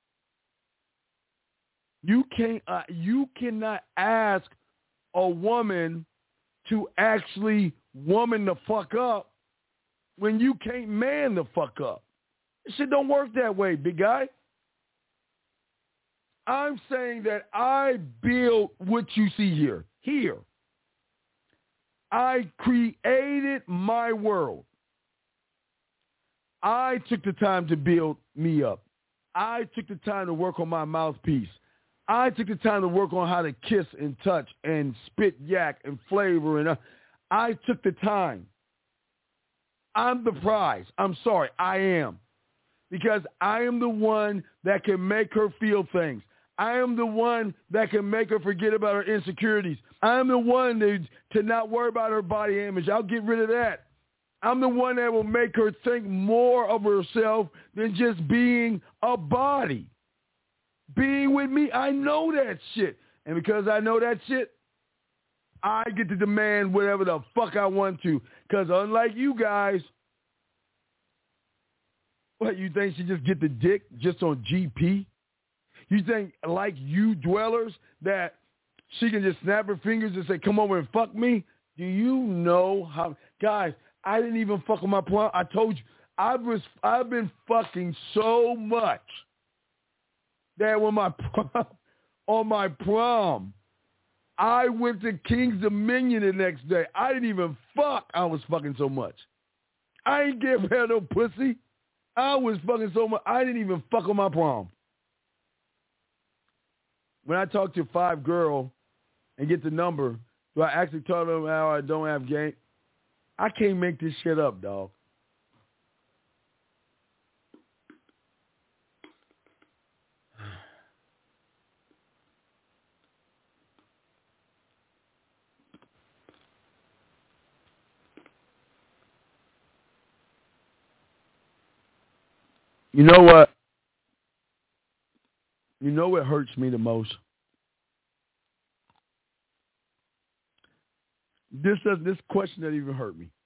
You cannot ask a woman to actually woman the fuck up when you can't man the fuck up. This shit don't work that way, big guy. I'm saying that I build what you see here. Here. I created my world. I took the time to build me up. I took the time to work on my mouthpiece. I took the time to work on how to kiss and touch and spit yak and flavor. And I took the time. I'm the prize. I'm sorry. I am. Because I am the one that can make her feel things. I am the one that can make her forget about her insecurities. I am the one to not worry about her body image. I'll get rid of that. I'm the one that will make her think more of herself than just being a body. Being with me, I know that shit. And because I know that shit, I get to demand whatever the fuck I want to. Because unlike you guys, what, you think she just get the dick just on GP? You think, like you dwellers, that she can just snap her fingers and say, come over and fuck me? Do you know how... Guys, I didn't even fuck on my prom. I told you, I've been fucking so much that when on my prom, I went to King's Dominion the next day. I didn't even fuck. I was fucking so much. I ain't give her no pussy. I was fucking so much. I didn't even fuck on my prom. When I talk to a 5 girl and get the number, do I actually tell them how I don't have game? I can't make this shit up, dog. You know what? You know what hurts me the most? This question doesn't even hurt me.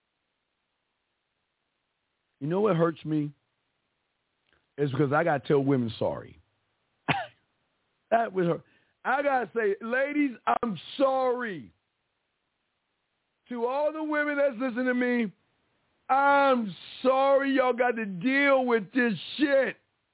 You know what hurts me? It's because I got to tell women sorry. That would hurt. I got to say, ladies, I'm sorry. To all the women that's listening to me, I'm sorry y'all got to deal with this shit.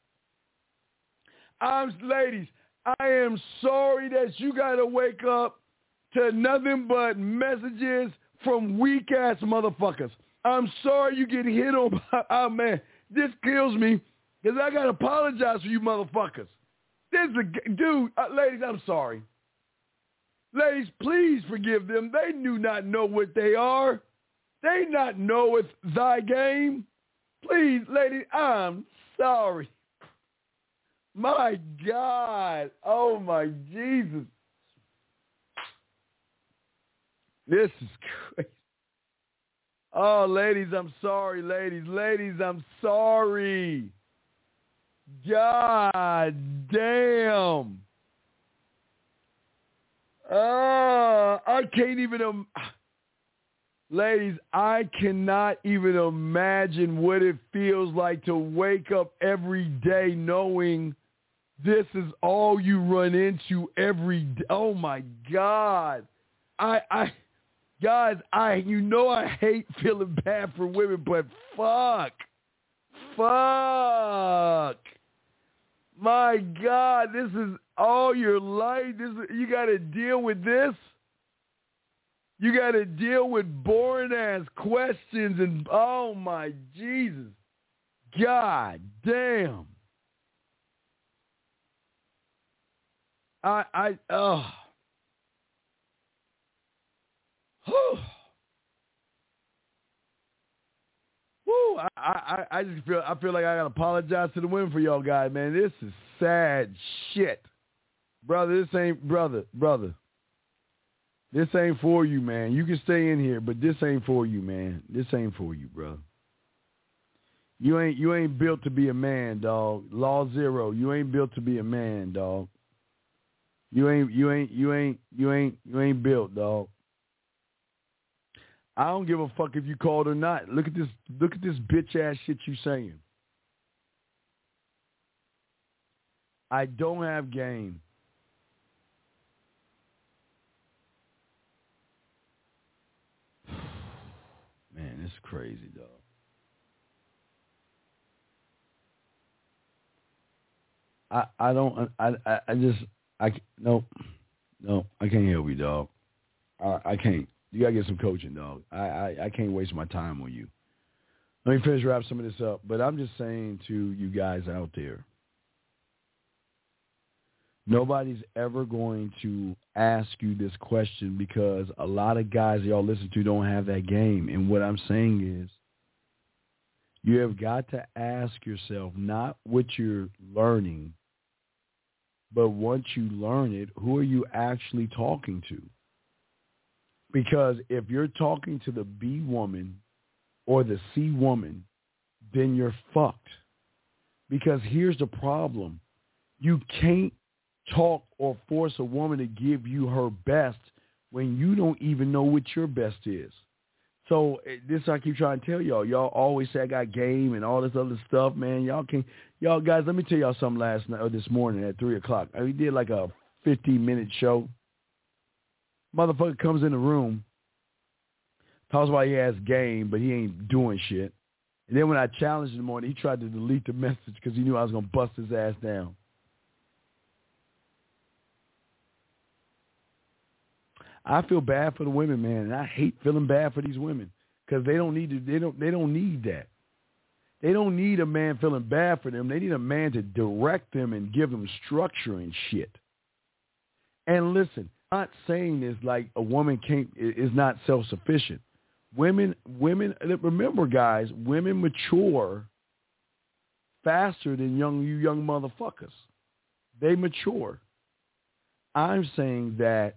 Ladies, I am sorry that you got to wake up to nothing but messages from weak-ass motherfuckers. I'm sorry you get hit on by, oh, man, this kills me because I got to apologize for you motherfuckers. Dude, ladies, I'm sorry. Ladies, please forgive them. They do not know what they are. They not know it's thy game. Please, ladies, I'm sorry. My God. Oh, my Jesus. This is crazy. Oh, ladies, I'm sorry, ladies. Ladies, I'm sorry. God damn. I can't even... Ladies, I cannot even imagine what it feels like to wake up every day knowing this is all you run into every day. Oh, my God. Guys, you know I hate feeling bad for women, but fuck. My God, this is all your life. You got to deal with this. You got to deal with boring-ass questions and, oh, my Jesus. God damn. Woo. I just feel like I gotta apologize to the women for y'all guys, man. This is sad shit. Brother, this ain't This ain't for you, man. You can stay in here, but this ain't for you, man. This ain't for you, bro. You ain't built to be a man, dog. Law 0. You ain't built to be a man, dog. You ain't built, dog. I don't give a fuck if you called or not. Look at this bitch ass shit you saying. I don't have game. Man, it's crazy, dog. No, I can't help you, dog. I can't. You gotta get some coaching, dog. I can't waste my time on you. Let me finish wrap some of this up. But I'm just saying to you guys out there, nobody's ever going to ask you this question because a lot of guys y'all listen to don't have that game. And what I'm saying is you have got to ask yourself not what you're learning, but once you learn it, who are you actually talking to? Because if you're talking to the B woman or the C woman, then you're fucked. Because here's the problem. You can't talk or force a woman to give you her best when you don't even know what your best is. So this I keep trying to tell y'all. Y'all always say I got game and all this other stuff, man. Y'all guys, let me tell y'all something last night or this morning at 3 o'clock. We did like a 15-minute show. Motherfucker comes in the room, talks about he has game, but he ain't doing shit. And then when I challenged him on it, he tried to delete the message because he knew I was going to bust his ass down. I feel bad for the women, man, and I hate feeling bad for these women because they don't need that. They don't need a man feeling bad for them. They need a man to direct them and give them structure and shit. And listen, I'm not saying this like a woman is not self-sufficient. Women, remember, guys, women mature faster than you young motherfuckers. They mature. I'm saying that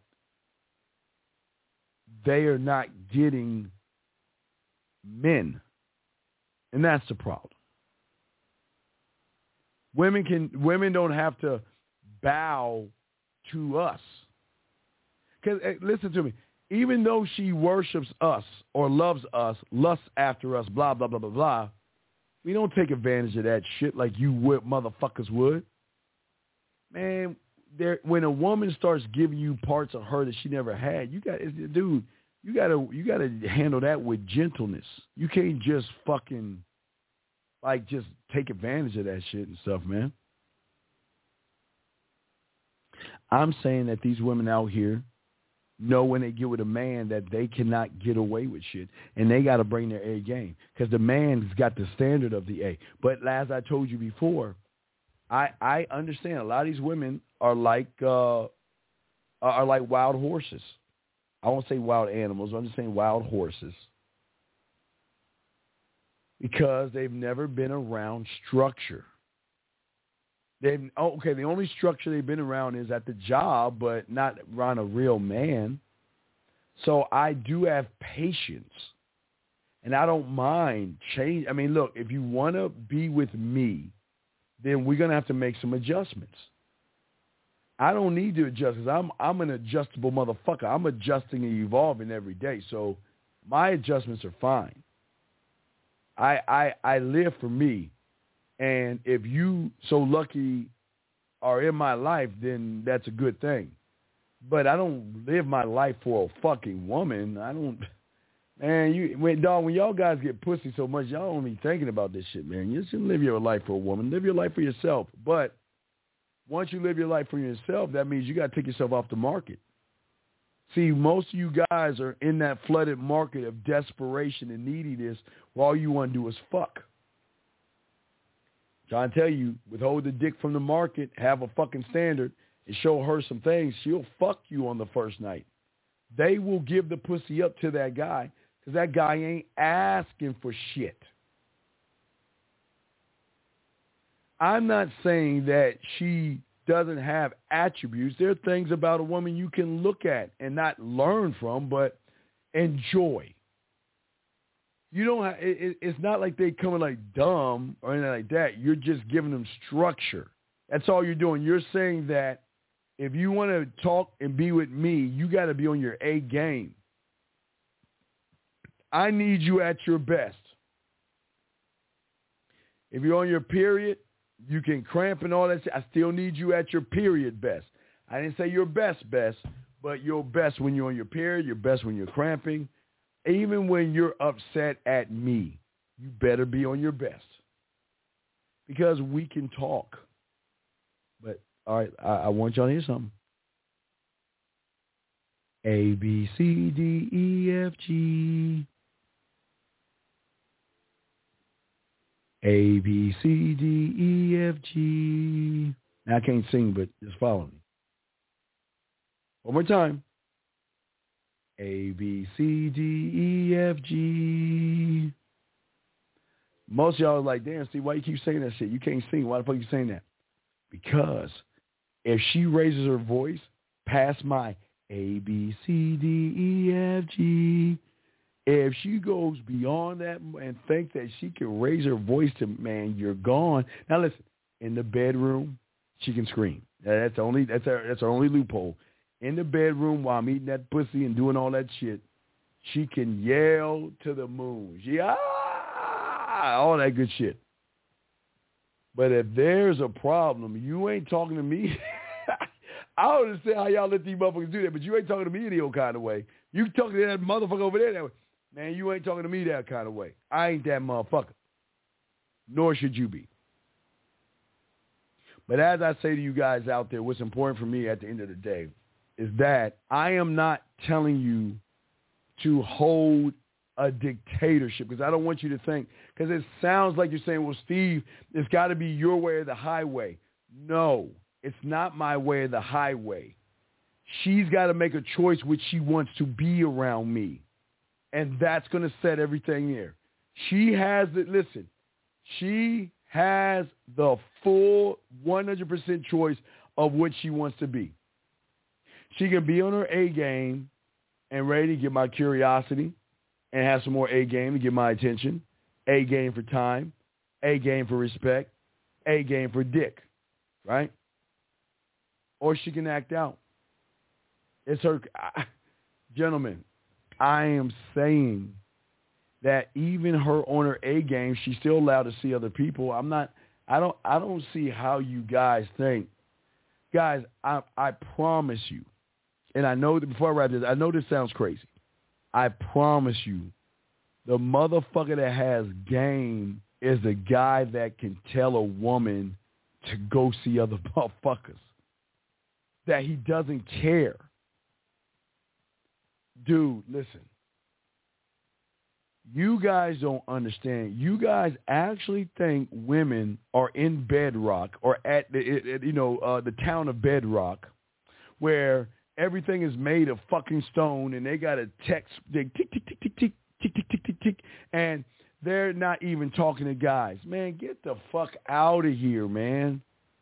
they are not getting men. And that's the problem. Women don't have to bow to us. Because listen to me, even though she worships us or loves us, lusts after us, blah, blah, blah, blah, blah, we don't take advantage of that shit like you would motherfuckers would. Man, when a woman starts giving you parts of her that she never had, you got to handle that with gentleness. You can't just fucking just take advantage of that shit and stuff, man. I'm saying that these women out here know when they get with a man that they cannot get away with shit, and they got to bring their A game because the man's got the standard of the A. But as I told you before, I understand a lot of these women are like wild horses. I won't say wild animals. I'm just saying wild horses because they've never been around structure. The only structure they've been around is at the job, but not around a real man. So I do have patience, and I don't mind change. I mean, look, if you want to be with me, then we're going to have to make some adjustments. I don't need to adjust because I'm an adjustable motherfucker. I'm adjusting and evolving every day, so my adjustments are fine. I live for me. And if you so lucky are in my life, then that's a good thing. But I don't live my life for a fucking woman. I don't, man. When y'all guys get pussy so much, y'all don't be thinking about this shit, man. You shouldn't live your life for a woman. Live your life for yourself. But once you live your life for yourself, that means you got to take yourself off the market. See, most of you guys are in that flooded market of desperation and neediness where all you want to do is fuck. Trying to tell you, withhold the dick from the market, have a fucking standard, and show her some things, she'll fuck you on the first night. They will give the pussy up to that guy because that guy ain't asking for shit. I'm not saying that she doesn't have attributes. There are things about a woman you can look at and not learn from, but enjoy. You don't. It's not like they coming like dumb or anything like that. You're just giving them structure. That's all you're doing. You're saying that if you want to talk and be with me, you got to be on your A game. I need you at your best. If you're on your period, you can cramp and all that shit. I still need you at your period best. I didn't say your best, but your best when you're on your period, your best when you're cramping. Even when you're upset at me, you better be on your best because we can talk. But, all right, I want y'all to hear something. A, B, C, D, E, F, G. A, B, C, D, E, F, G. Now, I can't sing, but just follow me. One more time. A, B, C, D, E, F, G. Most of y'all are like, damn, Steve, why you keep saying that shit? You can't sing. Why the fuck you saying that? Because if she raises her voice past my A, B, C, D, E, F, G, if she goes beyond that and think that she can raise her voice to, man, you're gone. Now listen, in the bedroom, she can scream. That's her only loophole. In the bedroom while I'm eating that pussy and doing all that shit, she can yell to the moon. All that good shit. But if there's a problem, you ain't talking to me. I don't understand how y'all let these motherfuckers do that, but you ain't talking to me any old kind of way. You talking to that motherfucker over there that way. Man, you ain't talking to me that kind of way. I ain't that motherfucker. Nor should you be. But as I say to you guys out there, what's important for me at the end of the day is that I am not telling you to hold a dictatorship, because I don't want you to think, because it sounds like you're saying, well, Steve, it's got to be your way or the highway. No, it's not my way or the highway. She's got to make a choice which she wants to be around me, and that's going to set everything there. She has the full 100% choice of what she wants to be. She can be on her A game and ready to get my curiosity, and have some more A game to get my attention, A game for time, A game for respect, A game for dick, right? Or she can act out. It's her, gentlemen, I am saying that even her on her A game, she's still allowed to see other people. I don't see how you guys think. Guys, I promise you, and I know that before I wrap this, I know this sounds crazy. I promise you, the motherfucker that has game is the guy that can tell a woman to go see other motherfuckers. That he doesn't care. Dude, listen. You guys don't understand. You guys actually think women are in Bedrock or at the town of Bedrock, where everything is made of fucking stone, and they got a text, they tick, tick, tick, tick, tick, tick, tick, tick, tick, tick, and they're not even talking to guys. Man, get the fuck out of here, man.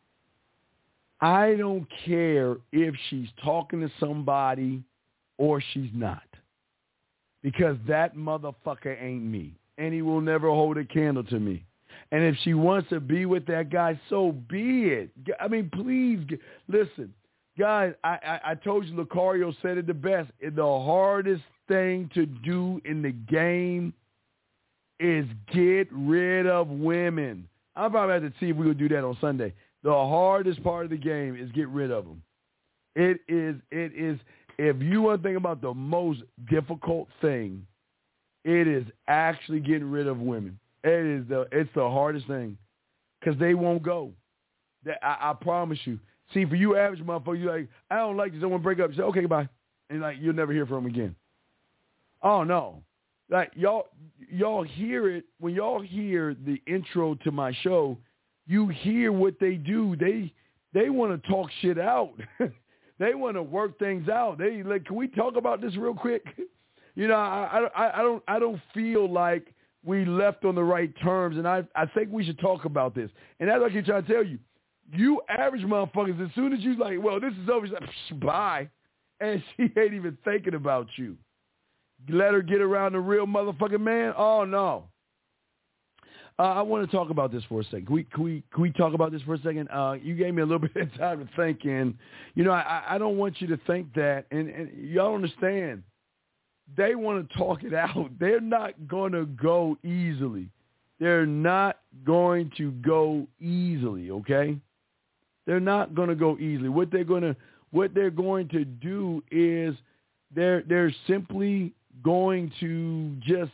I don't care if she's talking to somebody or she's not, because that motherfucker ain't me, and he will never hold a candle to me. And if she wants to be with that guy, so be it. I mean, please, listen. Guys, I told you, Lucario said it the best. The hardest thing to do in the game is get rid of women. I'll probably have to see if we're going to do that on Sunday. The hardest part of the game is get rid of them. It is, if you want to think about the most difficult thing, it is actually getting rid of women. It's the hardest thing, because they won't go. I promise you. See, for you average motherfucker, you're like, I don't like this. I want to break up. You say, okay, bye. And, like, you'll never hear from them again. Oh, no. Like, y'all hear it. When y'all hear the intro to my show, you hear what they do. They want to talk shit out. They want to work things out. They like, can we talk about this real quick? You know, I don't feel like we left on the right terms, and I think we should talk about this. And that's what I keep trying to tell you. You average motherfuckers, as soon as you like, well, this is over, she's like, bye. And she ain't even thinking about you. Let her get around the real motherfucking man? Oh, no. I want to talk about this for a second. Can we talk about this for a second? You gave me a little bit of time to think, and, you know, I don't want you to think that, and y'all understand, they want to talk it out. They're not going to go easily. They're not going to go easily, okay? They're not going to go easily. What they're going to do is they're simply going to just,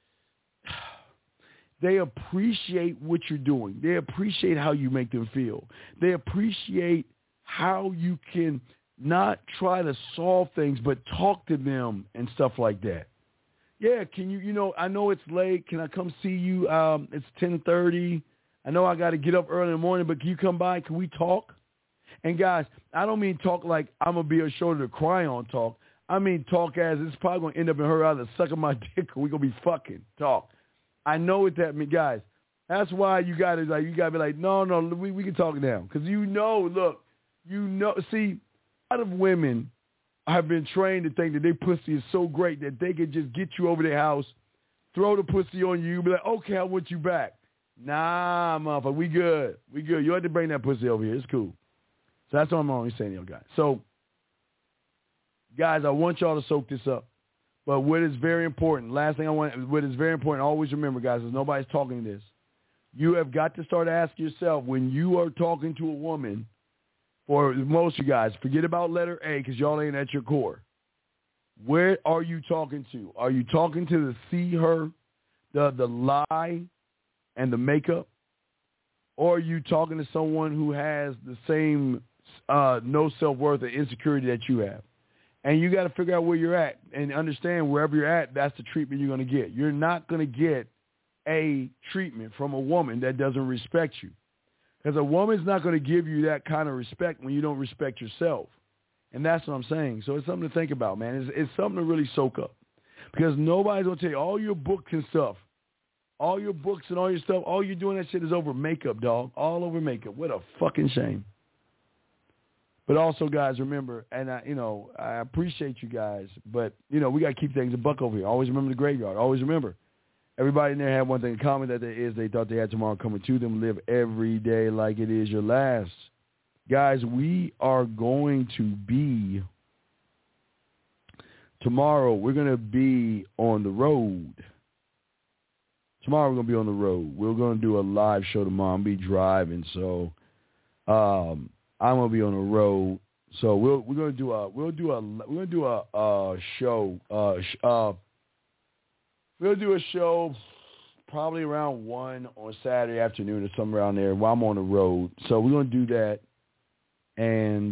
they appreciate what you're doing. They appreciate how you make them feel. They appreciate how you can not try to solve things, but talk to them and stuff like that. yeah, can you, I know it's late. Can I come see you? It's 10:30. I know I got to get up early in the morning, but can you come by? Can we talk? And, guys, I don't mean talk like I'm going to be a shoulder to cry on talk. I mean talk as it's probably going to end up in her either sucking my dick or we're going to be fucking talk. I know what that means, guys. That's why you got to be like, no, we can talk now. Because see, a lot of women have been trained to think that their pussy is so great that they could just get you over their house, throw the pussy on you, be like, okay, I want you back. Nah, motherfucker, we good. We good. You have to bring that pussy over here. It's cool. So that's what I'm only saying, guys. So, guys, I want y'all to soak this up. But what is very important, what is very important, always remember, guys, is nobody's talking this. You have got to start asking yourself when you are talking to a woman, for most of you guys, forget about letter A because y'all ain't at your core. Where are you talking to? Are you talking to the see her, the lie, and the makeup? Or are you talking to someone who has the same no self-worth or insecurity that you have? And you got to figure out where you're at and understand wherever you're at, that's the treatment you're going to get. You're not going to get a treatment from a woman that doesn't respect you. Because a woman's not going to give you that kind of respect when you don't respect yourself. And that's what I'm saying. So it's something to think about, man. It's something to really soak up. Because nobody's going to tell you all your books and stuff. All your books and all your stuff, all you're doing that shit is over makeup, dog. All over makeup. What a fucking shame. But also, guys, remember, and I appreciate you guys, but, we got to keep things a buck over here. Always remember the graveyard. Always remember, everybody in there had one thing in common, that they thought they had tomorrow coming to them. Live every day like it is your last. Guys, we are going to be, tomorrow, we're going to be on the road. Tomorrow we're going to be on the road. We're going to do a live show tomorrow. I'm going to be driving, so I'm going to be on the road. So we're going to do a show. We'll do a show probably around 1 on Saturday afternoon or somewhere around there while I'm on the road. So we're going to do that, and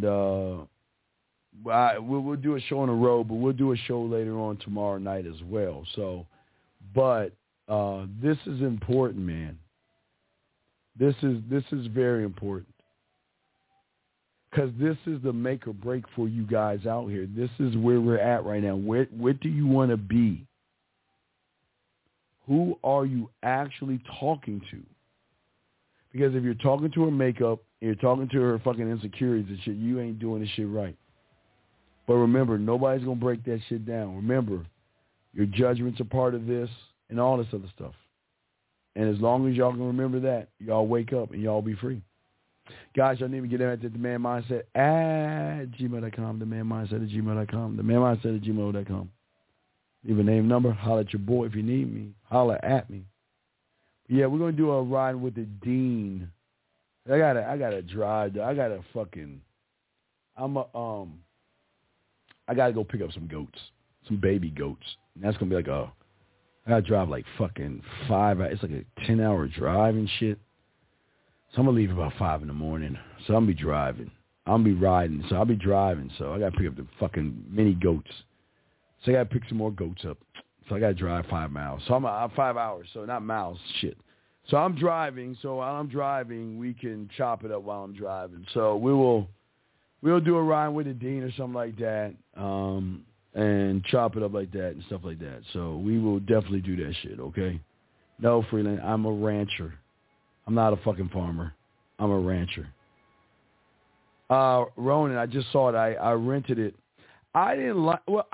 we'll do a show on the road, but we'll do a show later on tomorrow night as well. So, but this is important, man. This is very important. Because this is the make or break for you guys out here. This is where we're at right now. Where do you want to be? Who are you actually talking to? Because if you're talking to her makeup, you're talking to her fucking insecurities and shit, you ain't doing this shit right. But remember, nobody's going to break that shit down. Remember, your judgment's a part of this and all this other stuff. And as long as y'all can remember that, y'all wake up and y'all be free. Guys, y'all need to get at the Man Mindset at gmail.com, the Man Mindset at gmail.com, the Man Mindset at gmail.com. Leave a name, number, holler at your boy if you need me, holler at me. Yeah, we're gonna do a ride with the Dean. I gotta drive. I gotta go pick up some goats, some baby goats. And that's gonna be like I gotta drive like fucking 5 hours. It's like a 10-hour drive and shit. So I'm going to leave about 5 in the morning. So I'm going to be driving. I'm going to be riding. So I'll be driving. So I got to pick up the fucking mini goats. So I got to pick some more goats up. So I got to drive 5 miles. So I'm 5 hours. So not miles. Shit. So I'm driving. So while I'm driving, we can chop it up while I'm driving. So we'll do a ride with the Dean or something like that. And chop it up like that and stuff like that. So we will definitely do that shit, okay? No, Freeland, I'm a rancher. I'm not a fucking farmer. I'm a rancher. Ronan, I just saw it. I rented it. I didn't like. Well,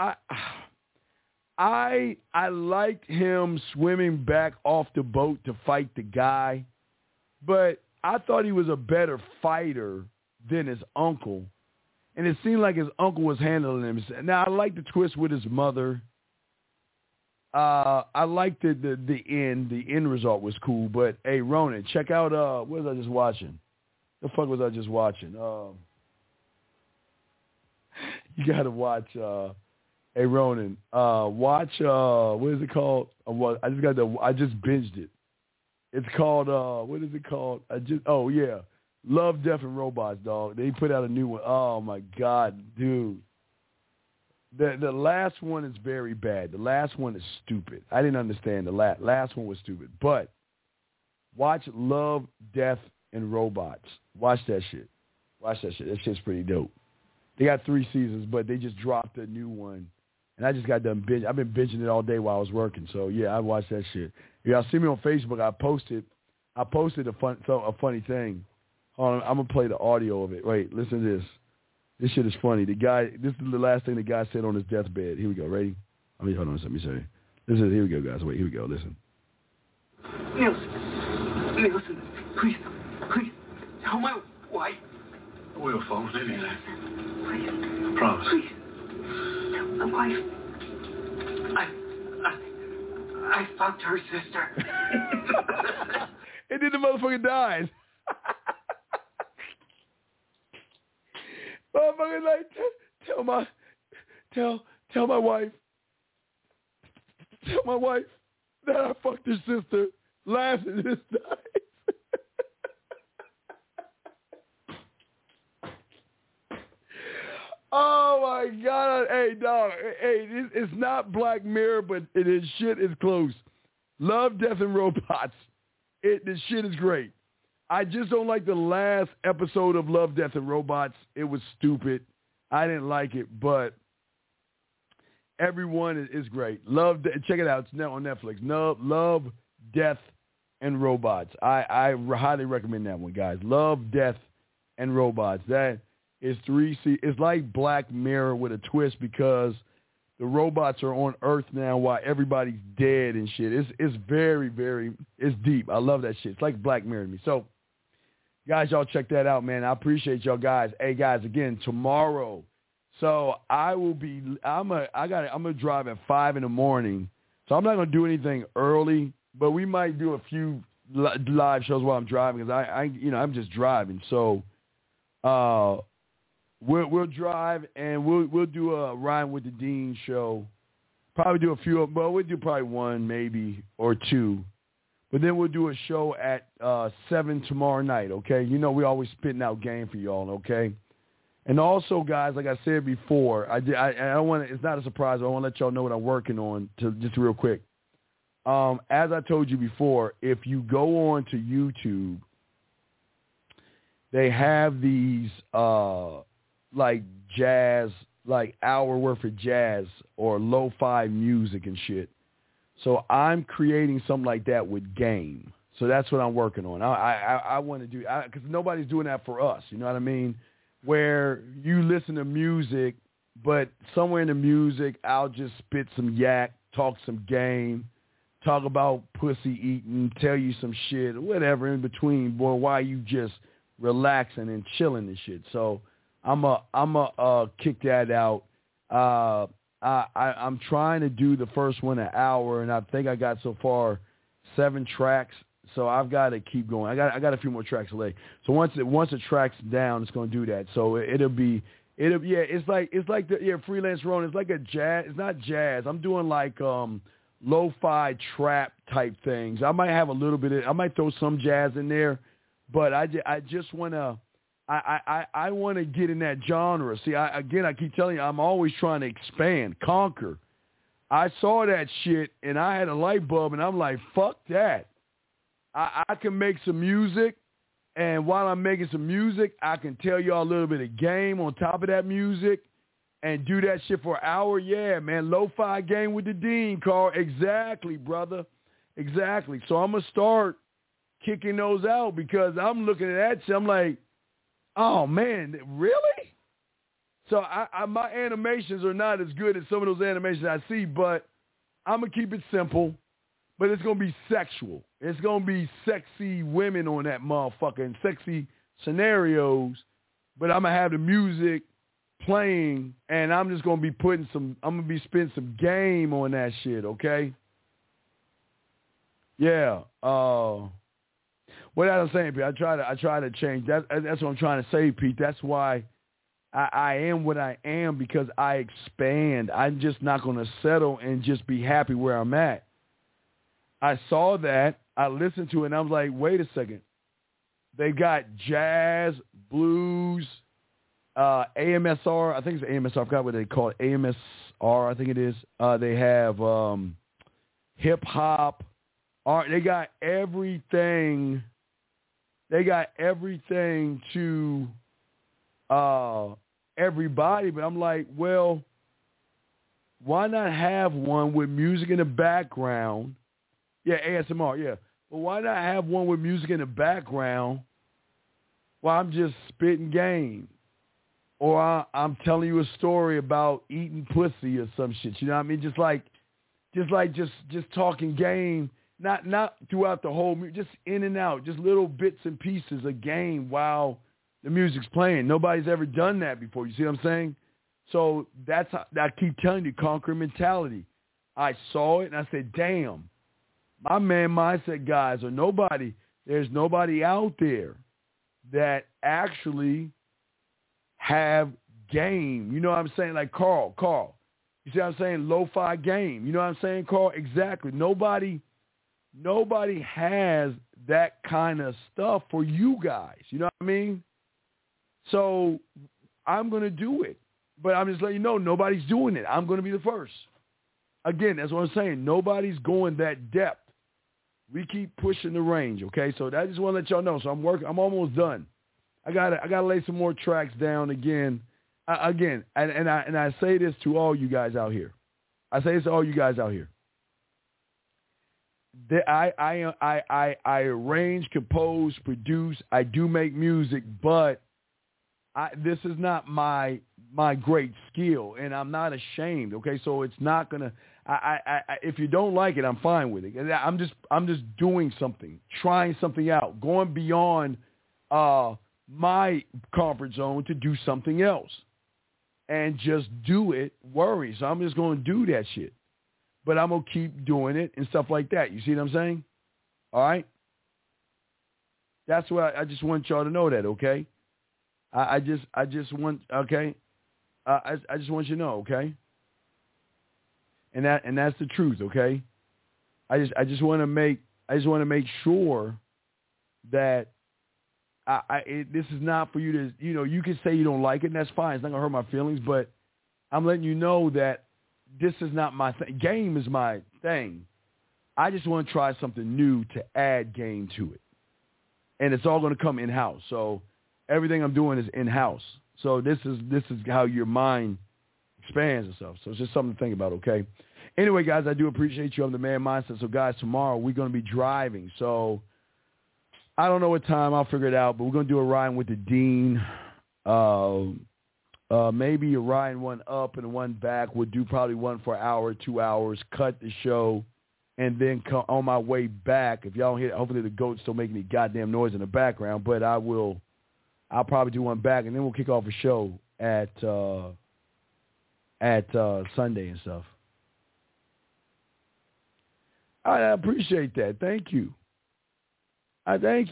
I liked him swimming back off the boat to fight the guy, but I thought he was a better fighter than his uncle, and it seemed like his uncle was handling him. Now I like the twist with his mother. I liked the end. The end result was cool. But hey, Ronan, check out what was I just watching? The fuck was I just watching? You gotta watch. Hey, Ronan, watch. What is it called? I just binged it. It's called. What is it called? Love, Death, and Robots, dog. They put out a new one. Oh my god, dude. The last one is very bad. The last one is stupid. I didn't understand the last one was stupid. But watch Love, Death, and Robots. Watch that shit. Watch that shit. That shit's pretty dope. They got 3 seasons, but they just dropped a new one. And I just got done binging. I've been binging it all day while I was working. So, yeah, I watched that shit. Y'all see me on Facebook. I posted a funny thing. Hold on, I'm going to play the audio of it. Wait, listen to this. This shit is funny. This is the last thing the guy said on his deathbed. Here we go. Ready? Hold on. Let me say. Here we go, guys. Wait, here we go. Listen.
Nielsen, please, tell my wife.
We'll phone anyway.
Please.
Promise.
Please. Tell my wife. I fucked her sister.
And then the motherfucker dies. Motherfucker like, tell my wife. Tell my wife that I fucked her sister. Laughs and just dies. Oh my God! Hey, dog. Hey, it's not Black Mirror, but shit is close. Love, Death, and Robots. This shit is great. I just don't like the last episode of Love, Death, and Robots. It was stupid. I didn't like it, but everyone is great. Check it out. It's now on Netflix. Love, Death, and Robots. I highly recommend that one, guys. Love, Death, and Robots. That is 3 seasons. It's like Black Mirror with a twist because the robots are on Earth now while everybody's dead and shit. It's very, very, it's deep. I love that shit. It's like Black Mirror to me. So, guys, y'all check that out, man. I appreciate y'all guys. Hey, guys, again, tomorrow. So I'm gonna drive at 5 in the morning. So I'm not gonna do anything early, but we might do a few live shows while I'm driving because I'm just driving. So, we'll drive and we'll do a Ryan with the Dean show. Probably do a few, but we'll do probably 1 maybe or 2. But then we'll do a show at 7 tomorrow night, okay? You know we always spitting out game for y'all, okay? And also, guys, like I said before, I don't want to. It's not a surprise. I want to let y'all know what I'm working on. Just real quick. As I told you before, if you go on to YouTube, they have these like jazz, like hour worth of jazz or lo-fi music and shit. So I'm creating something like that with game. So that's what I'm working on. I want to do, because nobody's doing that for us. You know what I mean? Where you listen to music, but somewhere in the music, I'll just spit some yak, talk some game, talk about pussy eating, tell you some shit, whatever in between, boy, while you just relaxing and chilling and shit. So I'm kick that out. I'm trying to do the first one an hour, and I think I got so far 7 tracks. So I've got to keep going. I got a few more tracks to lay. So once the track's down, it's going to do that. So it's like the Freelance Ronin. It's like a jazz. It's not jazz. I'm doing like lo-fi trap type things. I might have a little bit. I might throw some jazz in there, but I just want to. I want to get in that genre. See, I keep telling you, I'm always trying to expand, conquer. I saw that shit, and I had a light bulb, and I'm like, fuck that. I can make some music, and while I'm making some music, I can tell y'all a little bit of game on top of that music and do that shit for an hour. Yeah, man, lo-fi game with the Dean, Carl. Exactly, brother. Exactly. So I'm going to start kicking those out because I'm looking at that shit. I'm like, oh, man, really? So my animations are not as good as some of those animations I see, but I'm going to keep it simple. But it's going to be sexual. It's going to be sexy women on that motherfucker and sexy scenarios. But I'm going to have the music playing, and I'm just going to be I'm going to be spending some game on that shit, okay? Yeah. What I was saying, Pete, I try to change. That's what I'm trying to say, Pete. That's why I am what I am, because I expand. I'm just not going to settle and just be happy where I'm at. I saw that. I listened to it, and I was like, wait a second. They got jazz, blues, AMSR, I think it's AMSR. I forgot what they call it. AMSR, I think it is. They have hip-hop. They got everything. They got everything to everybody. But I'm like, well, why not have one with music in the background? Yeah, ASMR, yeah. But why not have one with music in the background while I'm just spitting game? Or I'm telling you a story about eating pussy or some shit. You know what I mean? Just talking game. Not throughout the whole music, just in and out, just little bits and pieces of game while the music's playing. Nobody's ever done that before. You see what I'm saying? So that's how, I keep telling you, conquer mentality. I saw it and I said, damn, my man mindset guys or nobody, there's nobody out there that actually have game. You know what I'm saying? Like Carl. You see what I'm saying? Lo-fi game. You know what I'm saying, Carl? Exactly. Nobody has that kind of stuff for you guys. You know what I mean? So I'm going to do it. But I'm just letting you know, nobody's doing it. I'm going to be the first. Again, that's what I'm saying. Nobody's going that depth. We keep pushing the range, okay? So I just want to let y'all know. So I'm almost done. I gotta lay some more tracks down again. And I say this to all you guys out here. I arrange, compose, produce. I do make music, but this is not my great skill, and I'm not ashamed. Okay, so it's not gonna. If you don't like it, I'm fine with it. I'm just doing something, trying something out, going beyond my comfort zone to do something else, and just do it. Worry. So I'm just going to do that shit. But I'm going to keep doing it and stuff like that. You see what I'm saying? All right? That's what I just want y'all to know that, okay? I just want, okay? I just want you to know, okay? And that's the truth, okay? I just want to make sure that this is not for you to, you can say you don't like it, and that's fine. It's not going to hurt my feelings, but I'm letting you know that this is not my thing. Game is my thing. I just want to try something new to add game to it. And it's all going to come in-house. So everything I'm doing is in-house. So this is how your mind expands and stuff. So it's just something to think about, okay? Anyway, guys, I do appreciate you on the Man Mindset. So, guys, tomorrow we're going to be driving. So I don't know what time. I'll figure it out. But we're going to do a ride with the Dean. Maybe a ride one up and one back. We'll do probably one for an hour, 2 hours, cut the show, and then come on my way back. If y'all don't hear, hopefully the goats don't make any goddamn noise in the background, but I'll probably do one back, and then we'll kick off a show at Sunday and stuff. I appreciate that. Thank you. Thank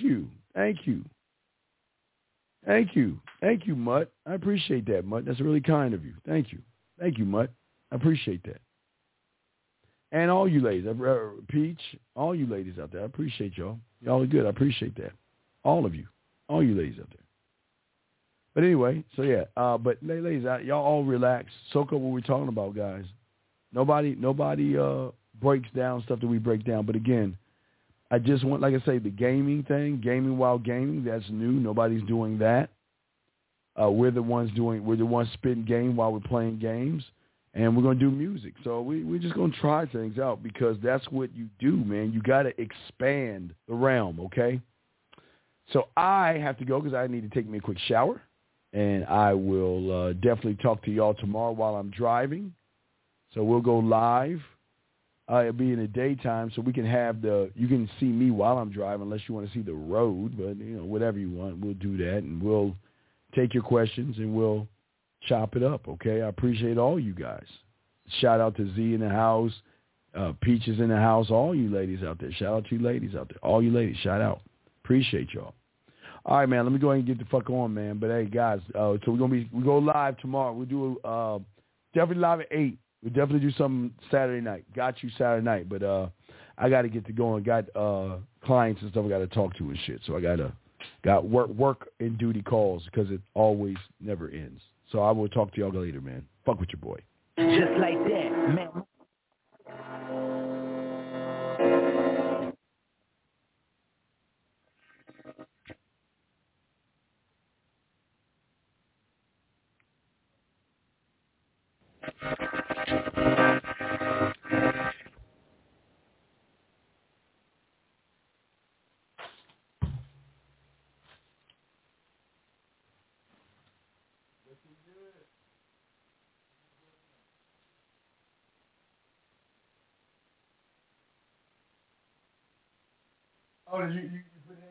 you, Mutt. I appreciate that, Mutt. That's really kind of you. Thank you, Mutt. I appreciate that. And all you ladies, Peach, all you ladies out there, I appreciate y'all. Y'all are good. I appreciate that. All of you, all you ladies out there. But anyway, so yeah. But ladies, y'all all relax. Soak up what we're talking about, guys. Nobody breaks down stuff that we break down. But again, I just want, like I say, the gaming thing, gaming while gaming, that's new. Nobody's doing that. We're the ones spitting game while we're playing games, and we're going to do music. So we're just going to try things out because that's what you do, man. You got to expand the realm, okay? So I have to go because I need to take me a quick shower, and I will definitely talk to y'all tomorrow while I'm driving. So we'll go live. It'll be in the daytime, so we can have you can see me while I'm driving unless you want to see the road, but, whatever you want, we'll do that, and we'll take your questions, and we'll chop it up, okay? I appreciate all you guys. Shout out to Z in the house, Peaches in the house, all you ladies out there. Shout out to you ladies out there. All you ladies, shout out. Appreciate y'all. All right, man, let me go ahead and get the fuck on, man. But, hey, guys, so we go live tomorrow. We'll do definitely live at 8. We'll definitely do something Saturday night. Got you Saturday night, but I got to get to going. Got clients and stuff I got to talk to and shit, so I got to Got work and duty calls because it always never ends. So I will talk to y'all later, man. Fuck with your boy.
Just like that, man.
Oh, did you put it in?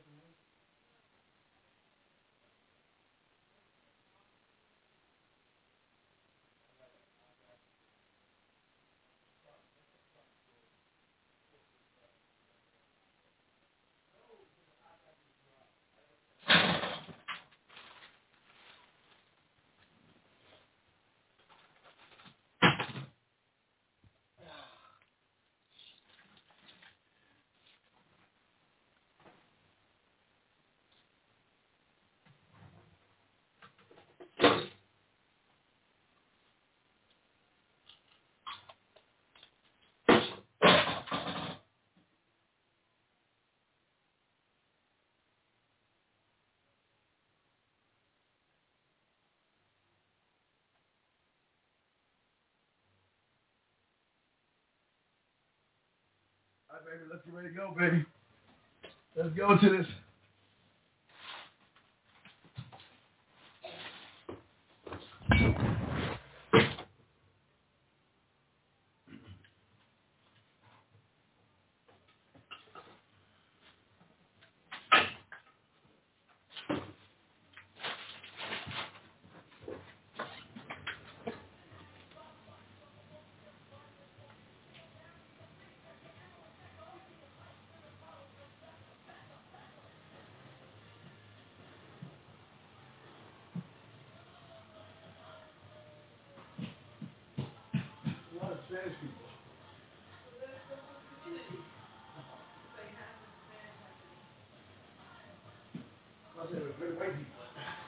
All right, baby, let's get ready to go, baby. Let's go to this. A lot of Spanish people. I said it was very white people.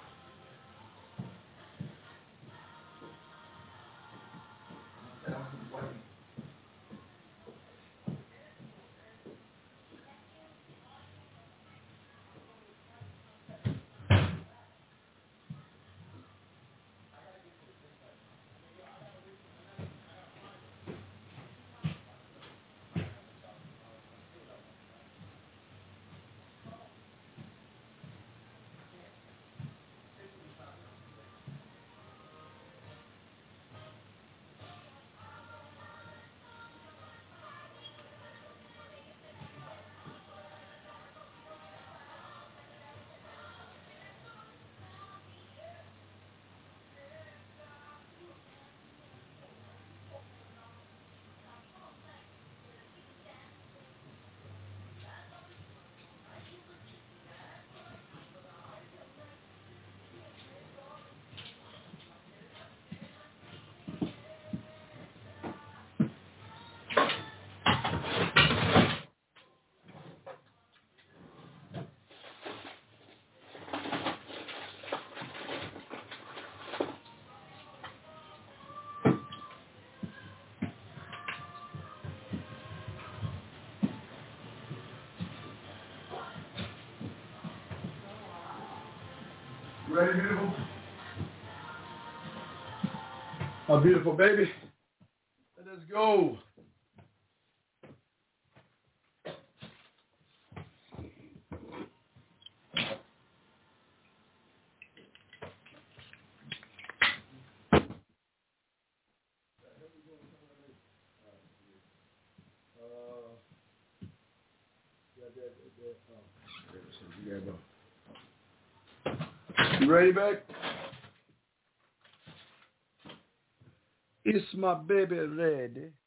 You ready, beautiful? Oh, beautiful baby. Let us go. You ready, babe? Is my baby ready?